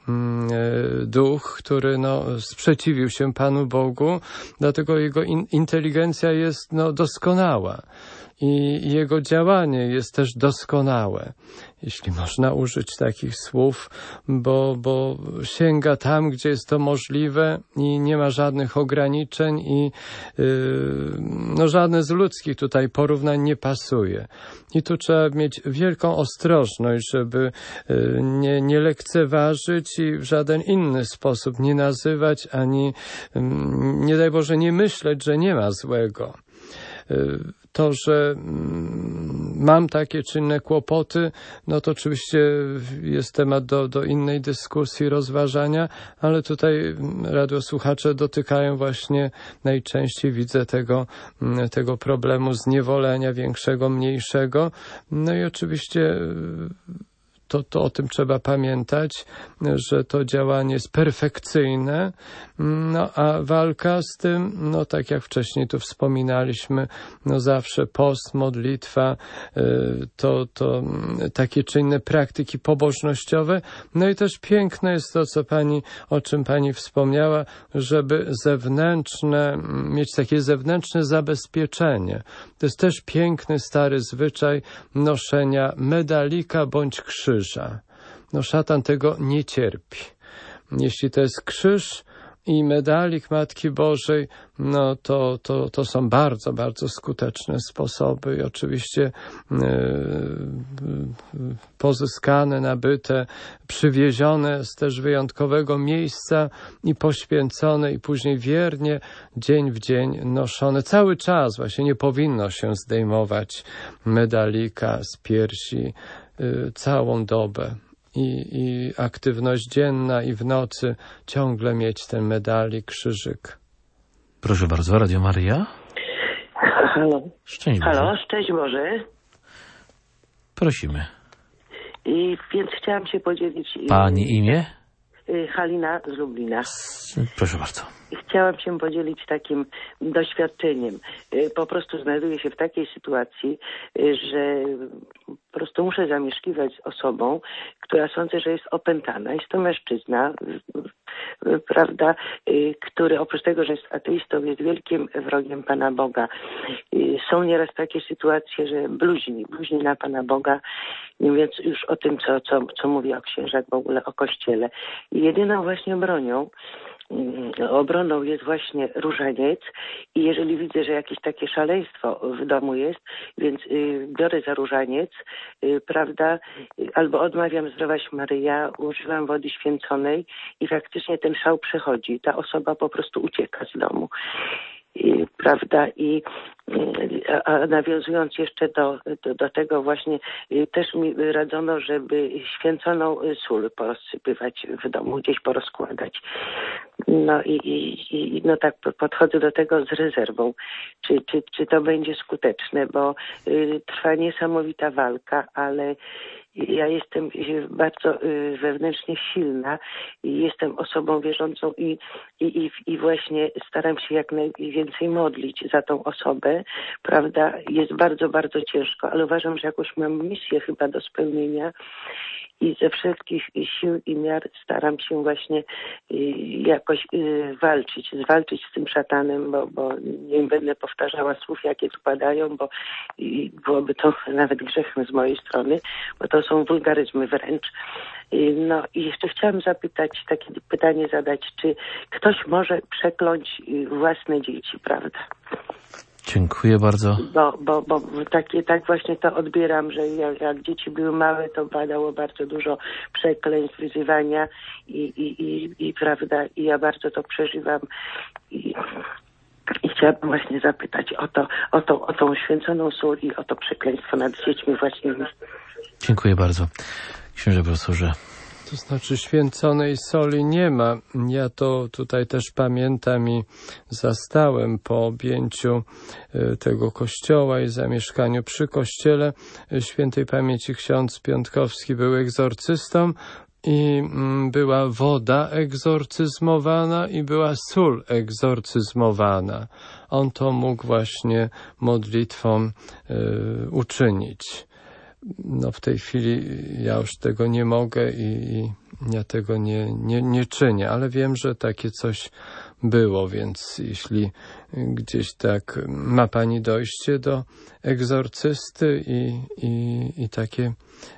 duch, który no, sprzeciwił się Panu Bogu, dlatego jego in, inteligencja jest no, doskonała. I jego działanie jest też doskonałe, jeśli można użyć takich słów, bo, bo sięga tam, gdzie jest to możliwe i nie ma żadnych ograniczeń i yy, no, żadne z ludzkich tutaj porównań nie pasuje. I tu trzeba mieć wielką ostrożność, żeby yy, nie, nie lekceważyć i w żaden inny sposób nie nazywać, ani yy, nie daj Boże nie myśleć, że nie ma złego. Yy, To, że mam takie czy inne kłopoty, no to oczywiście jest temat do, do innej dyskusji, rozważania, ale tutaj radiosłuchacze dotykają właśnie najczęściej, widzę, tego, tego problemu zniewolenia większego, mniejszego. No i oczywiście To, to o tym trzeba pamiętać, że to działanie jest perfekcyjne, no a walka z tym, no tak jak wcześniej tu wspominaliśmy, no zawsze post, modlitwa, to, to takie czy inne praktyki pobożnościowe, no i też piękne jest to, co pani, o czym pani wspomniała, żeby zewnętrzne, mieć takie zewnętrzne zabezpieczenie. To jest też piękny, stary zwyczaj noszenia medalika bądź krzyża. No szatan tego nie cierpi. Jeśli to jest krzyż, i medalik Matki Bożej, no to, to, to są bardzo, bardzo skuteczne sposoby i oczywiście yy, pozyskane, nabyte, przywiezione z też wyjątkowego miejsca i poświęcone i później wiernie dzień w dzień noszone. Cały czas właśnie nie powinno się zdejmować medalika z piersi yy, całą dobę. I, i aktywność dzienna i w nocy ciągle mieć ten medalik, krzyżyk. Proszę bardzo, Radio Maryja. Halo. Szczęść Boże. Halo, szczęść Boże. Prosimy. I więc chciałam się podzielić... Pani imię? Halina z Lublina. Proszę bardzo. Chciałam się podzielić takim doświadczeniem. Po prostu znajduję się w takiej sytuacji, że po prostu muszę zamieszkiwać z osobą, która sądzę, że jest opętana. Jest to mężczyzna, prawda, który oprócz tego, że jest ateistą, jest wielkim wrogiem Pana Boga. Są nieraz takie sytuacje, że bluźni, bluźni na Pana Boga, nie mówiąc już o tym, co, co, co mówi o księżach, w ogóle o Kościele. I jedyną właśnie bronią, obroną jest właśnie różaniec i jeżeli widzę, że jakieś takie szaleństwo w domu jest, więc y, biorę za różaniec, y, prawda, y, albo odmawiam Zdrowaś Maryja, używam wody święconej i faktycznie ten szał przechodzi. Ta osoba po prostu ucieka z domu. I, prawda, i a, a nawiązując jeszcze do, do, do tego właśnie też mi radzono, żeby święconą sól porozsypywać w domu, gdzieś porozkładać. No i, i, i no tak podchodzę do tego z rezerwą, czy, czy, czy to będzie skuteczne, bo y, trwa niesamowita walka, ale ja jestem bardzo wewnętrznie silna i jestem osobą wierzącą i, i, i, i właśnie staram się jak najwięcej modlić za tą osobę, prawda? Jest bardzo, bardzo ciężko, ale uważam, że jakąś mam misję chyba do spełnienia i ze wszelkich sił i miar staram się właśnie jakoś walczyć, zwalczyć z tym szatanem, bo, bo nie będę powtarzała słów, jakie tu padają, bo byłoby to nawet grzechem z mojej strony, bo to są wulgaryzmy wręcz. No i jeszcze chciałam zapytać, takie pytanie zadać, czy ktoś może przekląć własne dzieci, prawda? Dziękuję bardzo. Bo, bo, bo takie, tak właśnie to odbieram, że jak, jak dzieci były małe, to padało bardzo dużo przekleństw, wyzywania i, i, i, i prawda, i ja bardzo to przeżywam i, i chciałabym właśnie zapytać o to, o, to, o tą święconą sól i o to przekleństwo nad dziećmi właśnie. Dziękuję bardzo. Księże profesorze. To znaczy święconej soli nie ma. Ja to tutaj też pamiętam i zastałem po objęciu tego kościoła i zamieszkaniu przy kościele. Świętej pamięci ksiądz Piątkowski był egzorcystą i była woda egzorcyzmowana i była sól egzorcyzmowana. On to mógł właśnie modlitwą y, uczynić. No w tej chwili ja już tego nie mogę i, i ja tego nie, nie, nie czynię, ale wiem, że takie coś było, więc jeśli gdzieś tak ma Pani dojście do egzorcysty i, i, i, takie,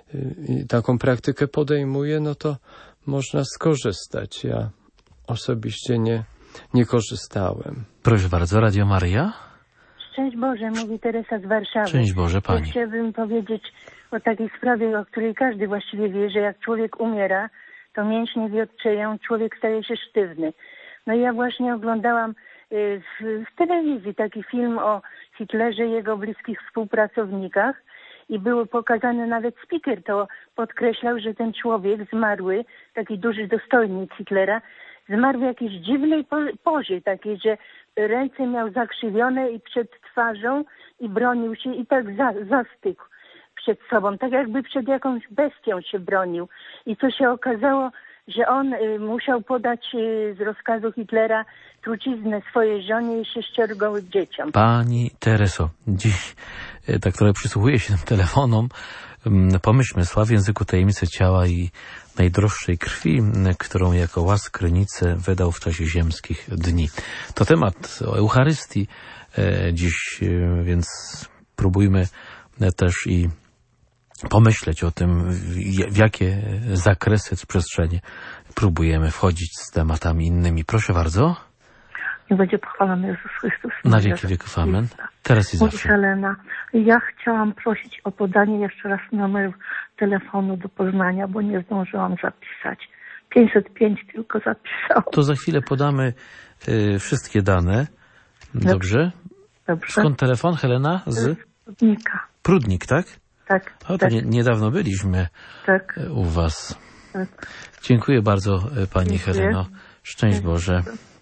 i taką praktykę podejmuje, no to można skorzystać. Ja osobiście nie, nie korzystałem. Proszę bardzo, Radio Maryja. Szczęść Boże, mówi Teresa z Warszawy. Szczęść Boże, Pani. Ja chciałabym powiedzieć o takiej sprawie, o której każdy właściwie wie, że jak człowiek umiera, to mięśnie wiotczeją, człowiek staje się sztywny. No i ja właśnie oglądałam w, w telewizji taki film o Hitlerze i jego bliskich współpracownikach i był pokazany nawet speaker, to podkreślał, że ten człowiek zmarły, taki duży dostojnik Hitlera, zmarł w jakiejś dziwnej pozie, takiej, że ręce miał zakrzywione i przed twarzą i bronił się i tak za, zastygł przed sobą, tak jakby przed jakąś bestią się bronił. I co się okazało, że on y, musiał podać y, z rozkazu Hitlera truciznę swojej żonie i sześciorgu dzieciom. Pani Tereso, dziś y, tak trochę przysłuchuję się tym telefonom. Y, pomyślmy, sław w języku tajemnicy ciała i najdroższej krwi, y, którą jako łaskrynicę wydał w czasie ziemskich dni. To temat o Eucharystii y, dziś, y, więc próbujmy y, też i pomyśleć o tym, w jakie zakresy, przestrzenie próbujemy wchodzić z tematami innymi. Proszę bardzo. Niech będzie pochwalony Jezus Chrystus. Na wieki wieków. Amen. Teraz i Mówi zawsze. Helena. Ja chciałam prosić o podanie jeszcze raz numeru telefonu do Poznania, bo nie zdążyłam zapisać. pięćset pięć tylko zapisałam. To za chwilę podamy y, wszystkie dane. Dobrze? Dobrze. Skąd telefon, Helena? Z Prudnika. Prudnik, tak? Tak. O, to tak. nie, niedawno byliśmy tak. u was. Tak. Dziękuję bardzo, pani Dziękuję. Heleno. Szczęść Boże.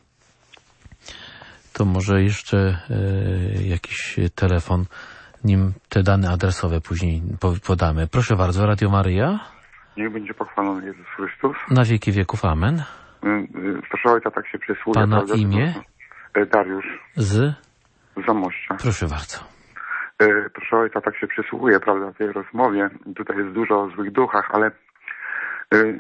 To może jeszcze y, jakiś telefon, nim te dane adresowe później po, podamy. Proszę bardzo, Radio Maryja. Niech będzie pochwalony Jezus Chrystus. Na wieki wieków. Amen. Proszę ojca, tak się przysłuje. Pana prawda? imię? Dariusz. Z? Z Zamościa. Proszę bardzo. Proszę ojca, tak się przysłuje, prawda, w tej rozmowie. Tutaj jest dużo o złych duchach, ale y,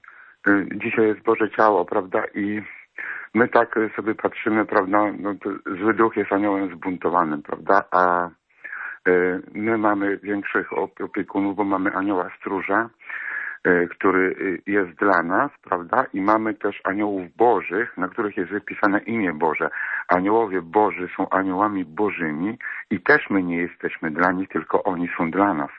y, dzisiaj jest Boże Ciało, prawda, i my tak sobie patrzymy, prawda, no, zły duch jest aniołem zbuntowanym, prawda, a y, my mamy większych opiekunów, bo mamy anioła stróża, y, który jest dla nas, prawda, i mamy też aniołów bożych, na których jest wypisane imię Boże. Aniołowie Boży są aniołami bożymi i też my nie jesteśmy dla nich, tylko oni są dla nas.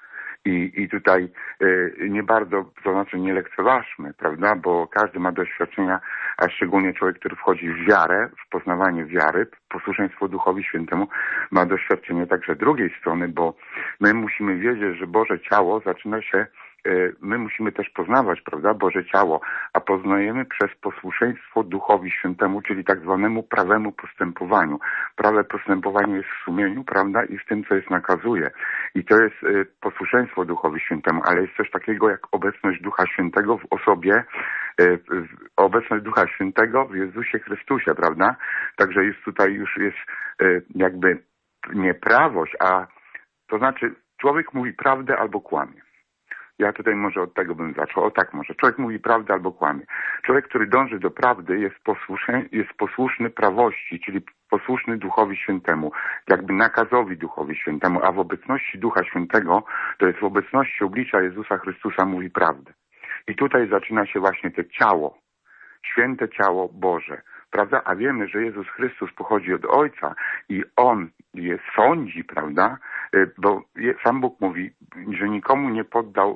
I, i tutaj y, nie bardzo, to znaczy nie lekceważmy, prawda, bo każdy ma doświadczenia, a szczególnie człowiek, który wchodzi w wiarę, w poznawanie wiary, posłuszeństwo Duchowi Świętemu, ma doświadczenie także drugiej strony, bo my musimy wiedzieć, że Boże Ciało zaczyna się, y, my musimy też poznawać, prawda, Boże Ciało, a poznajemy przez posłuszeństwo Duchowi Świętemu, czyli tak zwanemu prawemu postępowaniu. Prawe postępowanie jest w sumieniu, prawda, i w tym, co jest nakazuje. I to jest y, posłuszeństwo Duchowi Świętemu, ale jest coś takiego jak obecność Ducha Świętego w osobie, y, y, obecność Ducha Świętego w Jezusie Chrystusie, prawda? Także jest tutaj już jest y, jakby nie prawość, a to znaczy człowiek mówi prawdę albo kłamie. Ja tutaj może od tego bym zaczął. O tak może. Człowiek mówi prawdę albo kłamie. Człowiek, który dąży do prawdy, jest posłuszny, jest posłuszny prawości, czyli posłuszny Duchowi Świętemu, jakby nakazowi Duchowi Świętemu, a w obecności Ducha Świętego, to jest w obecności oblicza Jezusa Chrystusa mówi prawdę. I tutaj zaczyna się właśnie to ciało, święte ciało Boże, prawda? A wiemy, że Jezus Chrystus pochodzi od Ojca i On je sądzi, prawda? Bo sam Bóg mówi, że nikomu nie poddał,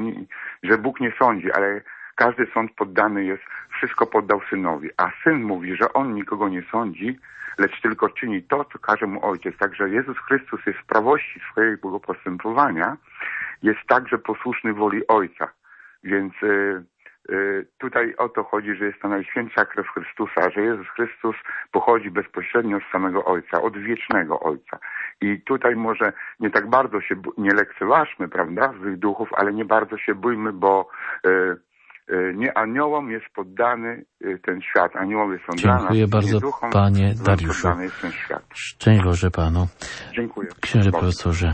że Bóg nie sądzi, ale każdy sąd poddany jest, wszystko poddał Synowi. A Syn mówi, że On nikogo nie sądzi, lecz tylko czyni to, co każe Mu Ojciec. Także Jezus Chrystus jest w prawości swojego postępowania, jest także posłuszny woli Ojca. Więc y, y, tutaj o to chodzi, że jest to Najświętsza krew Chrystusa, że Jezus Chrystus pochodzi bezpośrednio z samego Ojca, od wiecznego Ojca. I tutaj może nie tak bardzo się, nie lekceważmy, prawda, złych duchów, ale nie bardzo się bójmy, bo y, y, nie aniołom jest poddany y, ten świat. Aniołowie są dla nas. Dziękuję bardzo, duchom, panie Dariuszu. jest ten świat. Szczęść Boże panu. Dziękuję. Księże profesorze.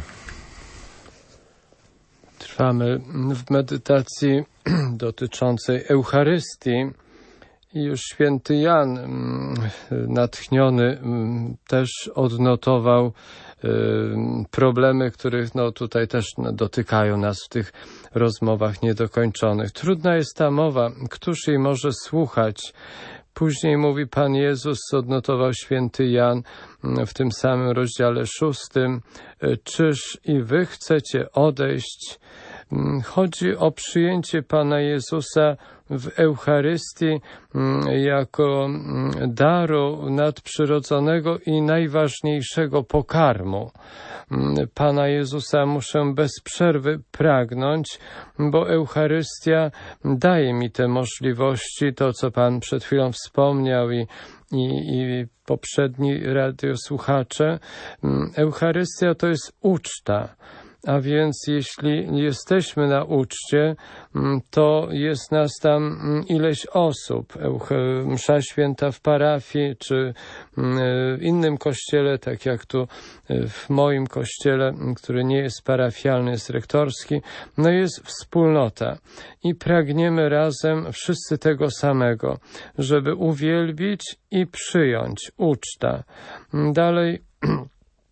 Trwamy w medytacji dotyczącej Eucharystii i już święty Jan, natchniony, też odnotował problemy, których no tutaj też dotykają nas w tych rozmowach niedokończonych. Trudna jest ta mowa, któż jej może słuchać? Później mówi Pan Jezus, odnotował święty Jan w tym samym rozdziale szóstym, czyż i wy chcecie odejść? Chodzi o przyjęcie Pana Jezusa w Eucharystii jako daru nadprzyrodzonego i najważniejszego pokarmu. Pana Jezusa muszę bez przerwy pragnąć, bo Eucharystia daje mi te możliwości, to co Pan przed chwilą wspomniał i, i, i poprzedni radiosłuchacze. Eucharystia to jest uczta. A więc jeśli jesteśmy na uczcie, to jest nas tam ileś osób. Msza święta w parafii, czy w innym kościele, tak jak tu w moim kościele, który nie jest parafialny, jest rektorski, no jest wspólnota. I pragniemy razem wszyscy tego samego, żeby uwielbić i przyjąć uczta. Dalej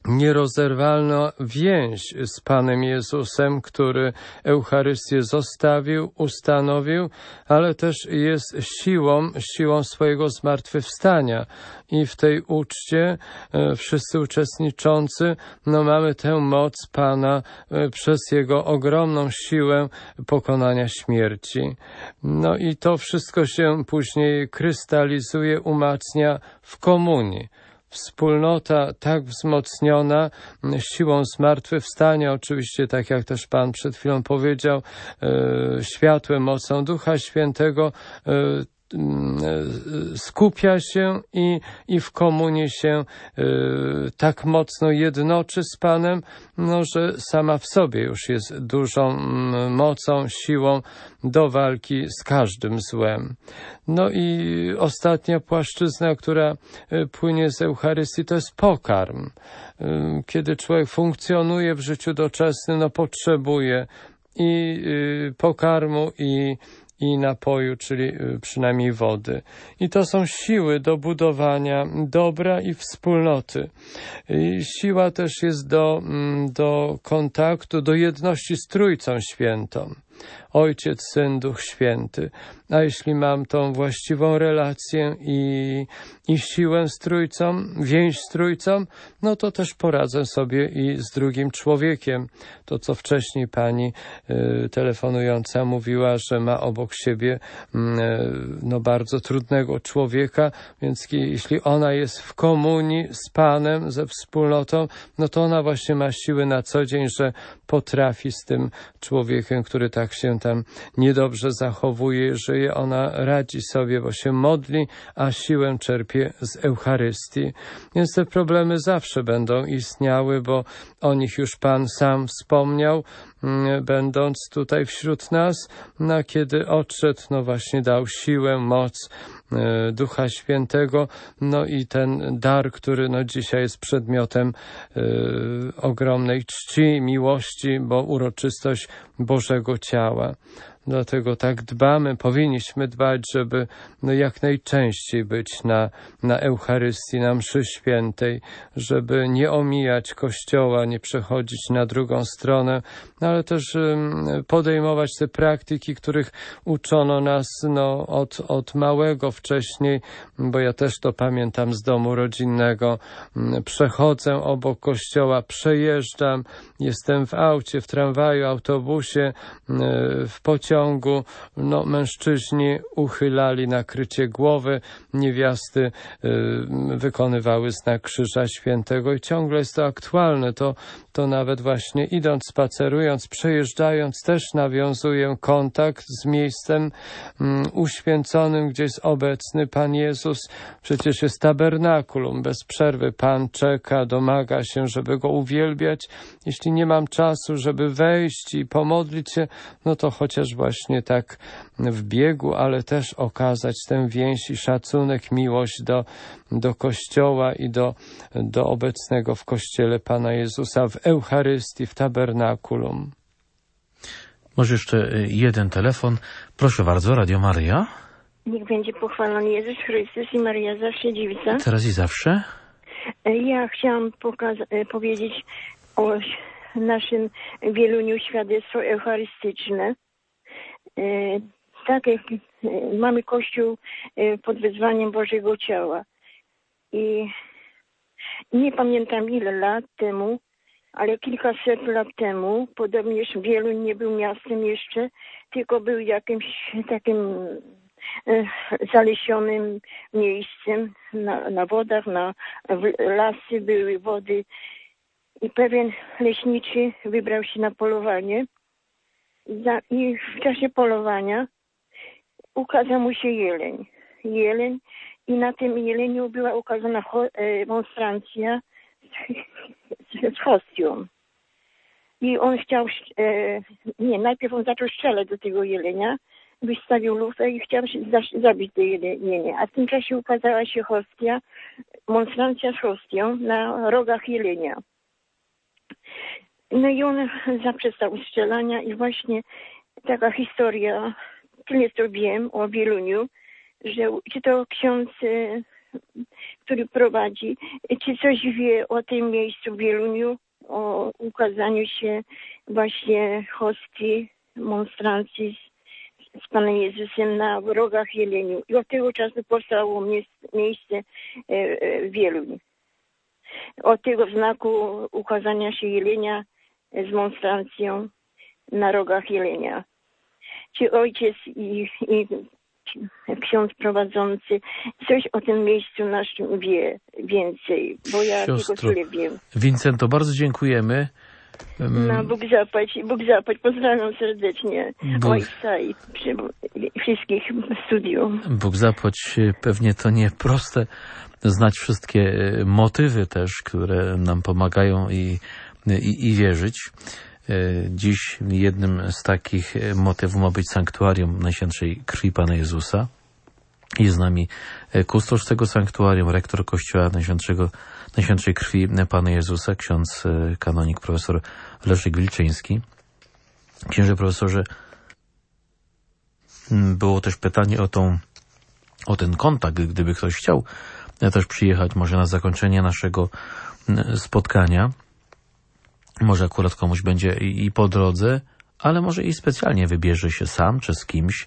nierozerwalna więź z Panem Jezusem, który Eucharystię zostawił, ustanowił, ale też jest siłą, siłą swojego zmartwychwstania. I w tej uczcie e, wszyscy uczestniczący, no mamy tę moc Pana e, przez Jego ogromną siłę pokonania śmierci. No i to wszystko się później krystalizuje, umacnia w komunii. Wspólnota tak wzmocniona siłą zmartwychwstania, oczywiście tak jak też Pan przed chwilą powiedział, e, światłem, mocą Ducha Świętego, e, skupia się i, i w komunii się y, tak mocno jednoczy z Panem, no, że sama w sobie już jest dużą mm, mocą, siłą do walki z każdym złem. No i ostatnia płaszczyzna, która y, płynie z Eucharystii, to jest pokarm. Y, kiedy człowiek funkcjonuje w życiu doczesnym, no potrzebuje i y, pokarmu, i i napoju, czyli przynajmniej wody. I to są siły do budowania dobra i wspólnoty. I siła też jest do, do kontaktu, do jedności z Trójcą Świętą. Ojciec, Syn, Duch Święty. A jeśli mam tą właściwą relację i, i siłę z Trójcą, więź z Trójcą, no to też poradzę sobie i z drugim człowiekiem. To, co wcześniej pani y, telefonująca mówiła, że ma obok siebie y, no bardzo trudnego człowieka, więc jeśli ona jest w komunii z Panem, ze wspólnotą, no to ona właśnie ma siły na co dzień, że potrafi z tym człowiekiem, który tak się tam niedobrze zachowuje, żyje, ona radzi sobie, bo się modli, a siłę czerpie z Eucharystii. Więc te problemy zawsze będą istniały, bo o nich już Pan sam wspomniał, będąc tutaj wśród nas, no, kiedy odszedł, no właśnie dał siłę, moc Ducha Świętego, no i ten dar, który no dzisiaj jest przedmiotem y, ogromnej czci, miłości, bo uroczystość Bożego Ciała. Dlatego tak dbamy, powinniśmy dbać, żeby no jak najczęściej być na, na Eucharystii, na mszy świętej, żeby nie omijać Kościoła, nie przechodzić na drugą stronę, no ale też podejmować te praktyki, których uczono nas no, od, od małego wcześniej, bo ja też to pamiętam z domu rodzinnego. Przechodzę obok Kościoła, przejeżdżam, jestem w aucie, w tramwaju, autobusie, w pociągu, ciągu, no, mężczyźni uchylali nakrycie głowy, niewiasty y, wykonywały znak Krzyża Świętego i ciągle jest to aktualne. To, to nawet właśnie idąc, spacerując, przejeżdżając, też nawiązuję kontakt z miejscem mm, uświęconym, gdzie jest obecny Pan Jezus. Przecież jest tabernakulum. Bez przerwy Pan czeka, domaga się, żeby Go uwielbiać. Jeśli nie mam czasu, żeby wejść i pomodlić się, no to chociaż właśnie tak w biegu, ale też okazać tę więź i szacunek, miłość do, do Kościoła i do, do obecnego w Kościele Pana Jezusa, w Eucharystii, w tabernakulum. Może jeszcze jeden telefon. Proszę bardzo, Radio Maryja. Niech będzie pochwalony Jezus Chrystus i Maryja zawsze dziewica. Teraz i zawsze. Ja chciałam pokaza- powiedzieć o naszym wieluniu świadectwo eucharystyczne. Tak jak mamy Kościół pod wezwaniem Bożego Ciała. I nie pamiętam ile lat temu, ale kilkaset lat temu, podobnież Wieluń nie był miastem jeszcze, tylko był jakimś takim zalesionym miejscem na, na wodach, na lasy były wody. I pewien leśniczy wybrał się na polowanie. I w czasie polowania ukazał mu się jeleń. Jeleń i na tym jeleniu była ukazana monstrancja z, z hostią. I on chciał, e, nie, najpierw on zaczął strzelać do tego jelenia, wystawił lufę i chciał zabić to jelenie. A w tym czasie ukazała się hostia, monstrancja z hostią na rogach jelenia. No i on zaprzestał strzelania i właśnie taka historia, tyle co wiem o Wieluniu, że czy to ksiądz który prowadzi, czy coś wie o tym miejscu w Wieluniu, o ukazaniu się właśnie hostii, monstrancji z, z Panem Jezusem na rogach jeleniu. I od tego czasu powstało miejsce w Wieluniu. Od tego znaku ukazania się jelenia z monstrancją na rogach jelenia. Czy ojciec i, i ksiądz prowadzący coś o tym miejscu naszym wie więcej, bo ja Siostro, tylko tyle wiem. Wincento, bardzo dziękujemy. No, Bóg zapłać, Bóg zapłać. Pozdrawiam serdecznie Bóg... ojca i przy, wszystkich w studiu. Bóg zapłać, pewnie to nie proste znać wszystkie motywy też, które nam pomagają i, i, i wierzyć. Dziś jednym z takich motywów ma być sanktuarium Najświętszej Krwi Pana Jezusa. Jest z nami kustosz tego sanktuarium, rektor Kościoła Najświętszego, Najświętszej Krwi Pana Jezusa, ksiądz kanonik profesor Leszek Wilczyński. Księże profesorze, było też pytanie o tą, o ten kontakt, gdyby ktoś chciał też przyjechać może na zakończenie naszego spotkania. Może akurat komuś będzie i po drodze, ale może i specjalnie wybierze się sam czy z kimś.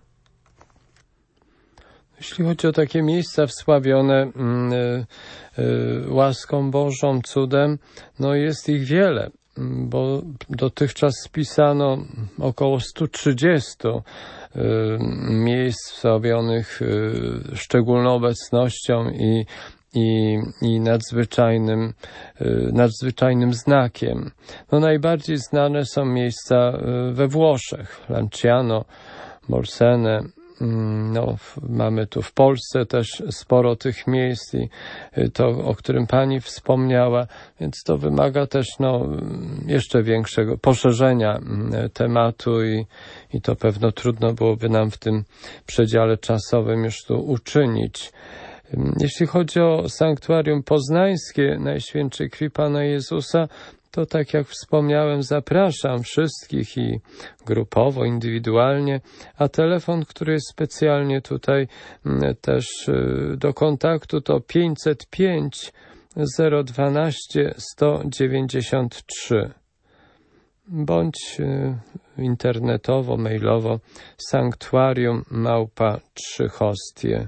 Jeśli chodzi o takie miejsca wsławione y, y, łaską Bożą, cudem, no jest ich wiele, bo dotychczas spisano około sto trzydzieści y, miejsc wsławionych y, szczególną obecnością i I, i nadzwyczajnym, nadzwyczajnym znakiem. No najbardziej znane są miejsca we Włoszech, Lanciano, Morsene. No, mamy tu w Polsce też sporo tych miejsc i to, o którym Pani wspomniała, więc to wymaga też no, jeszcze większego poszerzenia tematu i, i to pewno trudno byłoby nam w tym przedziale czasowym już tu uczynić. Jeśli chodzi o sanktuarium poznańskie Najświętszej Krwi Pana Jezusa, to tak jak wspomniałem, zapraszam wszystkich i grupowo, indywidualnie, a telefon, który jest specjalnie tutaj też do kontaktu, to pięćset pięć zero dwanaście sto dziewięćdziesiąt trzy bądź internetowo, mailowo sanktuarium małpa trzy hostie.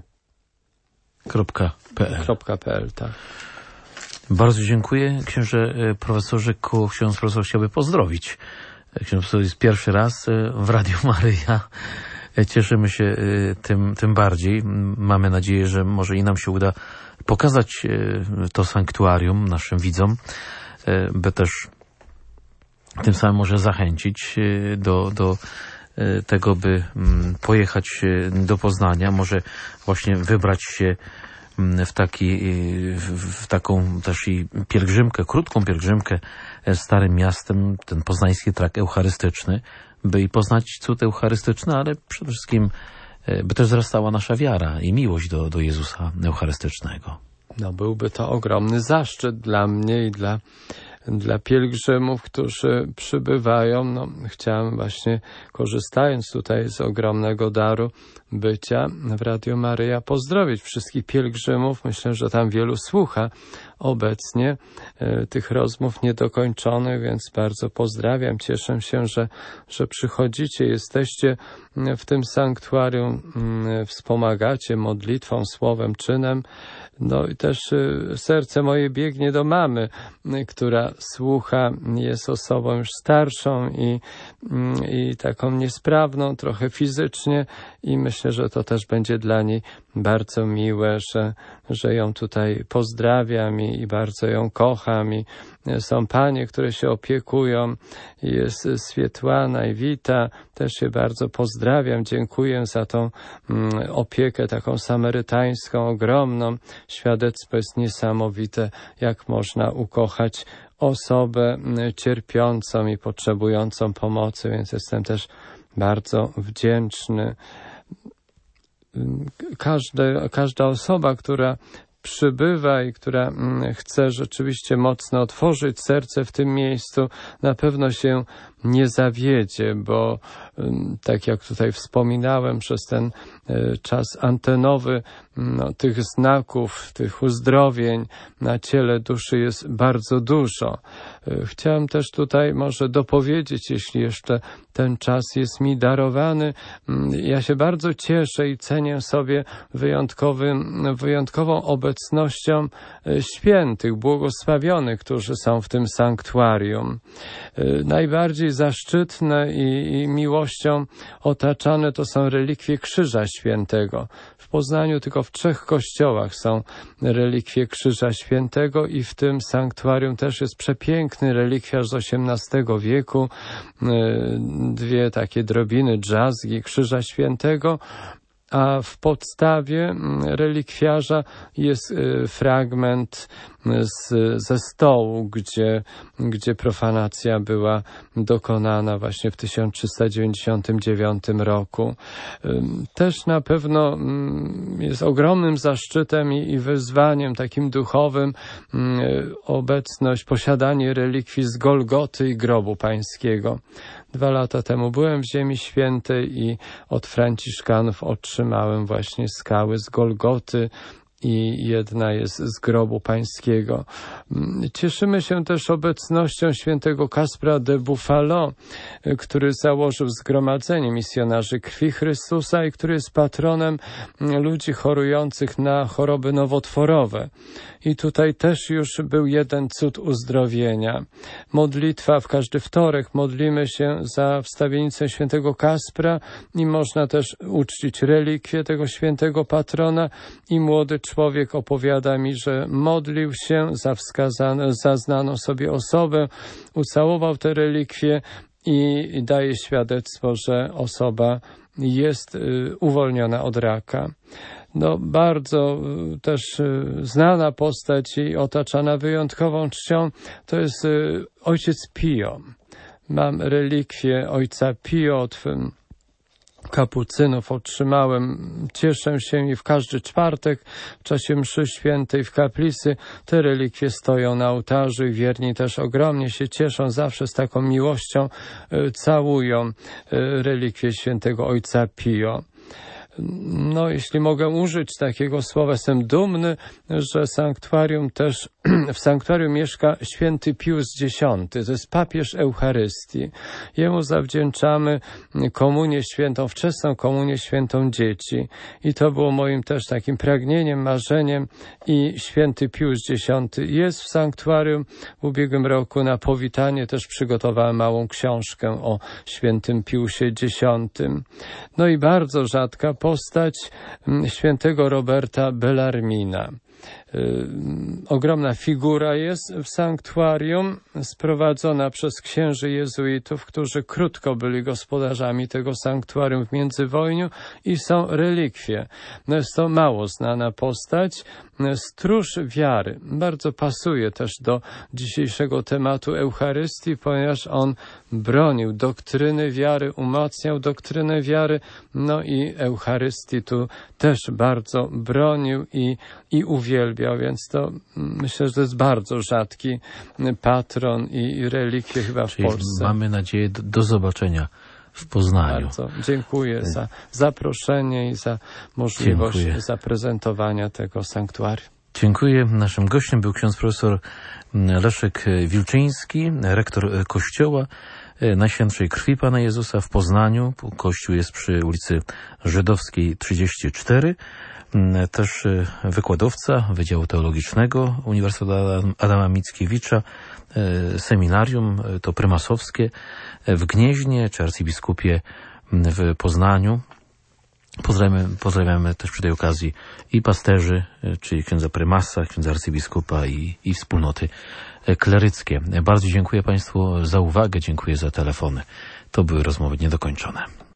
.pl. tak. Bardzo dziękuję. Księże profesorze, ksiądz profesor chciałby pozdrowić. Ksiądz profesor jest pierwszy raz w Radiu Maryja. Cieszymy się tym, tym bardziej. Mamy nadzieję, że może i nam się uda pokazać to sanktuarium naszym widzom, by też tym samym może zachęcić do, do tego, by pojechać do Poznania, może właśnie wybrać się w, taki, w taką też i pielgrzymkę, krótką pielgrzymkę Starym Miastem, ten poznański trakt eucharystyczny, by i poznać cud eucharystyczny, ale przede wszystkim by też wzrastała nasza wiara i miłość do, do Jezusa Eucharystycznego. No byłby to ogromny zaszczyt dla mnie i dla Dla pielgrzymów, którzy przybywają. No, chciałem właśnie, korzystając tutaj z ogromnego daru bycia w Radio Maryja, pozdrowić wszystkich pielgrzymów. Myślę, że tam wielu słucha obecnie e, tych rozmów niedokończonych, więc bardzo pozdrawiam. Cieszę się, że, że przychodzicie, jesteście w tym sanktuarium, m, wspomagacie modlitwą, słowem, czynem. No i też y, serce moje biegnie do mamy, y, która słucha, jest osobą już starszą i, y, i taką niesprawną trochę fizycznie i myślę, że to też będzie dla niej bardzo miłe, że, że ją tutaj pozdrawiam i, i bardzo ją kocham i są panie, które się opiekują. Jest Swietłana i Wita, też się bardzo pozdrawiam, dziękuję za tą mm, opiekę taką samarytańską, ogromną. Świadectwo jest niesamowite, jak można ukochać osobę cierpiącą i potrzebującą pomocy, więc jestem też bardzo wdzięczny. Każde, każda osoba, która przybywa i która chce rzeczywiście mocno otworzyć serce w tym miejscu, na pewno się nie zawiedzie, bo tak jak tutaj wspominałem, przez ten czas antenowy, no, tych znaków, tych uzdrowień na ciele duszy jest bardzo dużo. Chciałem też tutaj może dopowiedzieć, jeśli jeszcze ten czas jest mi darowany. Ja się bardzo cieszę i cenię sobie wyjątkowym, wyjątkową obecnością świętych, błogosławionych, którzy są w tym sanktuarium. Najbardziej zaszczytne i, i miłością otaczane to są relikwie Krzyża Świętego. W Poznaniu tylko w trzech kościołach są relikwie Krzyża Świętego i w tym sanktuarium też jest przepiękny relikwiarz z osiemnastego wieku, dwie takie drobiny, drzazgi Krzyża Świętego, a w podstawie relikwiarza jest fragment z, ze stołu, gdzie, gdzie profanacja była dokonana właśnie w tysiąc trzysta dziewięćdziesiątym dziewiątym roku. Też na pewno jest ogromnym zaszczytem i, i wyzwaniem takim duchowym obecność, posiadanie relikwii z Golgoty i Grobu Pańskiego. Dwa lata temu byłem w Ziemi Świętej i od Franciszkanów otrzymałem właśnie skały z Golgoty i jedna jest z Grobu Pańskiego. Cieszymy się też obecnością świętego Kaspra de Buffalo, który założył Zgromadzenie Misjonarzy Krwi Chrystusa i który jest patronem ludzi chorujących na choroby nowotworowe. I tutaj też już był jeden cud uzdrowienia. Modlitwa w każdy wtorek, modlimy się za wstawienicę świętego Kaspra i można też uczcić relikwię tego świętego patrona i młody człowiek opowiada mi, że modlił się za wskazane, za znaną sobie osobę, ucałował tę relikwię i daje świadectwo, że osoba jest uwolniona od raka. No, bardzo też znana postać i otaczana wyjątkową czcią to jest ojciec Pio. Mam relikwię ojca Pio od kapucynów, otrzymałem. Cieszę się i w każdy czwartek w czasie mszy świętej w kaplicy te relikwie stoją na ołtarzu i wierni też ogromnie się cieszą, zawsze z taką miłością całują relikwie świętego ojca Pio. No, jeśli mogę użyć takiego słowa, jestem dumny, że sanktuarium też, w sanktuarium mieszka święty Pius dziesiąty, to jest papież Eucharystii. Jemu zawdzięczamy komunię świętą, wczesną komunię świętą dzieci. I to było moim też takim pragnieniem, marzeniem i święty Pius dziesiąty jest w sanktuarium. W ubiegłym roku na powitanie też przygotowałem małą książkę o świętym Piusie dziesiątym. No i bardzo rzadka postać świętego Roberta Bellarmina. Ogromna figura jest w sanktuarium, sprowadzona przez księży jezuitów, którzy krótko byli gospodarzami tego sanktuarium w międzywojniu i są relikwie. No jest to mało znana postać, stróż wiary. Bardzo pasuje też do dzisiejszego tematu Eucharystii, ponieważ on bronił doktryny wiary, umacniał doktrynę wiary, no i Eucharystii tu też bardzo bronił i, i uwielbiał, więc to myślę, że to jest bardzo rzadki patron i relikwie chyba w Czyli Polsce. Mamy nadzieję do, do zobaczenia w Poznaniu. Bardzo dziękuję za zaproszenie i za możliwość Dziękuję. zaprezentowania tego sanktuarium. Dziękuję. Naszym gościem był ksiądz profesor Leszek Wilczyński, rektor Kościoła Najświętszej Krwi Pana Jezusa w Poznaniu. Kościół jest przy ulicy Żydowskiej trzydzieści cztery. Też wykładowca Wydziału Teologicznego Uniwersytetu Adama Mickiewicza, seminarium to prymasowskie w Gnieźnie, czy arcybiskupie w Poznaniu. Pozdrawiamy, pozdrawiamy też przy tej okazji i pasterzy, czyli księdza prymasa, księdza arcybiskupa i, i wspólnoty kleryckie. Bardzo dziękuję Państwu za uwagę, dziękuję za telefony. To były rozmowy niedokończone.